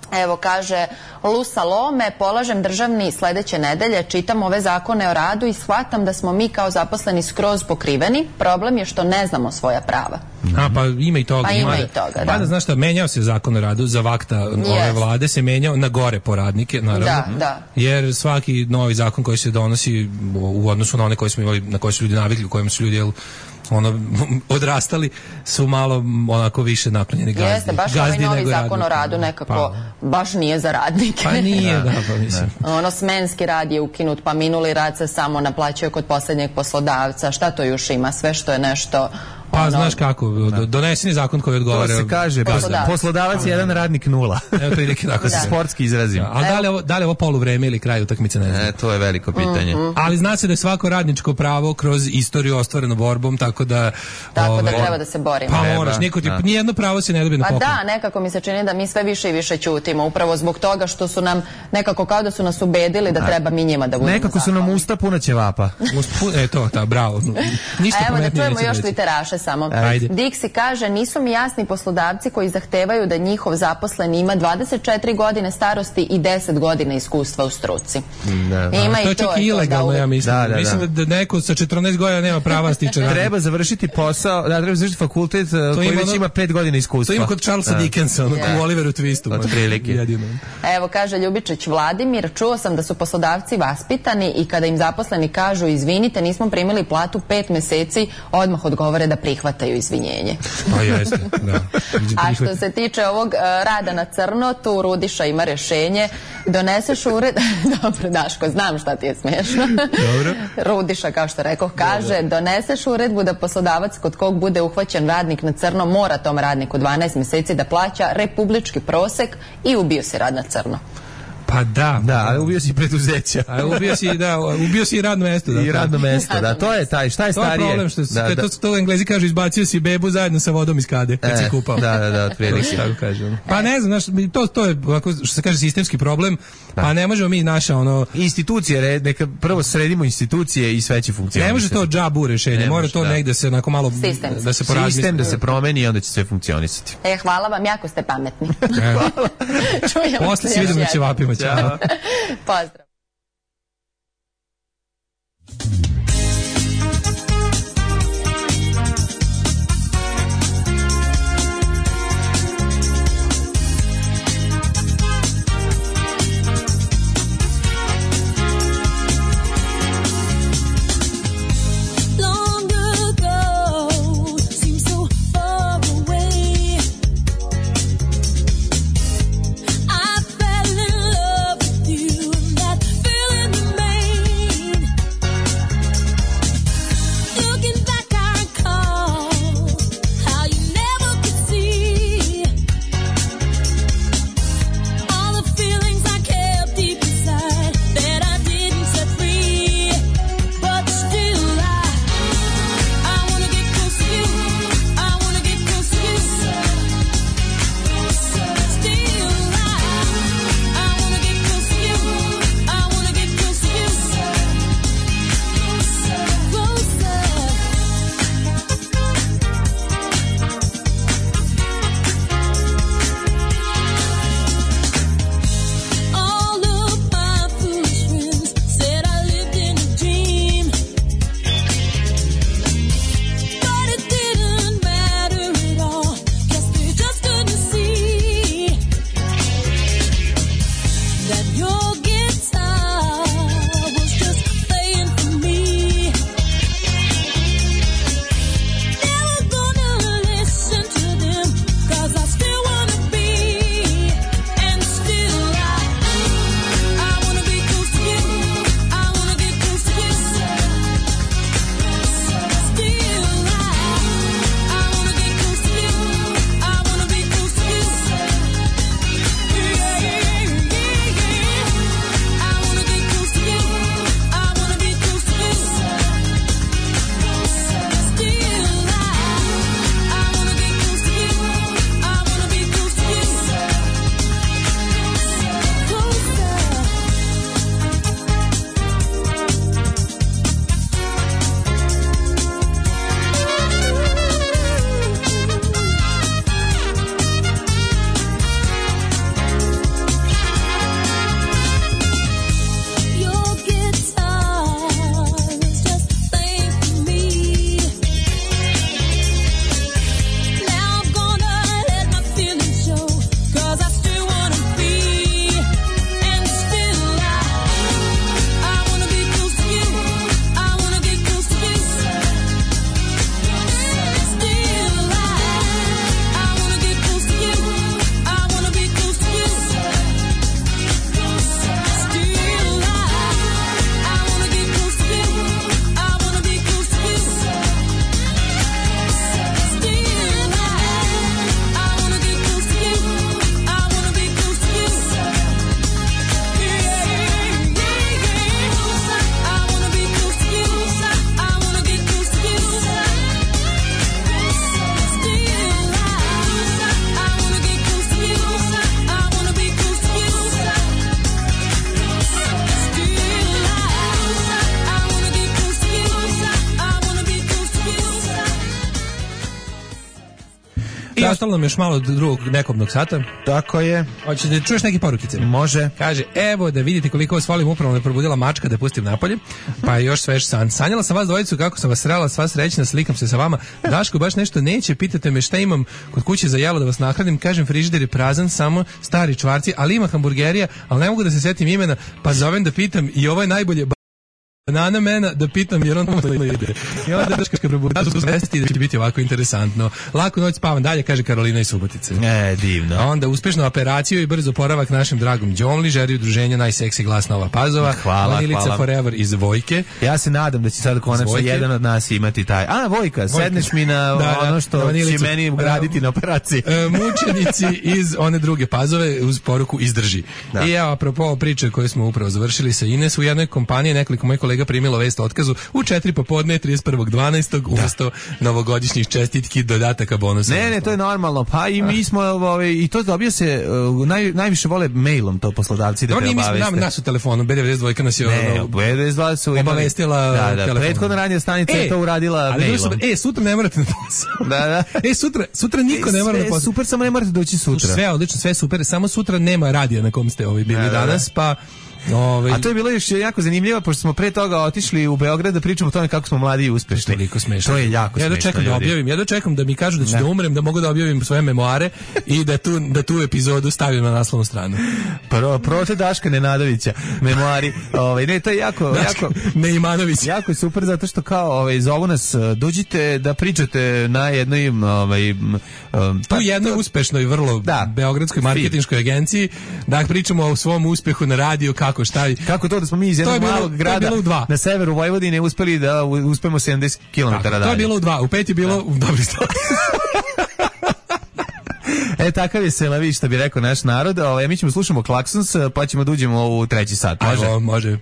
Evo, kaže Lusa Lome, polažem državni sledeće nedelje, čitam ove zakone o radu i shvatam da smo mi kao zaposleni skroz pokriveni. Problem je što ne znamo svoja prava. A, pa ima i toga. Pa ima i toga, da. Pa da, znaš šta, menjao se zakon o radu za vakta ove vlade, se menjao na gore po radnike, naravno. Da, da. Jer svaki novi zakon koji se donosi u odnosu na one koje smo imali, na koje su ljudi navikli, u kojima su ljudi, jel, ono, odrastali, su malo onako više naklonjeni gazdi. Jeste, baš ovaj novi zakon o radu nekako pa, baš nije za radnike. Pa nije, da, pa mislim. Ono, smenski rad je ukinut, pa minuli rad se samo naplaćuje kod posljednjeg poslodavca. Šta to još ima? Sve što je nešto... Pa ono, znaš kako, donesen je zakon koji odgovara. To se kaže, poslodavac, poslodavac je jedan, radnik nula. Evo to ide tako se sportski izrazim. Da, ali da li je ovo, da li je ovo poluvreme ili kraj utakmice, ne znam. E, to je veliko pitanje. Mm-hmm. Ali zna se da je svako radničko pravo kroz istoriju ostvareno borbom, tako da... Tako ove, da treba da se borimo. Pa moraš, niko ti, nijedno pravo se ne dobije na pa poklon. Da, nekako mi se čini da mi sve više i više ćutimo, upravo zbog toga što su nam, nekako kao da su nas ubedili da treba mi njima da budemo nekako su nam usta puna ćevapa. E to, ta, bravo. Ništa evo da čujemo još reći. Twitteraše samo. Ajde. Dixi kaže, nisu mi jasni poslodavci koji zahtevaju da njihov zaposleni ima dvadeset četiri godine starosti i deset godina iskustva u struci. Da. Ima to je i to čak i ilegalno, ja mislim. Da, da, da. Mislim da neko sa četrnaest godina nema prava stiče raditi. Treba završiti posao, da, treba završiti fakultet koji već ima pet godina iskustva. To ima kod Charlesa da. Dickensa, yeah. u Oliveru Twistu. Od prilike. Evo, kaže Ljubičić Vladimir, čuo sam da su poslodavci vaspitani i kada im zaposleni kažu izvinite, nismo primili platu pet meseci, odmah odgovore da prihvataju izvinjenje. Pa jeste, da. A što se tiče ovog uh, rada na crno, tu Rudiša ima rešenje. Doneseš ured... Dobro, Daško, znam šta ti je smiješno. Dobro. Rudiša, kao što rekao, kaže, dobro. Doneseš uredbu da poslodavac kod kog bude uhvaćen radnik na crno mora tom radniku dvanaest meseci da plaća republički prosek i ubio se rad na crno. Pa da, da, ali ubio si preduzeća. A ubio si, da, ubio si i radno mesto, da. I radno mesto, da, to je taj, šta je starije? To je problem što da, da. To, to Englezi kažu, izbacio si bebu zajedno sa vodom iz kade kad e, si kupao. Da, da, da, otprilike. Tako kažem. Pa ne znam, znaš, to to je što se kaže sistemski problem. Da. Pa ne možemo mi naša ono institucije, neka prvo sredimo institucije i sve će funkcionirati. Ne može to džabu rešenje, ne mora može, to da. Negde se onako malo sistem. Da se porazmisli. Sistem da se promeni i onda će sve funkcionisati. E, hvala vam, jako ste pametni. Hvala. Posle se vidimo na ćevapima. Ćao. Pozdrav. Love with you, and that feeling remains. I ostalo nam još malo do drugog nekobnog sata. Tako je. Hoćeš da čuješ neke porukice? Može. Kaže, evo da vidite koliko vas volim, upravo me probudila mačka da pustim napolje, pa je još svež san. Sanjala sam vas dvojicu kako sam vas srela, sva srećna, slikam se sa vama. Daško baš nešto neće, pitate me šta imam kod kuće za jelo da vas nahranim, kažem frižider je prazan, samo stari čvarci, ali ima hamburgerija, ali ne mogu da se setim imena, pa zovem da pitam i ovo je najbolje banana mena da pitam jer on to ide. I onda Daško kad probudim su svesti da će biti ovako interesantno. Laku noć spavam dalje, kaže Karolina iz Subotice. E, divno. A onda uspešnu operaciju i brzo oporavak našem dragom Đomli, žeri udruženja najseksi glas Nova Pazova. Hvala, Vanilica hvala. Forever iz Vojke. Ja se nadam da će sad konačno jedan od nas imati taj. A, Vojka, Vojka. Sedneš mi na da, da, ono što vanilicu, će meni ugraditi na operaciji. E, mučenici iz one druge Pazove uz poruku izdrži. Da. I evo, apropo priče koje smo upravo završili sa Ines, u jednoj kompaniji nekoliko mojih kolega primilo vest o otkazu u četiri popodne trideset prvog dvanaestog umesto novogodišnjih čestitki, dodataka, bonusa. Ne, ne, to je normalno. Pa i mi smo ovaj i to dobio se uh, naj, najviše vole mailom to poslodavci da Dobro, preobaveste. Nam nas u telefonu B devedeset dva nas je ne, ono, B devedeset dva su imali, obavestila da, da, telefonom. prethodna radija stanica e, je to uradila ali mailom. Su, e, sutra ne morate na posao. Da, da. E, sutra, sutra niko e, ne mora na posao. Super, samo ne morate doći sutra. Sve odlično, sve super, samo sutra nema radija na kom ste ovaj bili da, danas, pa Ove... A to je bilo još jako zanimljivo, pošto smo pre toga otišli u Beograd da pričamo o tome kako smo mladi i uspešni. Toliko smešno. To je jako ja smešno. Ja dočekam da objavim, ja dočekam da mi kažu da ću da, da umrem, da mogu da objavim svoje memoare i da tu, da tu epizodu stavim na naslovnu stranu. Pro, prote Daška Nenadovića, memoari. Ovaj, ne, to je jako... Daška jako Neimanović. Jako je super, zato što kao ovaj, zovu nas, dođite da pričate na jednoj... Ovaj, um, tu jednoj to... uspešnoj, vrlo da, beogradskoj marketinškoj agenciji, da pričamo o svom uspehu na radiju, kako šta... Kako to da smo mi iz jednog malog grada na severu Vojvodine uspeli da uspemo sedamdeset kilometara dalje. To je bilo u dva, u pet je bilo u dobri stvari. E, takav je Selavi, što bi rekao naš narod. Ovaj, mi ćemo slušamo Klaksons, pa ćemo da uđemo u treći sat. Može? Ajmo, može.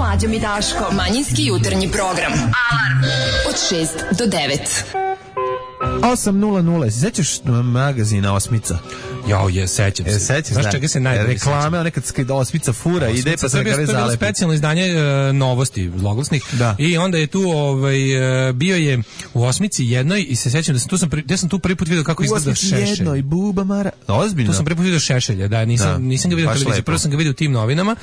Mlađom i Daškom. Manjinski jutarnji program. Alarm od šest do devet. osam nula nula. Sećaš magazina Osmica? Jo, je, sećam se. E, sećaš, znaš da. čega se najbolje reklame, one kad kad Osmica fura, Osmica, ide pa se na kraju to je bilo zalepi. specijalno izdanje e, novosti zloglasnih. Da. I onda je tu ovaj e, bio je u Osmici jednoj i se sećam da sam tu sam pri, ja sam tu prvi put video kako izgleda Šešelj. Jednoj buba mara. Ozbiljno. Tu sam prvi put video Šešelja, da, nisam Da. nisam ga video na Baš televiziji, lepo. prvo sam ga video u tim novinama,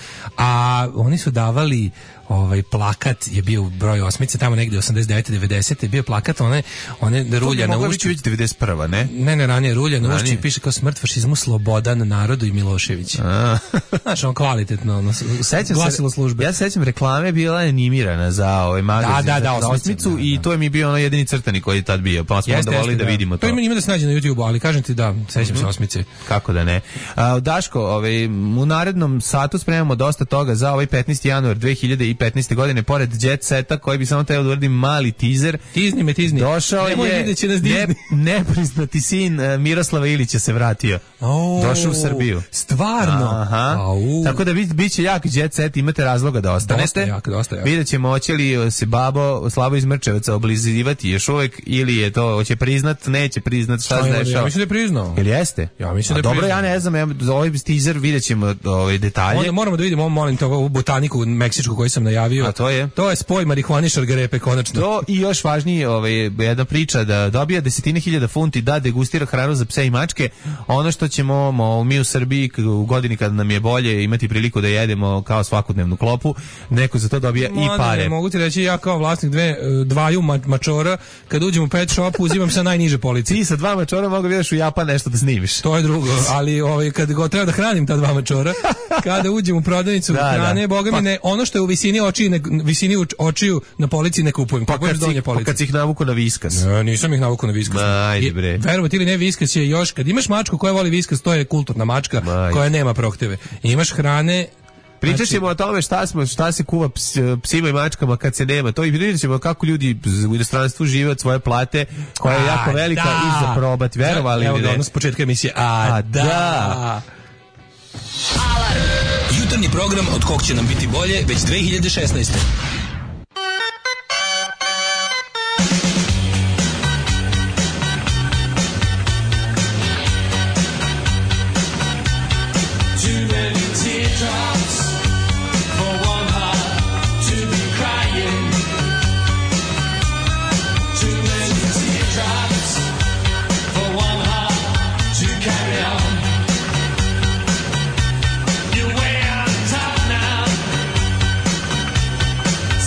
a oni su davali ovaj plakat je bio u broju Osmice tamo negde osamdeset devete devedesete bio plakat one one rulja na ušću već devedeset prva, ne? Ne, ne, ranije rulja na ušću i piše kao smrt fašizmu, Slobodan narodu i Milošević. Znaš, on kvalitetno ono, sećam glasilo se, službe. Ja se sećam reklame bila je animirana za ovaj magazin, Da, da, da, za Osmicu, Osmicu, da, da. i to je mi bio ono jedini crtani koji je tad bio, pa smo Jeste, onda volili jeste, da vidimo to. To ima ima da se nađe na YouTubeu, ali kažem ti da, sećam se Osmice. Kako da ne. A, Daško, ovaj, u narednom satu spremamo dosta toga za ovaj petnaesti januar dve hiljade petnaeste. godine, pored Jet Seta, koji bi samo teo da uradim mali teaser. Tizni me, tizni. Došao Nemoj, je vidjet će nas Disney. ne, nepriznati sin uh, Miroslava Ilića se vratio. Oh, došao u Srbiju. Stvarno? Aha. Au. Tako da bit, bit će jak Jet Set, imate razloga da ostanete. Dosta jak, dosta jak. Vidjet ćemo hoće li se babo Slavo iz Mrčevaca oblizivati još uvek ili je to, hoće priznat, neće priznat, šta se dešava. Ja mislim da je priznao. Jel jeste? Ja mislim da je dobro, priznao. ja ne znam, ja, ovaj teaser vidjet ćemo ovaj detalje. Onda moramo da vidimo, ovo molim to, ovu botaniku meksičku koju sam najavio. A to je? To je spoj marihuane i šargarepe, konačno. To i još važnije, ovaj, jedna priča da dobija desetine hiljada funti da degustira hranu za pse i mačke. Ono što ćemo mo, mi u Srbiji u godini kad nam je bolje imati priliku da jedemo kao svakodnevnu klopu, neko za to dobija Mada, i pare. Ne, mogu ti reći, ja kao vlasnik dve, dvaju ma, mačora, kad uđem u pet shop, uzimam sa najniže police. Ti sa dva mačora mogu vidiš u Japan nešto da snimiš. To je drugo, ali ovaj, kad go treba da hranim ta dva mačora, kada uđem u prodavnicu da, hrane, da. boga mi ne, ono što je u visini očiju, ne, visini uč- očiju na polici ne kupujem. Pa kad, si, pa kad si ih navuku na viskas. Ne, nisam ih navuku na viskas. Ajde bre. Verovati ili ne, viskas je još, kad imaš mačku koja voli viskas, to je kulturna mačka Ajde. koja nema prohteve. I imaš hrane. Pričat znači, ćemo o tome šta, smo, šta se kuva ps, psima i mačkama kad se nema. To i pričat ćemo kako ljudi u inostranstvu žive od svoje plate, koja je jako A, velika da. i za probat, verovali Evo ili ga, ne. ono s početka emisije. A, A, da. da. Alarm. Jutarnji program od kog će nam biti bolje već dve hiljade šesnaeste. You're way on top now.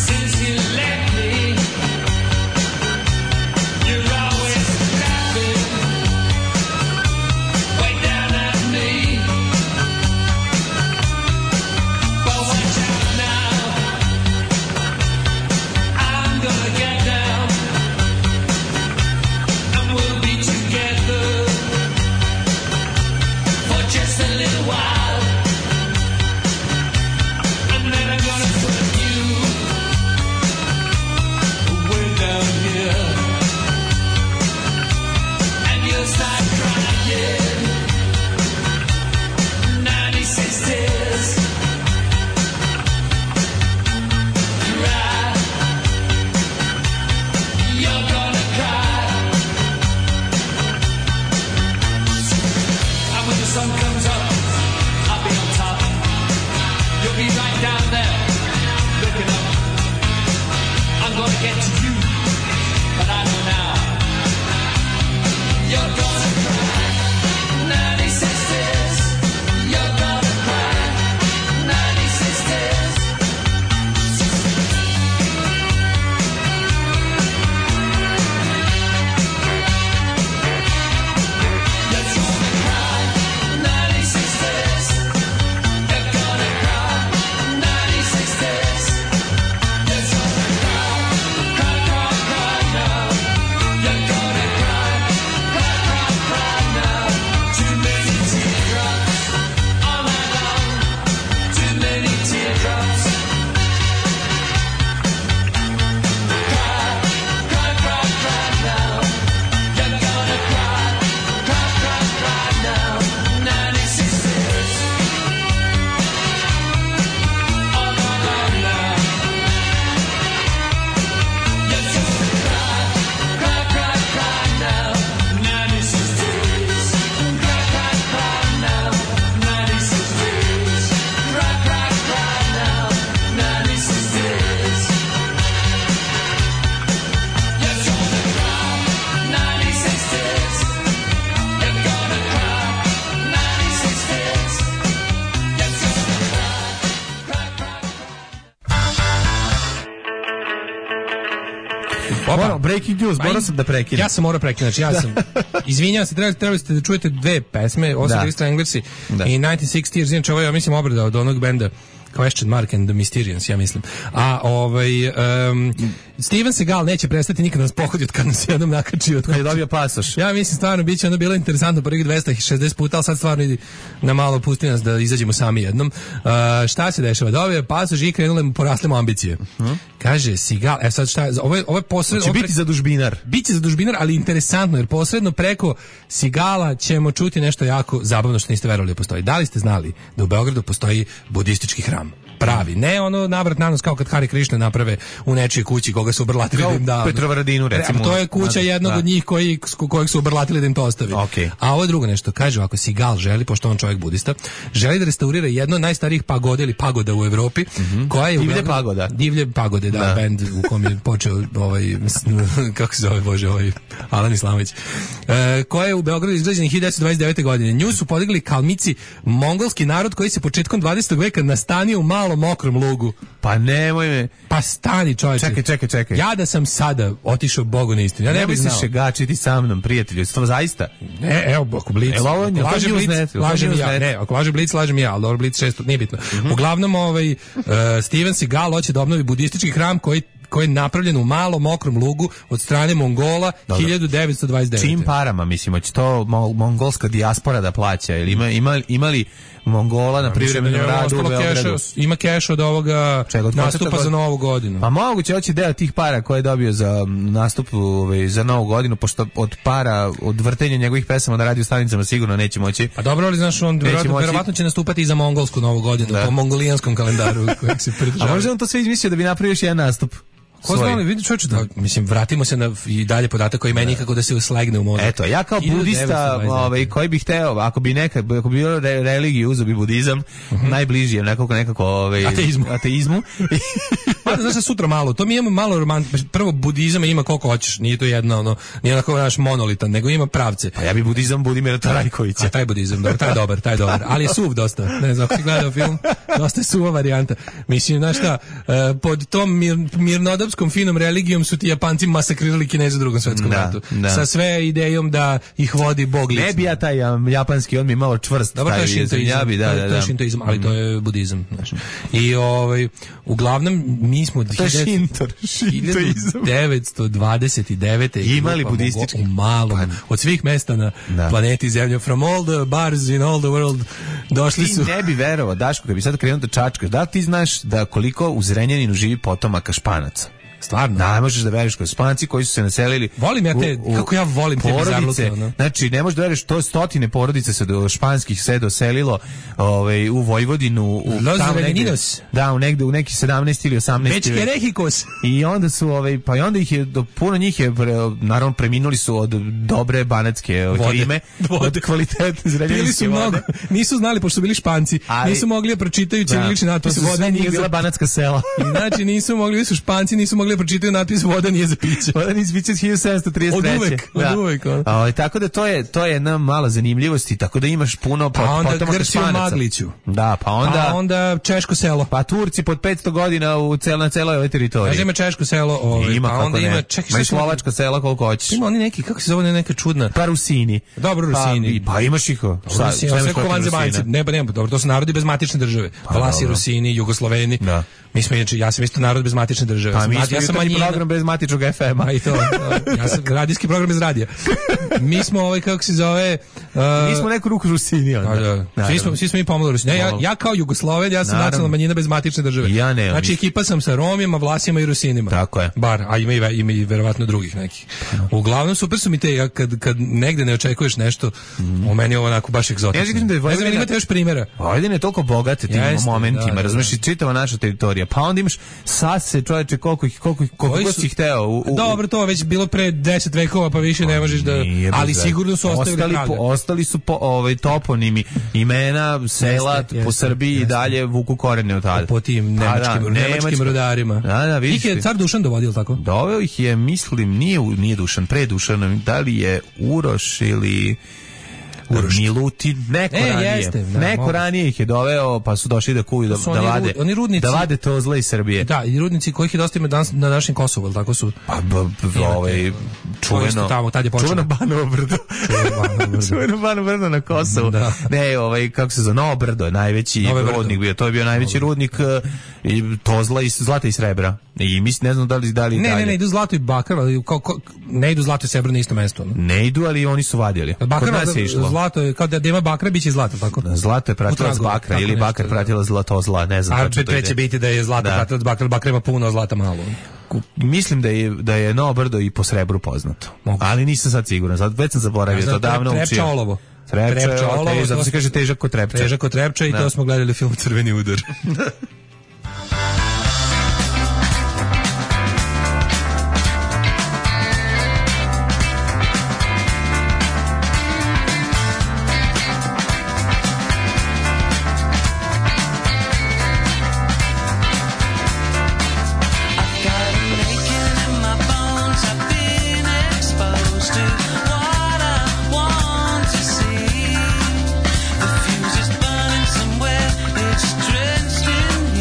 breaking news, morao sam da prekinem. Ja sam morao prekinuti, znači ja sam, izvinjavam se, trebali, trebali ste da čujete dve pesme, Osam Krista Englersi i nineteen sixty Years, znači ovo je, ja mislim, obrada od onog benda Question Mark and the Mysterians, ja mislim. A ovaj um, Steven Seagal neće prestati nikad nas pohoditi kad nas jednom nakači od kad je dobio pasoš. Ja mislim stvarno biće ono bilo interesantno prvih dvesta šezdeset puta, al sad stvarno idi na malo pusti nas da izađemo sami jednom. Uh, šta se dešava? Dobio je pasoš i krenule mu porasle mu ambicije. Uh-huh. Kaže Seagal, e sad šta, ovo je ovo je posredno će biti pre... za dužbinar. Biće za dužbinar, ali interesantno jer posredno preko Seagala ćemo čuti nešto jako zabavno što niste verovali da postoji. Da li ste znali da u Beogradu postoji budistički hram? Pravi, ne ono navrat nanos kao kad Hare Krishna naprave u nečijoj kući koga su obrlatili da im da. Petrovaradinu recimo. To je kuća jednog da. od njih koji kojeg su obrlatili da im to ostavi. Okay. A ovo je drugo nešto, kaže ako Seagal želi, pošto on čovjek budista, želi da restaurira jedno od najstarijih pagoda ili pagoda u Evropi, mm-hmm. koja je divlje pagoda. Divlje pagode, da, da. Bend u kom je počeo ovaj kako se zove bože ovaj Alan Islamović. E, koja je u Beogradu izgrađena hiljadu devetsto dvadeset devete. godine. Nju su podigli Kalmici, mongolski narod koji se početkom dvadesetog veka nastanio u malom mokrom lugu. Pa nemoj me. Pa stani čovječe. Čekaj, čekaj, čekaj. Ja da sam sada otišao Bogu na istinu. Ja ne, ne bih znao. Ne bi se šegačiti sa mnom, prijatelju. To zaista? Ne, evo, ako Blic. E, ovo je, laže Blic, lažem ja. Ne, ako laže Blic, lažem ja, ali dobro, Blic šesto, nije bitno. Mm-hmm. Uglavnom, ovaj, uh, Steven Seagal hoće da obnovi budistički hram koji koji je napravljen u malom mokrom lugu od strane Mongola dobro. hiljadu devetsto dvadeset devete. Čim parama, mislim, hoće to mongolska dijaspora da plaća, ili ima, ima, imali Mongola na privremenom radu u Beogradu. Ima keš od ovoga Čega, nastupa za Novu godinu. Pa moguće hoće deo tih para koje je dobio za nastup ovaj, za Novu godinu, pošto od para, od vrtenja njegovih pesama na radio stanicama sigurno neće moći. Pa dobro, ali znaš, on verovatno, moći... verovatno će nastupati i za mongolsku Novu godinu, da. Po mongolijanskom kalendaru kojeg se pridržava. A možda on to sve izmislio da bi napravio još jedan nastup? Ko zna li, vidi čovječe, da, mislim, vratimo se na i dalje podatak koji meni nikako da se uslegne u mozak. Eto, ja kao budista, ovaj, koji bih hteo, ako bi neka, ako bi bilo re, religiju, uzeo bi budizam, uh-huh. najbliži je nekako, nekako, ovaj, ateizmu. ateizmu. Pa, znaš, sutra malo, to mi imamo malo romantično, prvo budizam ima koliko hoćeš, nije to jedno, ono, nije onako naš monolitan, nego ima pravce. Pa ja bi budizam Budimira Trajkovića. A taj budizam, dobro, taj je dobar, taj je dobar, ali je suv dosta, ne znam, ako si gledao film, dosta je suva varijanta. Mislim, znaš šta, pod tom mir, mirnodopskom finom religijom su ti Japanci masakrirali Kineze u drugom svetskom ratu. Sa sve idejom da ih vodi Bog lično. Ne bi ja taj um, japanski, on mi je malo čvrst. Dobro, to je šintoizam, ja bi, da, da, da. To je šintoizam, ali to je budizam. Znaš. I ovaj, uglavnom, mi smo to je šintor, hiljadu devetsto dvadeset devete. imali budistički. U malom, od svih mesta na da. planeti Zemlje. From all the bars in all the world došli ti su. Ti ne bi verovao, Daško, kad bi sad krenuo da čačkaš, da ti znaš da koliko u Zrenjaninu živi potomaka Španaca? Stvarno? Da, možeš da veriš koji Španci koji su se naselili. Volim ja te, u, u kako ja volim te bizarluke. No? Znači, ne možeš da veriš, to stotine porodice se do španskih se doselilo ovaj, u Vojvodinu. U, Los Reveninos. Da, u, negde, u neki sedamnaesti ili osamnaesti. Večke Rehikos. I onda su, ovaj, pa i onda ih je, do, puno njih je, naravno, preminuli su od dobre banatske klime, od kvalitetne zrenjaninske vode. Mnogo, nisu znali, pošto su bili Španci, ali, nisu mogli da pročitaju ćirilični natpis vode. Sve nije bila banatska sela. Znači, nisu mogli, su Španci, nisu mogli pročitaju natpis voda nije za piće. Voda nije za piće od hiljadu sedamsto trideset treće. Od uvek, od da. uvek. O, tako da to je, to je jedna mala zanimljivost i tako da imaš puno pot, pa onda Grčiju Magliću. Da, pa onda... Pa onda Češko selo. Pa Turci pod petsto godina u cel, na celoj ovoj teritoriji. Kaže ima Češko selo. Ovaj, ima, pa onda ne. ima... Čekaj, ima i Slovačka sela koliko hoćeš. Ima oni neki, kako se zove, neka čudna... Pa Rusini. Dobro, Rusini. Pa, pa imaš ih. Šta, sve ko vanzemaljci. Ne, pa ne, dobro, to su narodi bez matične države. Pa, Vlasi, Rusini, Jugosloveni. Da. Mi smo, inače, ja sam isto narod bez matične države. Pa mi smo ja sam program bez matičnog ef ema. A i to, ja sam radijski program bez radija. Mi smo ovaj, kako se zove... Uh, mi smo neku ruku Rusini. Da, da. Svi smo, svi smo mi pomalo Rusini. Ne, ja, ja kao Jugosloven, ja sam nacionalna manjina bez matične države. Ja ne. Znači, ekipa sam sa Romima, Vlasima i Rusinima. Tako je. Bar, a ima i, ima i verovatno drugih nekih. Uglavnom, super su mi te, ja, kad, kad negde ne očekuješ nešto, mm. u meni je ovo onako baš egzotično. Ja da je ne znam, imate još primjera. Vojvodina je toliko bogata tim Jeste, momentima, da, da, razumiješ, i čitava naša teritorija. Pa onda imaš sase, čoveče, koliko ih, koliko, koliko god si ih hteo. U, u, Dobro, to već bilo pre deset vekova, pa više ne možeš da... Ali sigurno su ostavili ostali, po, ostali su po, ovaj, toponimi, imena, sela jeste, po jeste, Srbiji jeste. I dalje vuku korene od tada. Po tim nemačkim, da, nemačkim rudarima. Da, da, vidiš. Ih je car Dušan dovodio, tako? Doveo ih je, mislim, nije, nije Dušan, pre Dušan, da li je Uroš ili... Uroš. Milutin, neko E, ranije. jeste, da, neko mogu. ranije ih je doveo, pa su došli da kuju, da, To su da oni vade, ru- oni rudnici- da vade tozla iz Srbije. Da, i rudnici kojih je dosta ima danas na našem Kosovu, ili tako su? Pa, b, b, ovaj, čuveno, tamo, tad je počelo. čuveno Banovo brdo. čuveno Banovo brdo na Kosovu. Da. Ne, ovaj, kako se zove, Novo brdo je najveći Nove brdo. rudnik bio. To je bio najveći rudnik uh, i tozla iz zlata i srebra. I mislim, ne znam da li, da li Ne, dalje. ne, ne, idu zlato i bakar, ali kao, kao, ne idu zlato i srebro na isto mesto. No? Ne idu, ali oni su vadili. Kod Bakar, nas je išlo. zlato je, kao da, da ima bakra, bit će zlato, tako? Zlato je pratilac U tragovima, bakra tako ili nešto, bakar da. pratilac zlato zla, ne znam. A tačno to pre će ide. biti da je zlato Da. pratilac bakra, bakra ima puno, a zlata malo. Ku- Mislim da je da je Novo brdo i po srebru poznato. Mogu. Ali nisam sad siguran. Sad već sam zaboravio, Ja znam, to davno trep- učio. Trepča olovo. Trepča, Trepča olovo, olovo, zato to se smo- kaže težak kod trepča. Težak kod trepča i Da. to smo gledali u filmu Crveni udar. Got an aching in my bones. I've been exposed to what I want to see. The fuse is burning somewhere. It's drenched in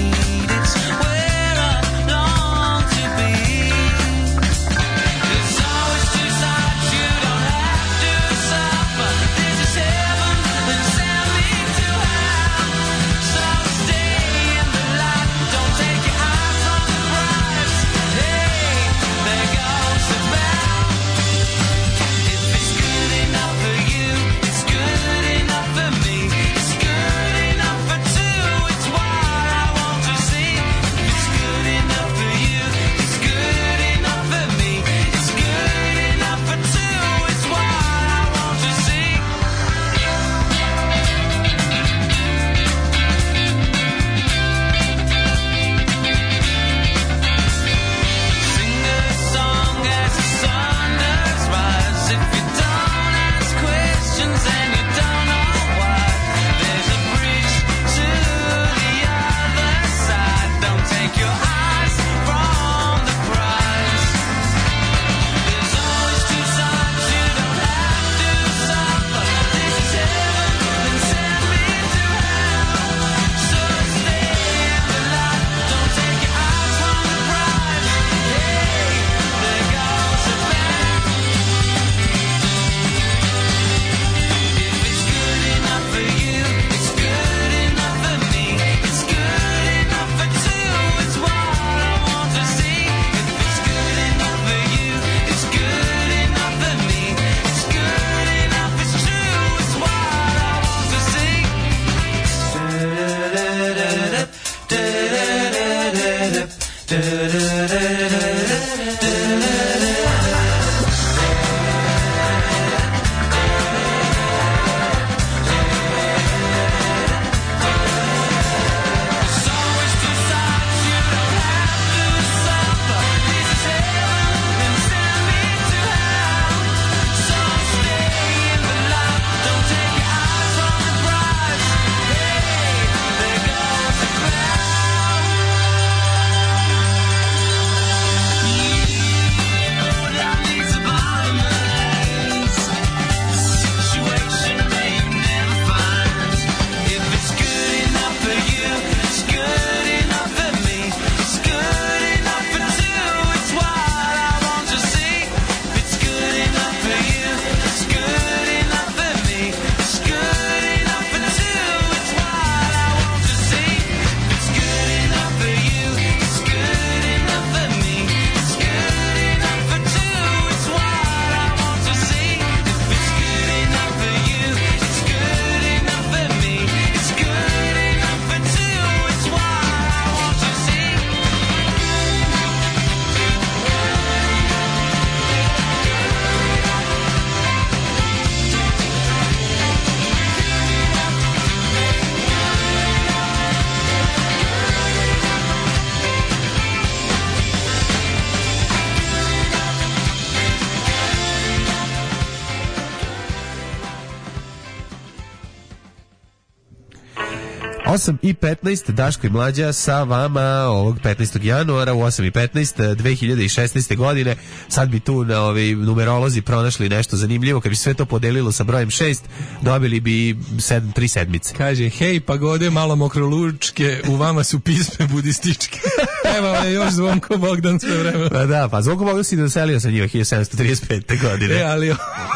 osam i petnaest, Daško i Mlađa sa vama ovog petnaestog januara u osam i petnaest dve hiljade šesnaeste. godine. Sad bi tu na ovi numerolozi pronašli nešto zanimljivo. Kad bi sve to podelilo sa brojem šest, dobili bi sedam, tri sedmice. Kaže, hej, pagode, malo mokrolučke, u vama su pisme budističke. Evo je još Zvonko Bogdan sve vreme. Pa da, pa Zvonko Bogdan si doselio sa njima hiljadu sedamsto trideset pete. godine. E, ali...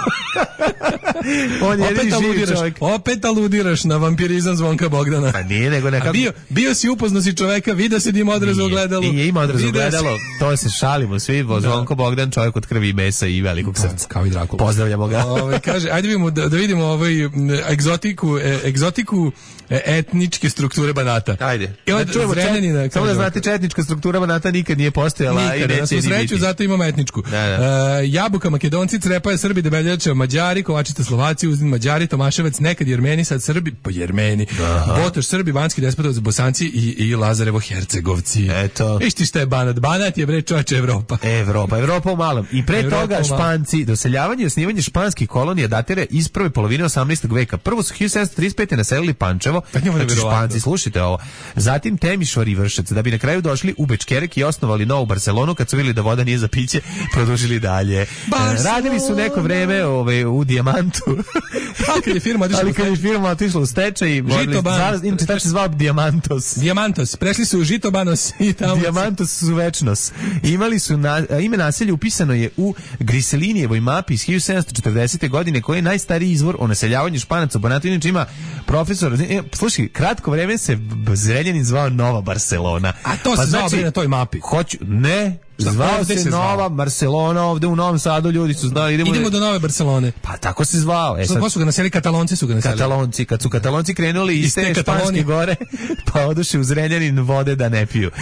On je jedini živi aludiraš, čovjek. opet aludiraš na vampirizam Zvonka Bogdana. Pa nije, nego nekako... A bio, bio si upoznao si čoveka, vidio si da ima odraz u ogledalu. Nije, ima odraz u Vidio ogledalu, si- to se šalimo svi, bo Zvonko Bogdan, čovjek od krvi i mesa i velikog srca. Kao i Drakula. Pozdravljamo ga. Ove, kaže, ajde vidimo da, da vidimo ovaj m, egzotiku, e, egzotiku e, etničke strukture Banata. Ajde. I od Da čujemo Zrenjanina, čet- Samo da kaže znate, četnička struktura Banata nikad nije postojala i Nikada, na neće svu ni sreću, biti. zato imamo etničku. Da, da. E, jabuka, Makedonci, Crepaje, Srbi, Debeljača, Mađari, Kovačica, Slovaci, Uzdin, Mađari, Tomaševac, nekad Jermeni, sad Srbi, po Jermeni, Botoš, Srbi, Banski Despotovac, Bosanci i, i Lazarevo Hercegovci. Eto. Viš ti šta je Banat? Banat je, bre, čoveče, Evropa. Evropa, Evropa u malom. I pre Evropa toga u malom. Španci, doseljavanje i osnivanje španskih kolonija datira iz prve polovine osamnaestog veka. Prvo su hiljadu sedamsto trideset pete. naselili Pančevo, njemu znači nevjerovatno. Španci, slušajte ovo. Zatim Temišvar i Vršac, da bi na kraju došli u Bečkerek i osnovali novu Barcelonu, kad su vidjeli da voda nije za piće, produžili dalje. E, Radili su neko vreme ovaj, u Dijamantu. A kad je firma otišla Ali u kad je firma otišla u stečaj, morali- Ban. zva- inače tako se zvao Dijamantos. Dijamantos, prešli su u Žitobanos i tamo... Dijamantos su večnost. Imali su na, ime naselja upisano je u Griselinijevoj mapi iz hiljadu sedamsto četrdesete. godine, koji je najstariji izvor o naseljavanju Španaca u Banatu. Inače ima profesor, e, slušaj, kratko vreme se B- Zrenjanin zvao Nova Barcelona. A to se zvao bre na toj mapi. Hoću, ne, Šta, zvao ovde se, se zvao? Nova Barcelona, ovde u Novom Sadu ljudi su znali. Idemo, Idemo do Nove Barcelone. Pa tako se zvao. E, Sad, sad, ko su ga naselili? Katalonci su ga naselili. Katalonci, kad su Katalonci krenuli iz Iz te te Španske Katalonije. gore, pa oduše u Zrenjanin vode da ne piju.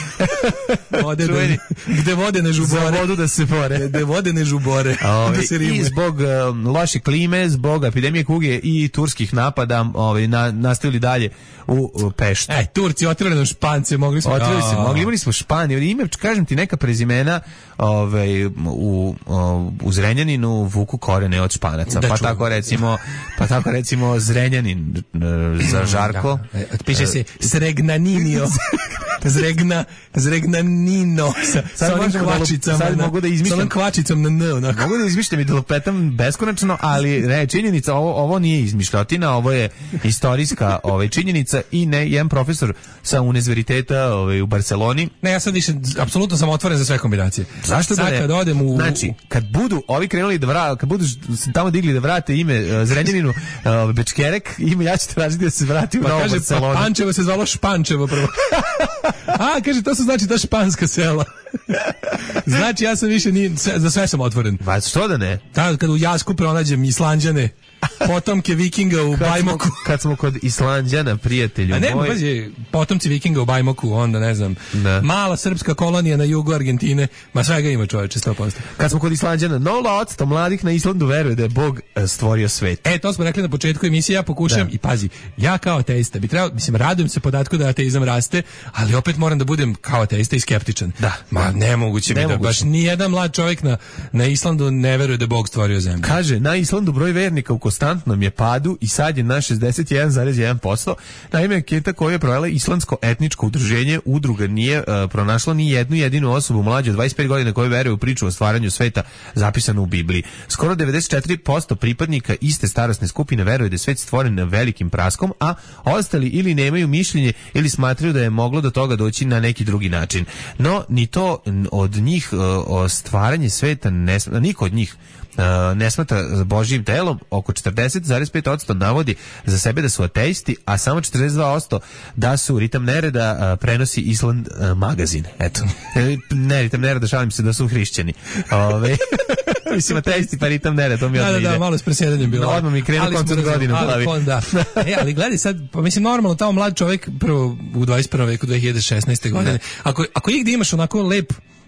Vode da, Čuveni. gde vode ne Za žubore. vodu da se bore. Gde vode ne žubore. Ove, Da se I rimuje. zbog um, loše klime, zbog epidemije kuge i turskih napada, ovaj na, nastavili dalje u, u Peštu. E, Turci otvorili nam Špance, mogli smo... Otvorili se, A. mogli, imali smo Španiju, ime, kažem ti, neka prezimena ovaj, u, u Zrenjaninu vuku korene od Španaca. Da pa čujem. tako recimo, pa tako recimo Zrenjanin e, za Žarko. Da. E, piše se Sregnaninio. Zregna, Zregnanino. Sa, Sad sa onim možemo da lup- kvačicama. sad na- mogu da Sa izmišljam- onom kvačicom na N, onako. Mogu da izmišljam i da lupetam beskonačno, ali ne, činjenica, ovo, ovo nije izmišljotina, ovo je istorijska ovaj, činjenica i ne, jedan profesor sa univerziteta ovaj, u Barceloni. Ne, ja sad više, apsolutno sam otvoren za sve kombinacije. Zašto da Sad ne? kad odem u... Znači, kad budu ovi krenuli da vrate, kad budu se tamo digli da vrate ime uh, Zrenjaninu, uh, Bečkerek, ime ja ću tražiti da se vrati u Pa Novu kaže, pa Barcelonu. Pančevo se zvalo Špančevo prvo. A, kaže, to su znači ta španska sela. Znači, ja sam više, ni, za sve sam otvoren. Pa što da ne? Ta, kad u Jasku pronađem Islanđane, potomke vikinga u Kad smo, Bajmoku. kad smo kod Islanđana, prijatelju A ne, moj. pazi, potomci vikinga u Bajmoku, onda ne znam, Da. mala srpska kolonija na jugu Argentine, ma svega ima čoveče, sto posto. Kad smo kod Islanđana, nula odsto mladih na Islandu veruje da je Bog e, stvorio svet. E, to smo rekli na početku emisije, ja pokušam Da. i pazi, ja kao ateista bi trebao, mislim, radujem se podatku da ateizam raste, ali opet moram da budem kao ateista i skeptičan. Da. Ma, nemoguće mi da Nemoguće. baš nijedan mlad čovjek na, na Islandu ne veruje da je Bog stvorio zemlju. Kaže, na Islandu broj vernika u konstantnom je padu i sad je na šezdeset jedan zarez jedan posto. Naime, anketa koju je provela Islandsko etničko udruženje udruga nije uh, pronašla ni jednu jedinu osobu mlađu od dvadeset pet godina koji veruje u priču o stvaranju sveta zapisanu u Bibliji. Skoro devedeset četiri posto pripadnika iste starosne skupine veruje da je svet stvoren velikim praskom, a ostali ili nemaju mišljenje ili smatraju da je moglo do toga doći na neki drugi način. No, ni to n- od njih uh, o stvaranje sveta, ne, sm- niko od njih Uh, ne smatra Božjim telom, oko četrdeset zarez pet posto navodi za sebe da su ateisti, a samo četrdeset dva posto da su Ritam nereda uh, prenosi Island uh, magazin. Eto. E, ne, Ritam nereda, šalim se da su hrišćani. Ove, mislim, ateisti pa Ritam nereda, to mi Da, odmah da, ide. da, malo s presjedanjem bilo. No, odmah mi krenu Ali smo koncert razumeli, godine u ali glavi. fon, da. E, ali gledaj sad, pa mislim normalno, tamo mlad čovjek prvo u dvadeset prvom veku dve hiljade šesnaeste. godine, ako, ako igdje imaš onako lep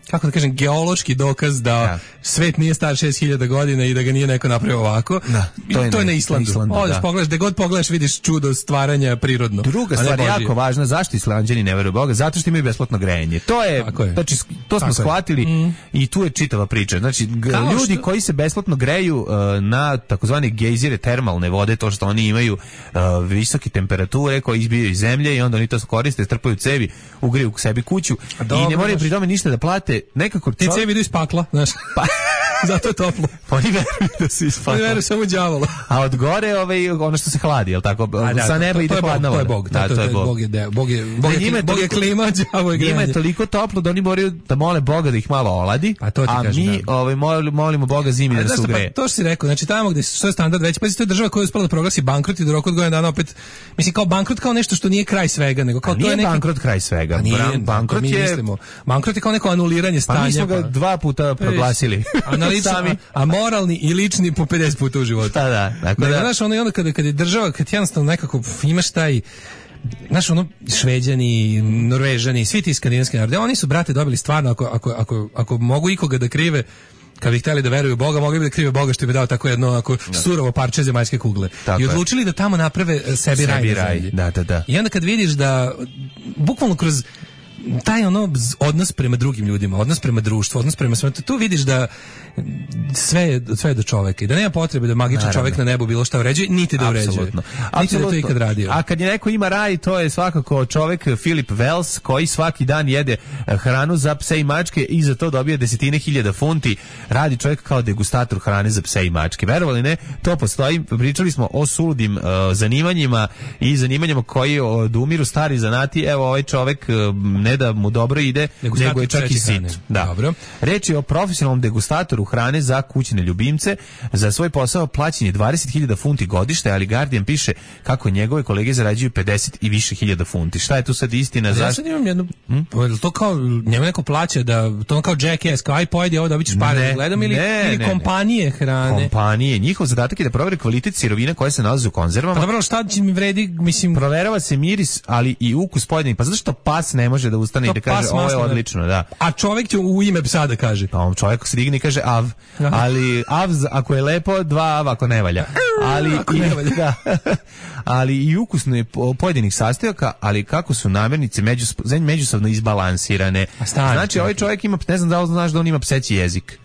kako da kažem, geološki dokaz da Da. svet nije star šest hiljada godina i da ga nije neko napravio ovako. Da, to je, to je na Islandu. Islandu, Odeš da. pogledaš, gde god pogledaš vidiš čudo stvaranja prirodno. Druga a ne stvar je Božije. jako važna, zašto Islanđani ne veruju u Boga? Zato što imaju besplatno grejanje. To je, Tako je. znači, to smo Tako je. shvatili Mm. i tu je čitava priča. Znači, g- Kao ljudi što- koji se besplatno greju uh, na takozvane gejzire termalne vode, to što oni imaju uh, visoke temperature koje izbijaju iz zemlje i onda oni to koriste, strpaju cevi, ugriju u sebi kuću i dobro, ne moraju znaš. pri tome ništa da plate. Nekako Ti čovjek- cevi idu iz pakla, znaš. Pa- Zato je toplo. Pa oni veruju da se Oni ispali. veruju samo u đavola. A od gore ovaj, ono što se hladi, jel tako? A da, Sa to- neba to ide je Bog, hladna to je voda. Bog, Da, to, to je Bog je deo, Bog je, Bog je, Da, njima je Bog je toliko- klima, đavo je Njima je grejanje. toliko toplo da oni moraju da mole Boga da ih malo oladi, A to ti kažem, mi da. ovaj, mol- molimo Boga zimi da Ali nas znaš šta, ugreje. pa, to što si rekao, znači tamo gde što je standard veći, pa to je država koja je uspela da proglasi bankrot i da u roku od godinu dana opet, mislim kao bankrot kao nešto što nije kraj svega, nego kao A to nije je neki bankrot kraj svega. A nije, Bran- bankrot mi je... mislimo. Bankrot je kao neko anuliranje stanja. Pa mi smo ga pa- dva puta proglasili. A, na lično, Sami. a, a moralni i lični po pedeset puta u životu. Da, da. Tako Nego, da, znaš, ono, i onda kada, kada je država, kad jednostavno nekako imaš taj, znaš, ono, Šveđani, Norvežani, svi ti skandinavski narodi, oni su, brate, dobili stvarno, ako, ako, ako, ako mogu ikoga da krive, kad bi hteli da veruju u Boga, mogli bi da krive Boga što bi dao tako jedno ako surovo parče zemaljske kugle. Tako I je. odlučili da tamo naprave e, sebi, raj. sebi na raj. zemlji. Da, da, da. I onda kad vidiš da bukvalno kroz taj ono z- odnos prema drugim ljudima, odnos prema društvu, odnos prema svetu, tu vidiš da sve je, sve je do čoveka i da nema potrebe da magičan Naravno. čovek na nebu bilo šta uređuje, niti da uređuje. Apsolutno. Niti da to Apsolutno. ikad radio. A kad je neko ima raj, to je svakako čovek Philip Wells koji svaki dan jede eh, hranu za pse i mačke i za to dobije desetine hiljada funti. Radi čovjek kao degustator hrane za pse i mačke. Verovali ne, to postoji. Pričali smo o suludim eh, zanimanjima i zanimanjima koji odumiru stari zanati. Evo ovaj čovek eh, ne da mu dobro ide, Degustator nego je čak i pseće sit. hrane. Da. Dobro. Reč je o profesionalnom degustatoru hrane za kućne ljubimce. Za svoj posao plaćen je dvadeset hiljada funti godište, ali Guardian piše kako njegove kolege zarađuju pedeset i više hiljada funti. Šta je tu sad istina? Ja Zašto? sad imam jednu, hmm? to kao, njemu neko plaća da, to on kao Jackass, kao aj pojedi ovo, dobit ćeš pare Ne, da gledam, ili, ne, ili ne, kompanije hrane. Kompanije. Njihov zadatak je da provere kvalitet sirovina koje se nalaze u konzervama. Pa dobro, šta će mi vredi, mislim, Proverava se miris, ali i ukus pojedinih. Pa zato što pas ne može da ustane i da kaže pas ovo je masno, odlično, da. a čovjek će u ime psa da kaže. Pa on čovjek se digne i kaže av, ali av z- ako je lepo, dva av ako ne valja. Ali Ako i, ne valja. da, ali i ukusno je po- pojedinih sastojaka, ali kako su namirnice međus, međusobno izbalansirane. stani, Znači ovaj čovjek ima, ne znam da li znaš da on ima pseći jezik.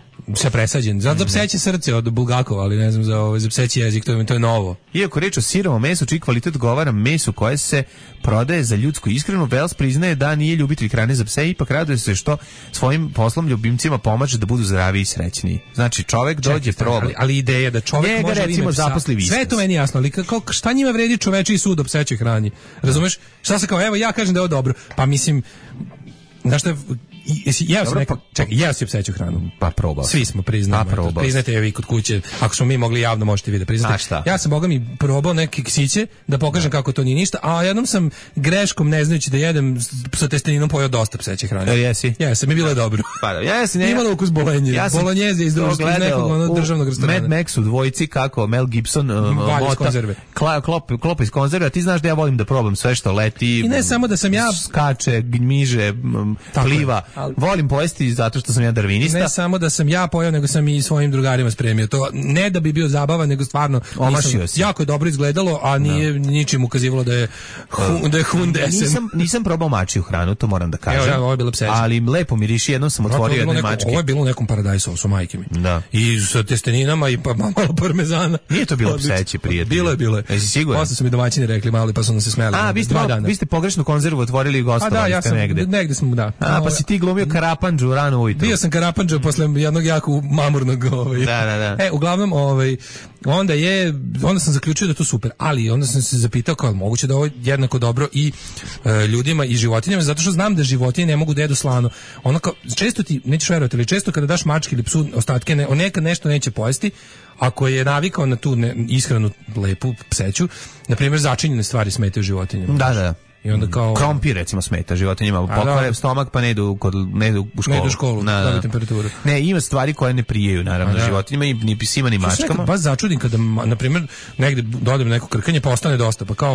Se presađen. Zato za pseće srce od Bulgakova, ali ne znam za ovo, za pseći jezik, to je, to je novo. Iako reč o sirovom mesu, čiji kvalitet govara mesu koje se prodaje za ljudsku ishranu, Wells priznaje da nije ljubitelj hrane za pse, ipak raduje se što svojim poslom ljubimcima pomaže da budu zdraviji i srećniji. Znači čovjek dođe Čekaj, proba. ali, ali ideja da čovjek Njega, može u recimo, ime psa- zaposli Whiskas. Sve je to meni jasno, ali kako, šta njima vredi čovečiji sud o psećoj hrani? Razumeš? Šta se kao, evo ja kažem da je ovo dobro. Pa mislim, znaš šta, i- jesi jeo sam Dobro, neko, pa- čekaj, jeo si pseću hranu. Pa probao. Svi smo priznali. Pa probao. Priznajte je vi kod kuće. Ako smo mi mogli javno, možete vi da priznate. A šta? Ja sam, boga mi, probao neke ksiće da pokažem kako to nije ništa, a jednom sam greškom, ne znajući da jedem s- sa testeninom, pojeo dosta pseće hrane. Jel jesi? Jesam, i bilo je dobro. Pa, da, ja sam, Imalo ukus bolenje. Ja sam Bolognese iz to društva, iz gledao nekog ono u državnog restorana. Mad Max u dvojici kako Mel Gibson um, Valja iz mota konzerve. kla, klop, klop iz konzerve, a ti znaš da ja volim da probam sve što leti. I ne samo da sam ja- skače, gmiže, m, Tako je, pliva. ali- Volim pojesti zato što sam ja darvinista. Ne samo da sam ja pojeo, nego sam i svojim drugarima spremio. To ne da bi bio zabavan, nego stvarno Omašio nisam- si. jako je dobro izgledalo, a nije ničim ukazivalo da je hu, da je hundesen. Nisam, nisam probao mačiju hranu, to moram da kažem. Evo, ovo je bila pseća. Ali lepo miriši, jednom sam otvorio Ovo je bilo jedne neko- mačke. Ovo je bilo u nekom paradajsu, su majke mi. Da. I sa testeninama i pa malo parmezana. Nije to bilo Odlično. pseće, prijatelju. Bilo je, bilo je. Jesi siguran? Posle su mi domaćini rekli malo, pa su nam se smeli. A, vi ste, Dva malo- dana. vi ste pogrešnu konzervu otvorili i A gostovali da, ja ste sam negde. negde smo, da. A, pa si ti glumio Karapanđu rano ujutru. Bio sam Karapanđa posle jednog jako mamurnog ovaj. Da, da, da. E, uglavnom, ovaj, onda je, onda sam zaključio da je to super, ali onda sam se zapitao kao moguće da je ovo jednako dobro i e, ljudima i životinjama, zato što znam da životinje ne mogu da jedu slano. Ono kao, često ti, nećeš verovati, ali često kada daš mački ili psu ostatke, ne, on nekad nešto neće pojesti, ako je navikao na tu ne, ishranu lepu pseću, na primjer začinjene stvari smetaju životinjama. Da, da. I onda kao... Krompir recimo smeta životinjima, A, pokvare da. stomak pa ne idu, kod, ne idu u školu. Ne idu u školu, Da, da. dobiju temperaturu. Ne, ima stvari koje ne prijeju naravno A, da. životinjima, i ni psima ni Ja se nekad mačkama. baš začudim kada, ma- na primjer, negde dodam neko krkanje, pa ostane dosta, pa kao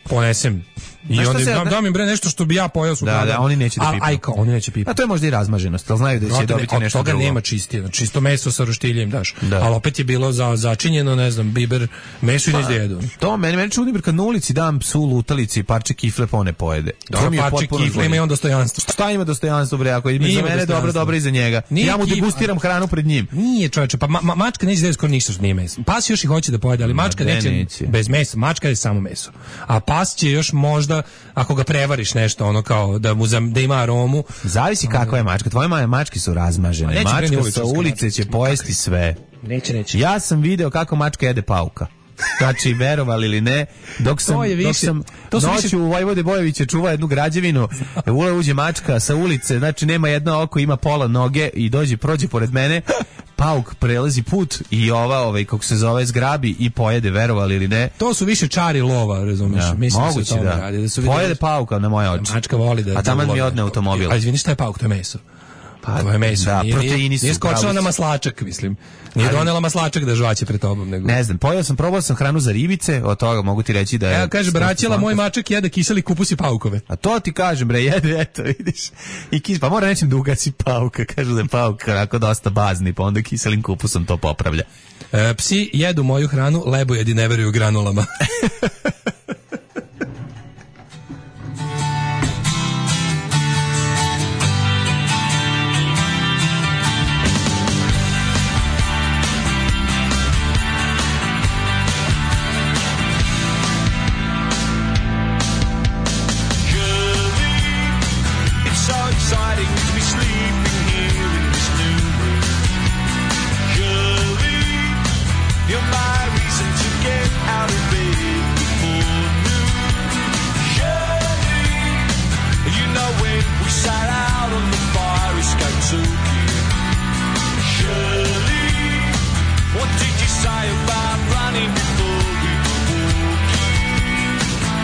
ponesem. I Znaš šta onda se- dam, dam im bre nešto što bi ja pojeo sutra. Da, da, oni neće da A- pipnu. Aj, kao, oni neće pipnu. A to je možda i razmaženost, ali znaju da će Brate, dobiti od nešto toga drugo. nema čistije, znači čisto meso sa roštiljem daš. Da. Ali opet je bilo za začinjeno, ne znam, biber, meso i Pa, neće da jedu. To meni meni čudi, jer kad na ulici dam psu lutalici i parče kifle, pa on ne pojede. Dobro, To mi je parče potpuno kifle, ima zbunjeno. i on dostojanstvo. Šta ima dostojanstvo, bre, ako je Nije za ima mene dobro, dostojanstvo. dobro i za njega. Nije Ja mu kif- degustiram hranu pred njim. Nije čoveče, pa ma, ma, mačka neće da je skoro ništa što nije meso. Pas još i hoće da pojede, ali mačka ne, neće, neće. bez mesa, mačka je samo meso. A pas će još možda, ako ga prevariš nešto, ono kao da mu zam- da ima aromu. Zavisi kakva je mačka. Tvoje ma- mačke su razmažene. Neće bre ni Mačka uličarska sa ulice mačka. će pojesti sve. Neće, neće. Ja sam video kako mačka jede pauka. Znači, verovali ili ne, dok sam, To je više- dok sam to su noću više- u Vojvode Bojevića čuva jednu građevinu, ule uđe mačka sa ulice, znači nema jedno oko, ima pola noge i dođe, prođe pored mene, pauk prelazi put i ova, ovaj, kako se zove, zgrabi i pojede, verovali ili ne. To su više čari lova, razumiješ? Ja, Mislim da se o moguće tome da. radi, da su vidjeli- Pojede pauka na moje oči. Mačka voli da... A taman da mi ulovi. odne automobil. A izvini, šta je pauk? To je meso. Pa, to je meso. da, nije, proteini nije, su, nije skočila pravo na si. maslačak, mislim. Nije Ali- donela maslačak da žvaće pred tobom. Nego. Ne znam, pojeo sam, probao sam hranu za ribice, od toga mogu ti reći da je... Evo, kaže, braćela, moj mačak jede kiseli kupus i paukove. A to ti kažem, bre, jede, eto, vidiš. I kis, pa mora nečim da ugasi pauka, kažu da je pauk onako dosta bazni, pa onda kiselim kupusom to popravlja. E, psi jedu moju hranu, lebojedi ne veruju granulama. It's so exciting to be sleeping here in this new room. Girlie, you're my reason to get out of bed before noon. Girlie, you know when we sat out on the fire escape talking. Girlie, what did you say about running before we were walking?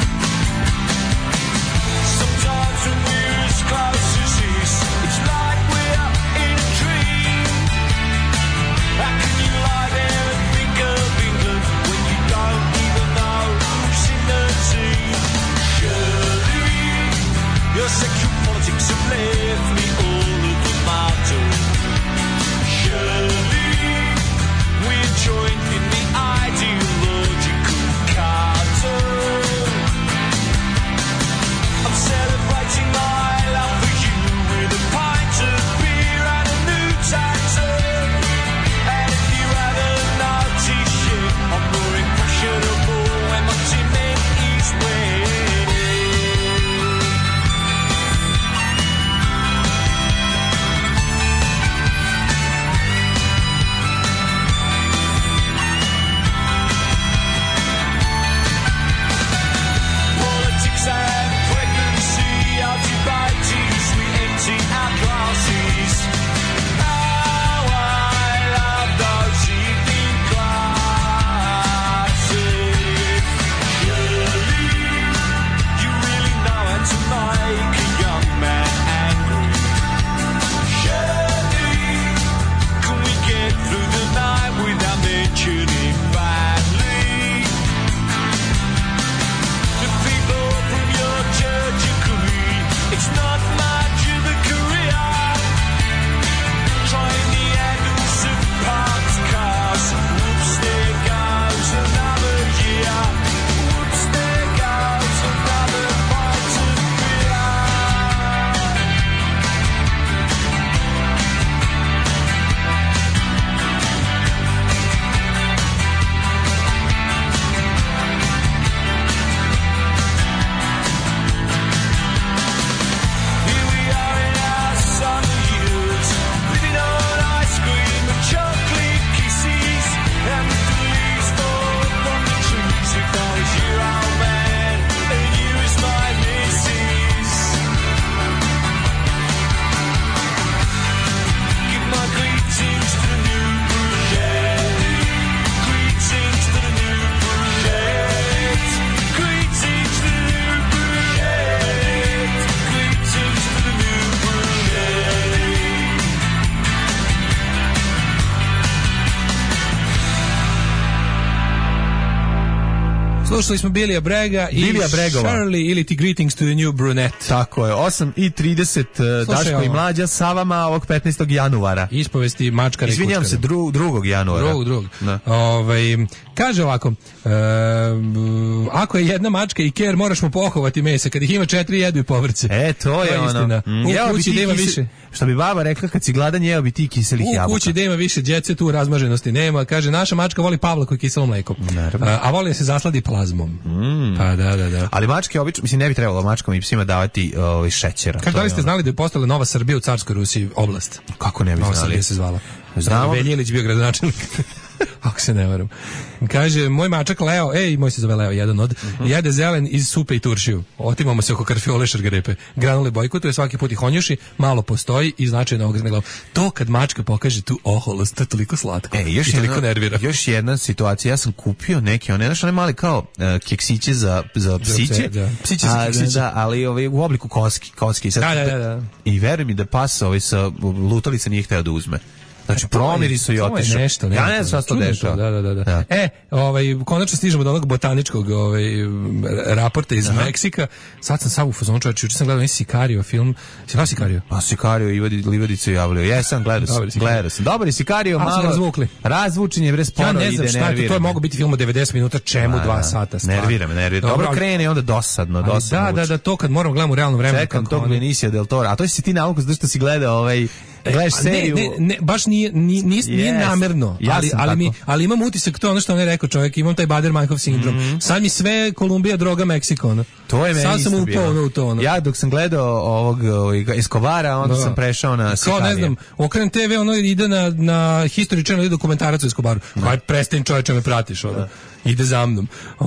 Sometimes when we're as close as this, it's like we're in a dream. How can you lie there and think of England when you don't even know who's in the team? Shirley, your sexual politics have left me all of the martyr. Shirley, we're joined in the Slušali smo Billya Bragga i Billya Braggova. Shirley ili ti Greetings to the New Brunette. Tako je, osam i trideset Daško i Mlađa sa vama ovog petnaestog januara. Ispovesti mačkara i kučkara. Izvinjam se, dru, drugog januara. Drugog, drugog. Ovaj, kaže ovako, e, ako je jedna mačka i ker, moraš mu pohovati mesa. Kad ih ima četiri, jedu i povrće. E, to, to je, je ono. Istina. Mm, u kući da ima više. Što bi baba rekla, kad si gladan, jeo bi ti kiselih u jabuka. U kući da ima više djece, tu razmaženosti nema. Kaže, naša mačka voli Pavla koji kiselo mlekom. A, a voli da se zasladi plazmom. Mm. Pa da, da, da. Ali mačke obično, mislim, ne bi trebalo mačkama i psima davati ovaj šećera. Kaže, da li ste znali da je postala Nova Srbija u carskoj Rusiji oblast? Kako ne bi Nova znali? Srbija se zvala. Znamo. Veljilić bio gradonačelnik. Ako se ne varam. Kaže, moj mačak Leo, ej, moj se zove Leo, jedan od, uh-huh. jede zelen iz supe i turšiju. Otimamo se oko karfiole šargarepe. Granule bojkotuje, svaki put ih honjuši, malo postoji i značajno ogrzne glavu. To kad mačka pokaže tu oholost, to je toliko slatko. E, još i toliko jedna, nervira. Još jedna situacija, ja sam kupio neke, one, znaš, one mali kao uh, keksiće za, za psiće. Da, psiće za keksiće. Da, ali ovaj, u obliku koski. koski. Sad, da, da, da. I veruj mi da pas ovaj, sa lutalica nije hteo da uzme. Znači, promiri su i otišao. Nešto, ja ne znam šta se to dešava. Da, da, da, da. E, ovaj, konačno stižemo do onog botaničkog ovaj, raporta iz Aha. Meksika. Sad sam sam u fazonu, čovječ, juče sam gledao nisi Sicario film. Si gledao Sicario? Pa Sicario i Livadicu javljaju. Jesam, gledao sam. Gledao sam. Dobar je Sicario, malo. Ali su razvukli. Razvučen je, bre, sporo ide, nervira. Ja ne znam šta je to, to je moglo biti film od devedeset minuta, čemu A, dva sata. Stvar. Nervira me, nervira. Dobro, Dobro krene i onda dosadno, dosadno. Da, da, da, to kad moram gledam u realnom vremenu. Čekam tog Benicia del Toro. A to si ti nauku zato što si gledao ovaj gledaš seriju. Ne, ne, ne, baš nije, nije, nije, nije yes. namerno, ja ali, ali, mi, ali imam utisak, to ono što on je rekao čovjek, imam taj Bader-Meinhof sindrom. Mm-hmm. Sad mi sve Kolumbija, droga, Meksiko. Ono. To je meni sad sam upao u to. Ono. Ja dok sam gledao ovog, ovog Escobara, onda no. sam prešao na Sicario. Kao ne znam, okrenem te ve, ono ide na, na History Channel, ide dokumentarac o Escobaru. No. Aj, prestaň čovječe, me pratiš. Ono. Ide za mnom.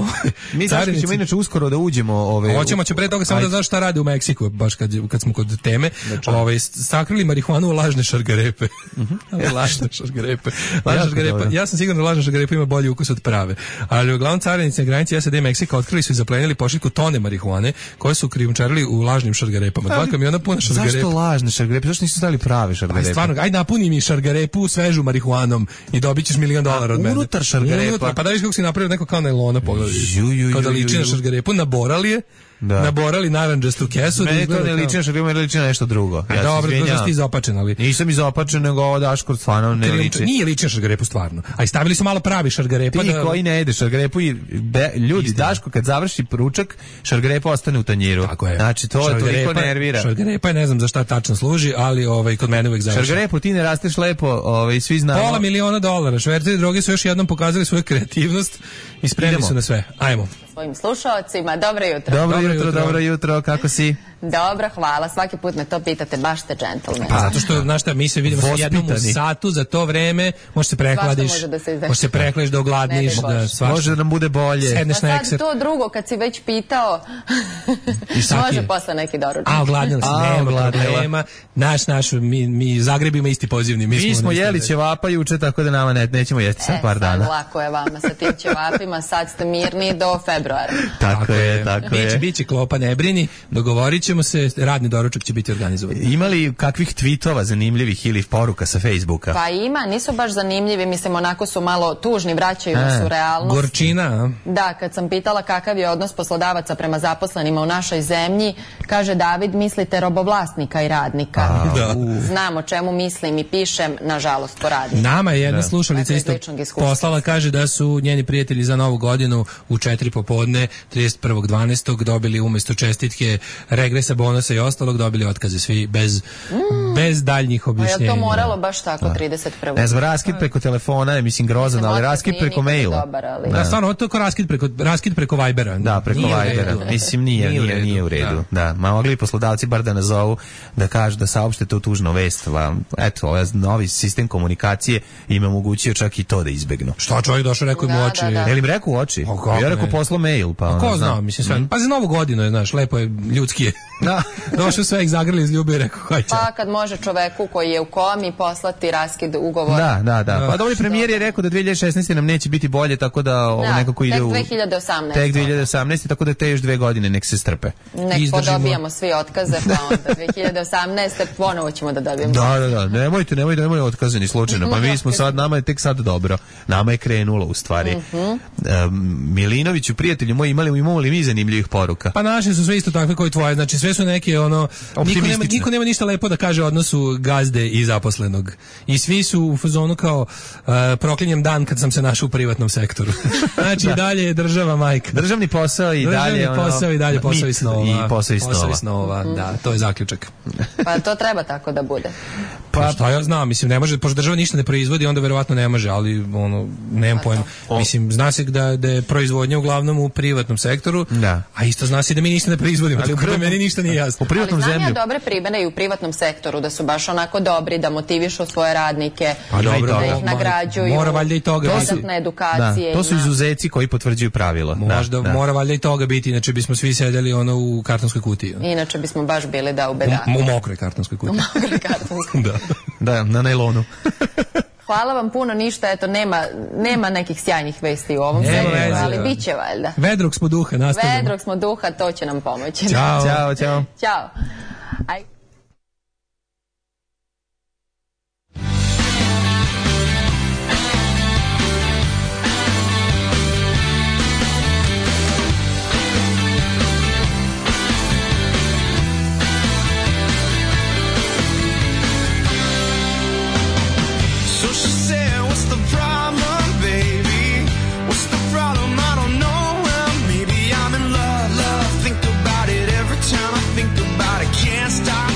Mi Carinici... ćemo inače uskoro da uđemo ove hoćemo će pre toga samo da znaš šta rade u Meksiku, baš kad kad smo kod teme. Ovaj sakrili marihuanu u lažne šargarepe. Mhm. lažne šargarepe. Lažne šargarepe. Ja sam siguran da lažna šargarepa ima bolji ukus od prave. Ali uglavnom carinici na granici S A D i Meksika otkrili su i zaplenili pošiljku tone marihuane koje su krijumčarili u lažnim šargarepama. Dva kamiona puna šargarepa. Zašto lažne šargarepe? Zašto nisu stavili prave šargarepe? Aj stvarno, aj napuni mi šargarepu svežu marihuanom i dobićeš milion dolara od mene. Unutar šargarepa. Pa da vidiš kako si napravio neko kao najlona, pogledaj. Kao da liči na šargarepu, naborali je, da. naborali narandžastu kesu. Meni da to ne liči na šargarepu, meni liči na nešto drugo. Ja dobro, to znaš ti izopačen, ali... Nisam izopačen, nego ovo Daško stvarno ne liči. Nije liči na šargarepu stvarno. A i stavili su malo pravi šargarepa. Ti da... koji ne jedeš šargarepu i be, ljudi, Istina. Daško kad završi ručak, šargarepa ostane u tanjiru. Tako je. Znači to je toliko nervira. Šargarepa je, ne znam za šta tačno služi, ali ovaj, kod mene uvek završi. Šargarepu ti ne rasteš lepo, ovaj, svi znamo. Pola miliona dolara. Šverceri droge su još jednom pokazali svoju kreativnost i spremni su na sve. Ajmo. Svojim slušaocima, dobro jutro. Dobro, dobro jutro, dobro jutro, kako si? Dobro, hvala. Svaki put me to pitate, baš ste džentlmen. Pa zato što, znaš šta, mi se vidimo sa jednom u satu za to vreme, možeš se prehladiš, može da se možeš se prehladiš da ogladniš, da svašta. Može da nam bude bolje. Sedneš pa na ekser. To drugo, kad si već pitao, može posle neki doručak. A, ogladnila si, nema problema. Naš, naš, mi, mi Zagrebima isti pozivni. Mi, mi smo jeli ćevapa juče, tako da nama ne, nećemo jesti sad e, par dana. Sad lako je vama sa tim ćevapima, sad ste mirni do februara. Tako, tako je, tako biće, je. Biće klopa, ne brini, dogovorit ćemo se, radni doručak će biti organizovan. Ima li kakvih tweetova zanimljivih ili poruka sa Facebooka? Pa ima, nisu baš zanimljivi, mislim, onako su malo tužni, vraćaju nas u realnost. Gorčina, a? Da, kad sam pitala kakav je odnos poslodavaca prema zaposlenima u našoj zemlji, kaže David, mislite robovlasnika i radnika. A, da. Znam o čemu mislim i pišem, nažalost, po radniku. Nama je jedna da. slušalica isto poslala, kaže da su njeni prijatelji za novu godinu u četiri popodne, trideset prvog dvanaestog dobili umjesto čestitke, regresa, bonusa i ostalog, dobili otkaze svi bez, mm. bez daljnjih objašnjenja. A je to moralo baš tako, da. trideset prvog Ne znam, raskid preko telefona je, mislim, grozan, ali raskid preko maila. Dobar, ali... Da, stvarno, to je kao raskid preko, raskid preko Vibera. Da, preko nije Vibera. Mislim, nije, nije, nije, nije u redu. Da. da. Ma mogli poslodavci bar da nazovu, da kažu, da saopšte tu tužnu vest. Eto, ovaj novi sistem komunikacije im omogućio čak i to da izbegnu. Šta čovjek došao, rekao im u oči? Da, da. Je li im rekao u oči? Ja rekao poslo mail. Pa ko zna, mislim sve. Pa za novu godinu je, znaš, lepo je, ljudski je. Da. Došao sve ih zagrli iz ljube i rekao, hajde. Pa kad može čoveku koji je u komi poslati raskid ugovora. Da, da, da. Pa dobro, premijer je rekao da dve hiljade šesnaeste nam neće biti bolje, tako da ovo Da, nekako ide tek u... dve hiljade osamnaeste. Tek dve hiljade osamnaeste, tako da te još dve godine nek se strpe. Nek Izdržimo. podobijamo svi otkaze, pa onda dve hiljade osamnaeste ponovo ćemo da dobijemo. Da, da, da, nemojte, nemojte, nemojte otkaze ni slučajno. Pa mi smo sad, nama je tek sad dobro. Nama je krenulo u stvari. Mhm. Um, Milinoviću, prijatelju moji, imali, imamo li mi zanimljivih poruka? Pa naše su sve isto takve kao i tvoje, znači sve su neke ono, niko nema, Optimistične. niko nema ništa lepo da kaže o odnosu gazde i zaposlenog. I svi su u fazonu kao uh, proklinjem dan kad sam se našao u privatnom sektoru. Znači i dalje je država majka. Državni posao i Državni dalje... ono, posao i dalje posao mit i snova. I posao i snova. Posao i snova, Mhm. da, to je zaključak. Pa to treba tako da bude. Pa šta ja znam, mislim, ne može, pošto država ništa ne proizvodi, onda verovatno ne može, ali ono, nemam pojma. Mislim, zna se da, da je proizvodnja uglavnom u privatnom sektoru, Da. a isto zna se da mi ništa ne proizvodimo, Ali u tako da privatnom- meni ništa nije jasno. U privatnom Ali znam zemlju. ja dobre primene i u privatnom sektoru, da su baš onako dobri, da motivišu svoje radnike, Pa dobro, da toga. ih nagrađuju, Mora valjda i toga biti. dodatne Da, edukacije. to su ima. izuzeci koji potvrđuju pravilo. Možda da, da. mora valjda i toga biti, inače bismo svi sedeli ono u kartonskoj kutiji. Inače bismo baš bili da u U, bedanu. u mokroj kartonskoj kutiji. da. Da, na najlonu. Hvala vam puno, ništa, eto, nema, nema nekih sjajnih vesti u ovom Nema segmentu, veze, ali da. bit će valjda. Vedrog smo duha, nastavljamo. Vedrog smo duha, to će nam pomoći. Ćao. Ćao, ćao. Ćao. Aj. So she said, what's the problem, baby? What's the problem? I don't know. Well, maybe I'm in love, love. Think about it every time I think about it. Can't stop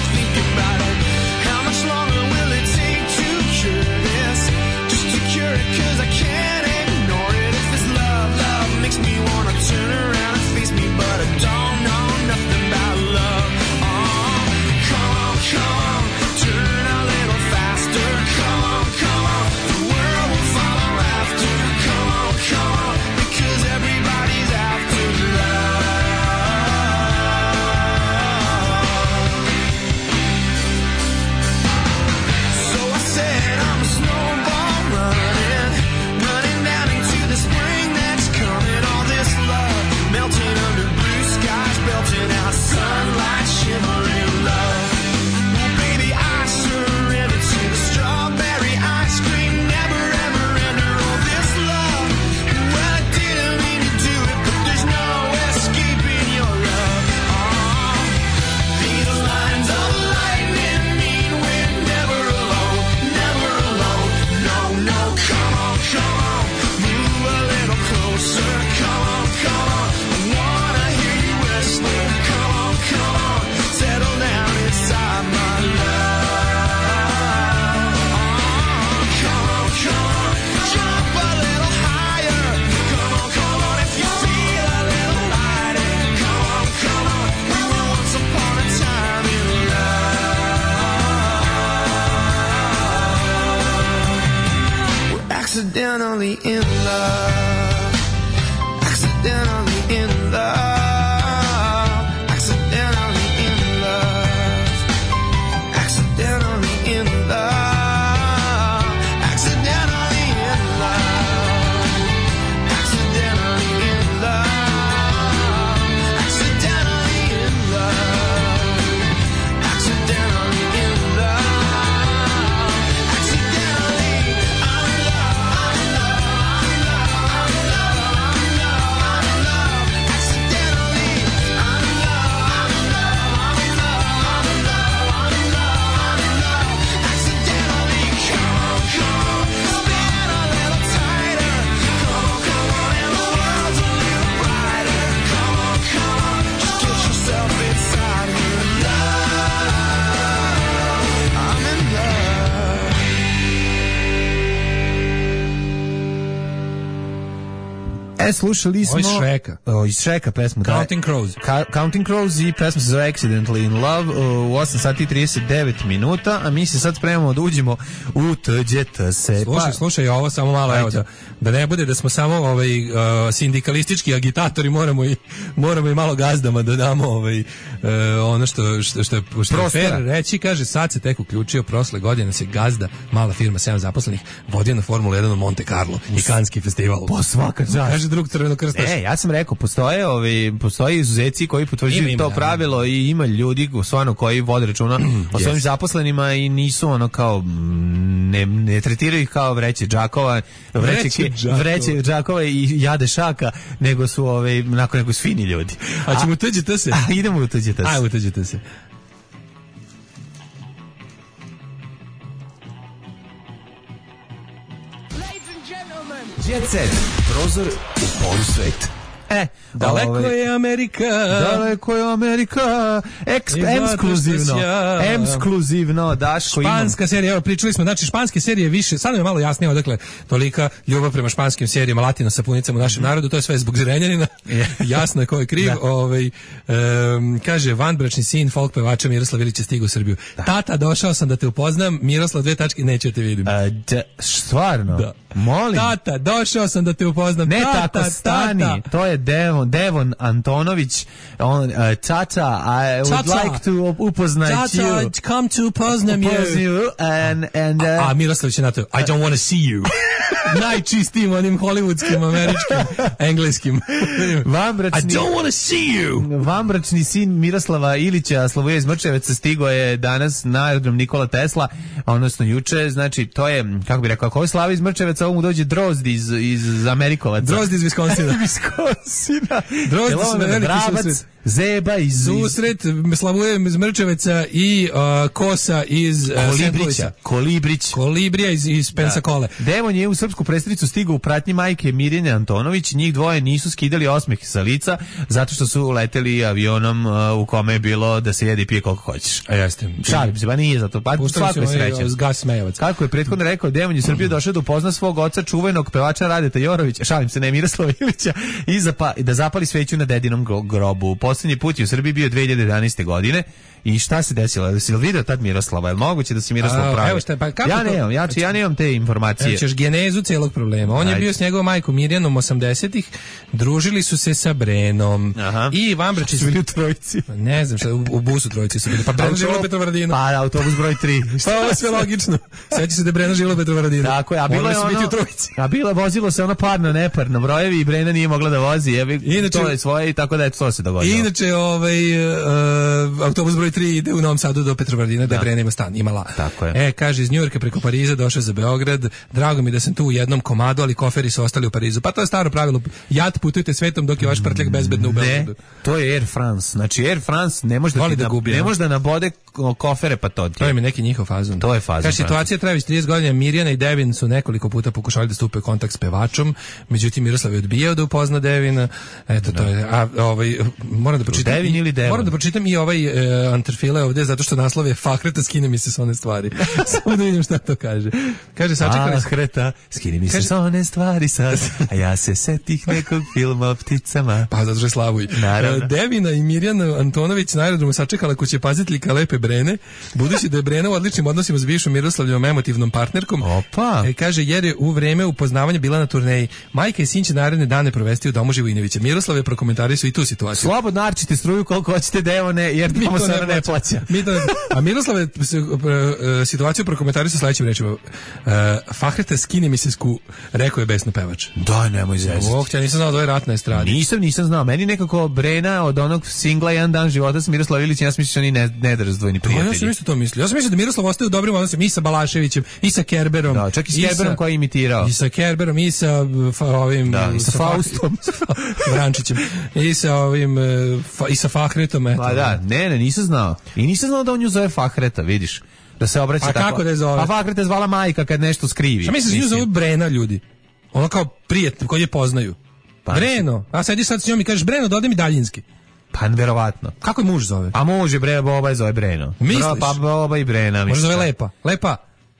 E, slušali smo... Ovo iz Shreka. O, iz Shreka pesmu. Counting da, Crows. Ka, Counting Crows i pesma se zove Accidentally in Love u osam sati i trideset devet minuta, a mi se sad spremamo da uđemo u Tuđet se. Slušaj, pa, slušaj, ovo samo malo, ajde. evo da, da ne bude da smo samo ovaj, uh, sindikalistički agitatori, moramo i, moramo i malo gazdama da damo ovaj, uh, ono što, što, što, je, što je fair reći, kaže, sad se tek uključio, prošle godine se gazda, mala firma, sedam zaposlenih, vodio na Formulu jedan u Monte Carlo i Kanski festival. Po svaka čast. Kaže drug crvenokrstaš. E, ja sam rekao, postoje, ovi, postoje izuzeci koji potvrđuju to pravilo i ima ljudi stvarno koji vode računa o svojim zaposlenima i nisu ono kao, ne, ne tretiraju ih kao vreće džakova, vreće, vreće, džakova. vreće džakova i jade šaka, nego su ove, nakon nego su fini ljudi. A ćemo tuđete se? A, idemo u tuđete se. Ajmo tuđete se. Jet Set, prozor u polusvet. E, daleko ovaj, je Amerika. Daleko je Amerika. Eks, ekskluzivno. Ekskluzivno, Daško imam. Španska serija, evo pričali smo, znači španske serije više, sad nam je malo jasnije odakle tolika ljubav prema španskim serijama, latino sapunicama u našem narodu, to je sve zbog Zrenjanina. Jasno je ko je kriv. Ovaj, um, kaže, vanbračni sin folk pevača Miroslav Ilić je stigao u Srbiju. Da. Tata, došao sam da te upoznam, Miroslav, dve tačke, neće te vidim. A, da, stvarno? Da. Molim. Tata, došao sam da te upoznam. Ne tata, tako, stani. Tata. To je Devon, Devon Antonović. On, uh, tata, I would tata. like to upoznat tata, you. Tata, come to upoznam you. And, and, uh, a, a Miroslav će na to, I don't want to see you. Najčistijim onim hollywoodskim, američkim, engleskim. Vambračni, I don't want to see you. Vambračni sin Miroslava Ilića, Slovoje iz Mrčeveca, stigo je danas na aerodrom Nikola Tesla, odnosno juče, znači to je, kako bih rekao, ako je Slava iz Mrčeveca, ovo mu dođe Drozd iz, iz Amerikovaca. Drozd iz Viskonsina. Viskonsina. Drozd iz veliki susret. Zeba iz... Susret Slavuje iz Mrčeveca i uh, Kosa iz uh, Kolibrića. Kolibrić. Kolibrija iz, iz Pensakole. Da. Devon je u srpsku prestonicu stigao u pratnji majke Mirjane Antonović. Njih dvoje nisu skidali osmeh sa lica zato što su leteli avionom uh, u kome je bilo da se jede i pije koliko hoćeš. A jeste. Šalim se, ba nije zato. Pa svako je srećan. Gas Smejevac. Kako je prethodno rekao, Devon je u Srbiju došao da upozna svog oca, čuvenog pevača Radeta Jorovića, šalim se, ne Miroslava Ilića, i zapa, da zapali sveću na dedinom grobu. Poslednji put je u Srbiji bio dve hiljade jedanaeste. godine. I šta se desilo? Da si li vidio tad Miroslava? Je li moguće da si Miroslav pravi? Evo šta, pa kako ja nemam, ja, ja nemam te informacije. Evo ćeš genezu celog problema. On Ajde. je bio s njegovom majkom Mirjanom osamdesetih, družili su se sa Brenom. Aha. I vanbračni su bili u trojici. Ne znam šta, u, u busu trojici su bili. Pa Brena živjela u Petrovaradinu. Pa autobus broj tri. Pa ovo je sve logično. Seća se da je Brena živjela u Petrovaradinu. Tako je, a bilo je ono, a bilo vozilo se ono parno, neparno brojevi i Brena nije mogla da vozi. Jebi, inače, to je svoje i tako da je to se dogodilo. Inače, ovaj, uh, autobus broj tri ide u Novom Sadu do Petrovaradina, da, da Brena ima stan, imala. Tako je. E, kaže, iz Njujorka preko Pariza došao za Beograd, drago mi da sam tu u jednom komadu, ali koferi su ostali u Parizu. Pa to je staro pravilo, jad putujte svetom dok je vaš prtljak bezbedno u Beogradu. Ne, to je Air France. Znači, Air France ne može da, da, da, gubi, ne može da nabode kofere, pa to ti. To je mi neki njihov fazon. To je fazon. Kaže, situacija traje trideset godina, Mirjana i Devin su nekoliko puta pokušali da stupe u kontakt s pevačom, međutim Miroslav je odbijao da upozna Devina. Eto, to je, a ovaj, moram da pročitam. Devin ili Devon? Moram da pročitam i ovaj uh, Anterfile ovde, zato što naslov je Fahreta, skine mi se s one stvari. Samo da vidim šta to kaže. Kaže, sačekali smo. Fahreta, skine mi se s one stvari sad, a ja se setih nekog filma o pticama. Pa zato že slavuj. Naravno. Devina i Mirjana Antonović na aerodromu sačekala kuće pazitlika lepe Brene, budući da je Brena u odličnim odnosima s bivšom Miroslavljevom emotivnom partnerkom. Opa. E, kaže, jer je u vreme upoznavanja bila na turneji. Majka i sin će naredne dane provesti u domu Živojinovića. Miroslav je prokomentarisao i tu situaciju. Slobodno arčite struju koliko hoćete, Devone, jer mi to se ne plaća. Mi to ne, a Miroslav je situaciju prokomentarisao sledećim rečima. Uh, Fahreta, skini mi se sku, rekao je besno pevač. Da, nemoj zezati. Oh, ja nisam znao da je rat na estradi. Nisam, nisam znao. Meni nekako Brena od onog singla Jedan dan života sa Miroslav Ilić, ja sam mislio oni ne, nedarazdvojni prijatelji. Ja sam isto to mislio. Ja sam mislio da Miroslav ostaje u dobrim odnosima i sa Balaševićem, i sa Kerberom. Da, čak i s Kerberom koji je imitirao. I sa Kerberom, i sa fa, ovim... Da, i sa, sa Faustom. Vrančićem. I sa ovim... Fa, i sa Fahretom, eto. Pa da, ne, ne, nisam znao. I nisam znao da on nju zove Fahreta, vidiš. Da se obraća a tako. A kako da je zove? Pa Fahreta je zvala majka kad nešto skrivi. Šta misliš da nju zove Brena, ljudi? Ono kao prijatelj koji je poznaju. Pa, Breno. A sediš sad s njom i kažeš, Breno, dodaj mi daljinski. Pa verovatno. Kako je muž zove? A muž je Bre, Boba je zove Breno. Misliš? Pa Boba i Brena. Može zove Lepa. Lepa.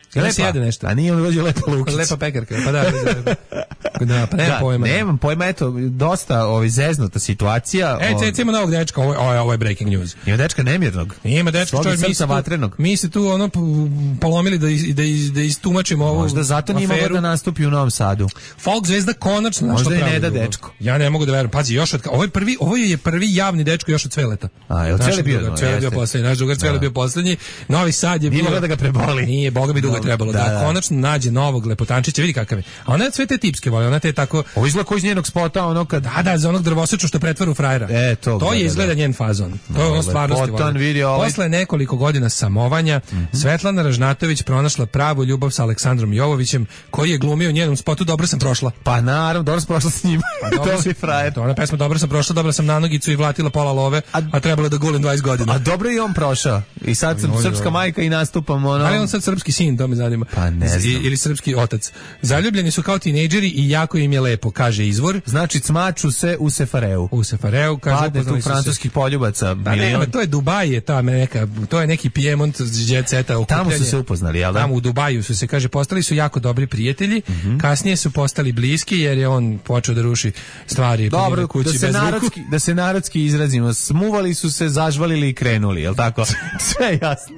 Jel se jede nešto? A nije on dođe Lepa Lukić. Lepa pekarka, pa da. Da, pa nema da, pojma. Nemam pojma, eto, dosta ovaj, zeznuta situacija. E, ce, ima novog dečka, ovo, ovo, ovo je breaking news. Ima dečka nemirnog. Ima dečka, čovjek, mi, vatrenog. mi se tu ono polomili da, iz, da, iz, da istumačimo ovu možda zato nije mogao da nastupi u Novom Sadu. Folk zvezda konačno možda i ne da dečko. Ja ne mogu da verujem. Pazi, još od, ovo je prvi, ovo je prvi javni dečko još od Cveleta. A, je li Cvele bio? Cvele bio poslednji, naš drugar Cvele bio poslednji. Novi Sad je bio. Nije da ga preboli. Nije, boga mi dugo trebalo da, da konačno nađe novog lepotančića, vidi kakav je. A ona sve te tipske voli, ona te tako. Ovo izgleda koji iz njenog spota, ono kad da, da, za onog drvoseču što pretvara u frajera. E, to, to je izgleda njen fazon. To je ono stvarnosti voli. Ovaj... Posle nekoliko godina samovanja, mm-hmm. Svetlana Ražnatović pronašla pravu ljubav sa Aleksandrom Jovovićem, koji je glumio u njenom spotu Dobro sam prošla. Pa naravno, dobro sam prošla s njim. Pa, to si frajer. To ona pesma Dobro sam prošla, dobila sam na nogicu i vlatila pola love, a, a trebalo da gulim dvadeset godina. A dobro i on prošao. I sad sam srpska majka i nastupam ono. Ali on sad srpski sin, to me zanima. Pa ne znam. I, ili srpski otac. Zaljubljeni su kao tinejdžeri i jako im je lepo, kaže izvor. Znači cmaču se u Sefareu. U Sefareu, kaže padne tu francuskih poljubaca. Da, ne, to je Dubaj, je ta neka, to je neki Piemont jet seta okupljanje. Tamo su se upoznali, jel da? Tamo u Dubaju su se, kaže, postali su jako dobri prijatelji. Mm-hmm. Kasnije su postali bliski jer je on počeo da ruši stvari. Dobro, kući da se bez narodski, da se narodski izrazimo, smuvali su se, zažvalili i krenuli, jel tako? Sve jasno.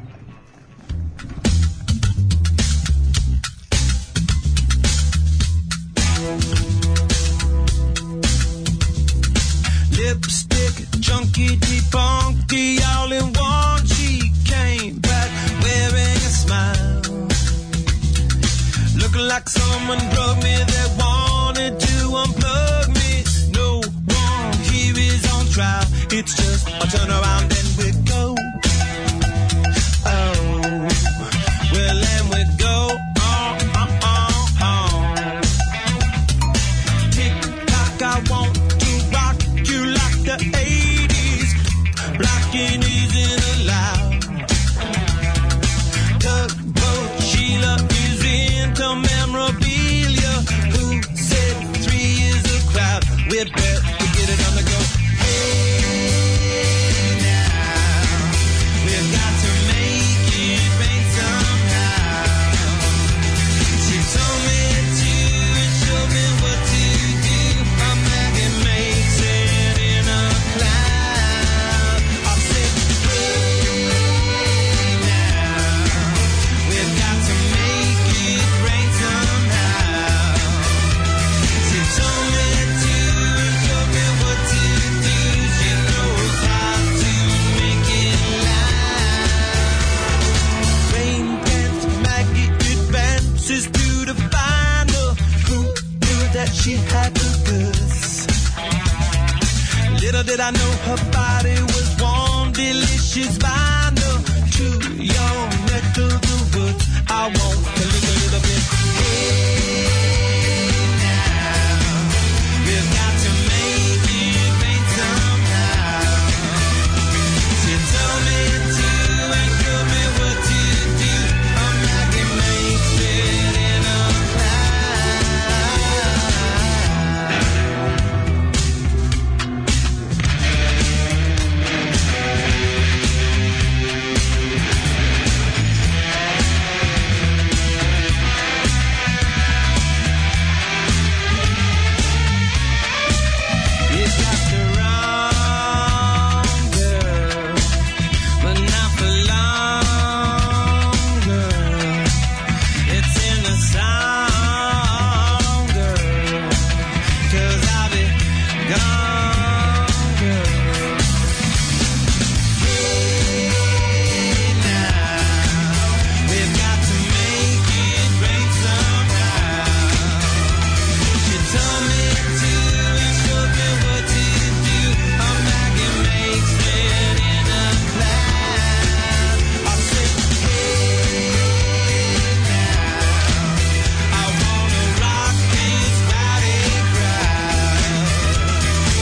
Lipstick, junkie, defunky, all in one. She came back wearing a smile, looking like someone drugged me that wanted to unplug me. No one here is on trial. It's just a turn around and we go. Oh, well, and we go. Oh, oh, oh, oh. Tick tock, I want to rock you like the eighties. Rockin' easy and loud. Tugboat Sheila is into memorabilia. Who said three is a crowd? We'd better get it on the go. Hey, now we've got to make it rain somehow. She told me to and showed me what to do. A magnet makes it in a cloud. I said, hey, now we've got to make it rain somehow. She told me to and showed me what to do. She knows how to make it loud. Rain dance, Maggie advances to the final. Who knew that she had the goods? Little did I know her body was warm, delicious vinyl. To your neck of the woods, I want to live a little bit. Hey, now we've got to make it rain somehow. She told me to and showed me what to do. A magnet makes it in a It's got the wrong girl, but not for long, girl. It's in the song, girl, 'cause I'll be gone, girl. Hey, now we've got to make it rain somehow. She told me to and showed me what to do. A magnet makes it in a cloud. I said, hey, now I wanna rock this rowdy crowd.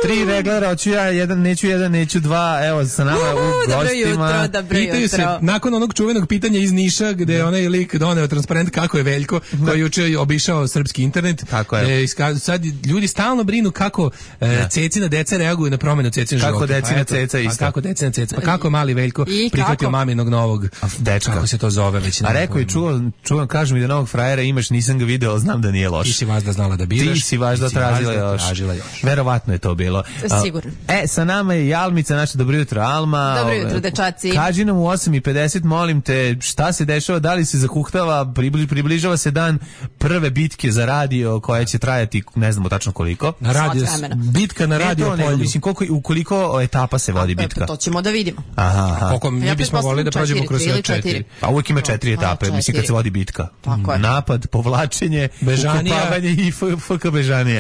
Tri reglera, hoću ja, jedan neću, jedan neću, dva, evo sa nama u Dobro gostima. jutro, dobro Pitaju jutro. se, nakon onog čuvenog pitanja iz Niša, gde je onaj lik doneo transparent kako je Veljko, koji je juče obišao srpski internet. Tako je. E, iska- sad ljudi stalno brinu kako e, cecina deca reaguju na promenu cecina Kako života. decina eto, ceca isto. Pa kako decina ceca? Pa kako je mali Veljko I prihvatio kako? maminog novog dečka. Kako se to zove već? A rekao je, čuo, čuo, kažu mi da novog frajera imaš, nisam ga video, ali znam da nije loš. Ti si vas da znala da biraš. Ti si vaš da ti si tražila vas da još. tražila još. Verovatno je to bilo. A, Sigurno. E, sa nama je Jalmica, naša dobro jutro Alma. Dobro Ove, jutro, dečaci. Kaži nam u osam i pedeset, molim te, šta se dešava, da li se zakuhtava, pribli- približava se dan prve bitke za radio koja će trajati, ne znamo tačno koliko. Na radio, Sat vremena. bitka na Ne radio to, nego, polju. mislim, koliko, u koliko etapa se vodi E, bitka? To ćemo da vidimo. Aha, aha. Koliko mi Ja bismo volili da prođemo pretpostavljam kroz sve četiri, četiri. ili A uvijek ima četiri A, etape, mislim, kad četiri. se vodi bitka. Tako je. Napad, povlačenje, Bežanija. ukopavanje i f- FK bežanije.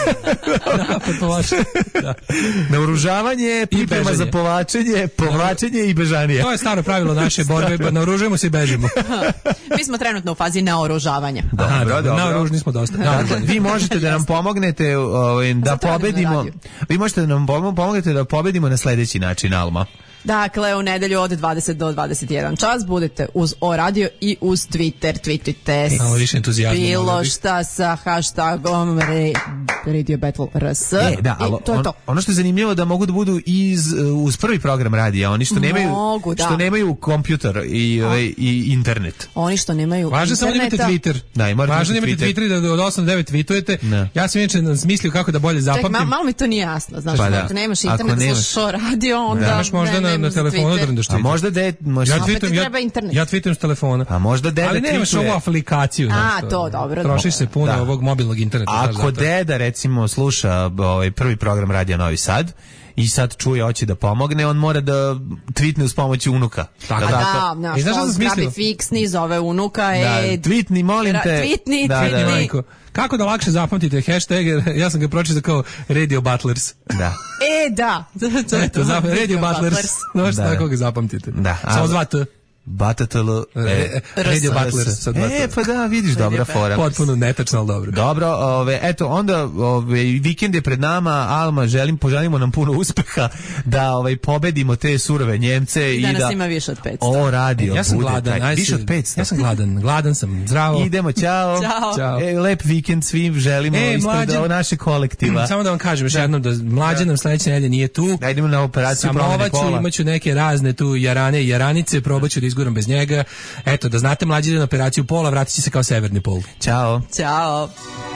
Napad povlačenje. Da. Naoružavanje, priprema bežanje. za povlačenje, povlačenje i bežanije. To je staro pravilo naše borbe, naoružujemo se i bežimo. Mi smo trenutno u fazi naoružavanja. Aha, Dobro, dobro. naoružni smo dosta. Dakle, vi možete da nam pomognete ovaj, da Zato radim na pobedimo. radiju. Vi možete da nam pom- pomognete da pobedimo na sledeći način, Alma. Dakle, u nedelju od dvadeset do dvadeset jedan čas budete uz O Radio i uz Twitter. Tweetujte Malo više entuzijazma, molio bilo bih. šta sa hashtagom re, Radio Battle R S. E, da, ali I to je on- to. ono što je zanimljivo da mogu da budu iz uh, uz prvi program radija, oni što nemaju Mogu, da. što nemaju kompjuter i ovaj, i internet. Oni što nemaju Važno je samo da imate interneta. Twitter. Da, i morate Važno je da imati imate Twitter i da od osam do devet tweetujete. Ne. Ja sam inače smislio kako da bolje Ček, zapamtim. ma, malo mi to nije jasno. Znaš, Pa da. ako nemaš Ako internet, nemaš- slušaš O Radio, onda Nemaš možda ne, na, na nemaš telefonu Twitter. da daš A Twitter. možda de, možda Ja Opet ti tweetujem, ja, treba internet. ja tweetujem s telefona. a možda deda Ali nemaš tweetuje. ovu aplikaciju. A, znaš, to, dobro. Trošiš se puno Da. ovog mobilnog interneta. znaš, Ako zato. deda recimo sluša ovaj prvi program radija Novi Sad i sad čuje hoće da pomogne, on mora da tweetne uz pomoć unuka. Tako. Jel A tako? da, znaš, E, znaš šta to sam zgrabi smislio? fiksni, zove unuka, Da, e, tweetni, molim ra- te. tweetni, Da, tweetni. da, da. Majko, kako da lakše zapamtite hashtag, ja sam ga pročitao kao Radio Butlers. Da. E, da. Eto, zap, Radio Butlers. Znaš Da. tako ga zapamtite. Da, Samo ali- dva T. Batatl, E, Radio Butlers sa dva T. E, pa da, vidiš, dobra fora. Potpuno netačno, ali dobro. Dobro, ove, eto, onda ove, vikend je pred nama, Alma, želim, poželimo nam puno uspeha da ovaj, pobedimo te surove Njemce I i da nas da ima više od petsto. o radio Ja sam bude gladan. taj- aj više se- od petsto. Ja sam gladan. Gladan sam. Zdravo. Idemo, ćao. Ćao. Ćao. E, lep vikend svim želimo E, ispred mlađan- ovo naše kolektiva. Samo da vam kažem još jednom da mlađe nam sledeće nedelje nije tu. Da idemo na operaciju promene Samovaću, pola. imaću neke razne tu jarane i jaranice, probaću da izguram bez njega. Eto, da znate, mlađe ide na operaciju pola, vratit će se kao severni pol. Ćao. Ćao.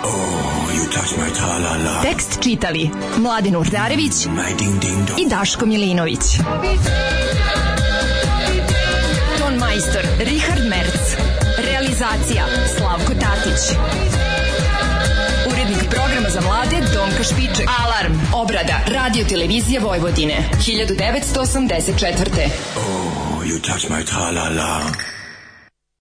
Tekst čitali Mladin Urdarević i Daško Milinović. Ton majstor Richard Merc. Realizacija Slavko Tatić. Urednik programa za mlade Donka Špiček. Alarm. Obrada Radio Televizije Vojvodine. hiljadu devetsto osamdeset četvrte. Oh, you touch my tra-la-la.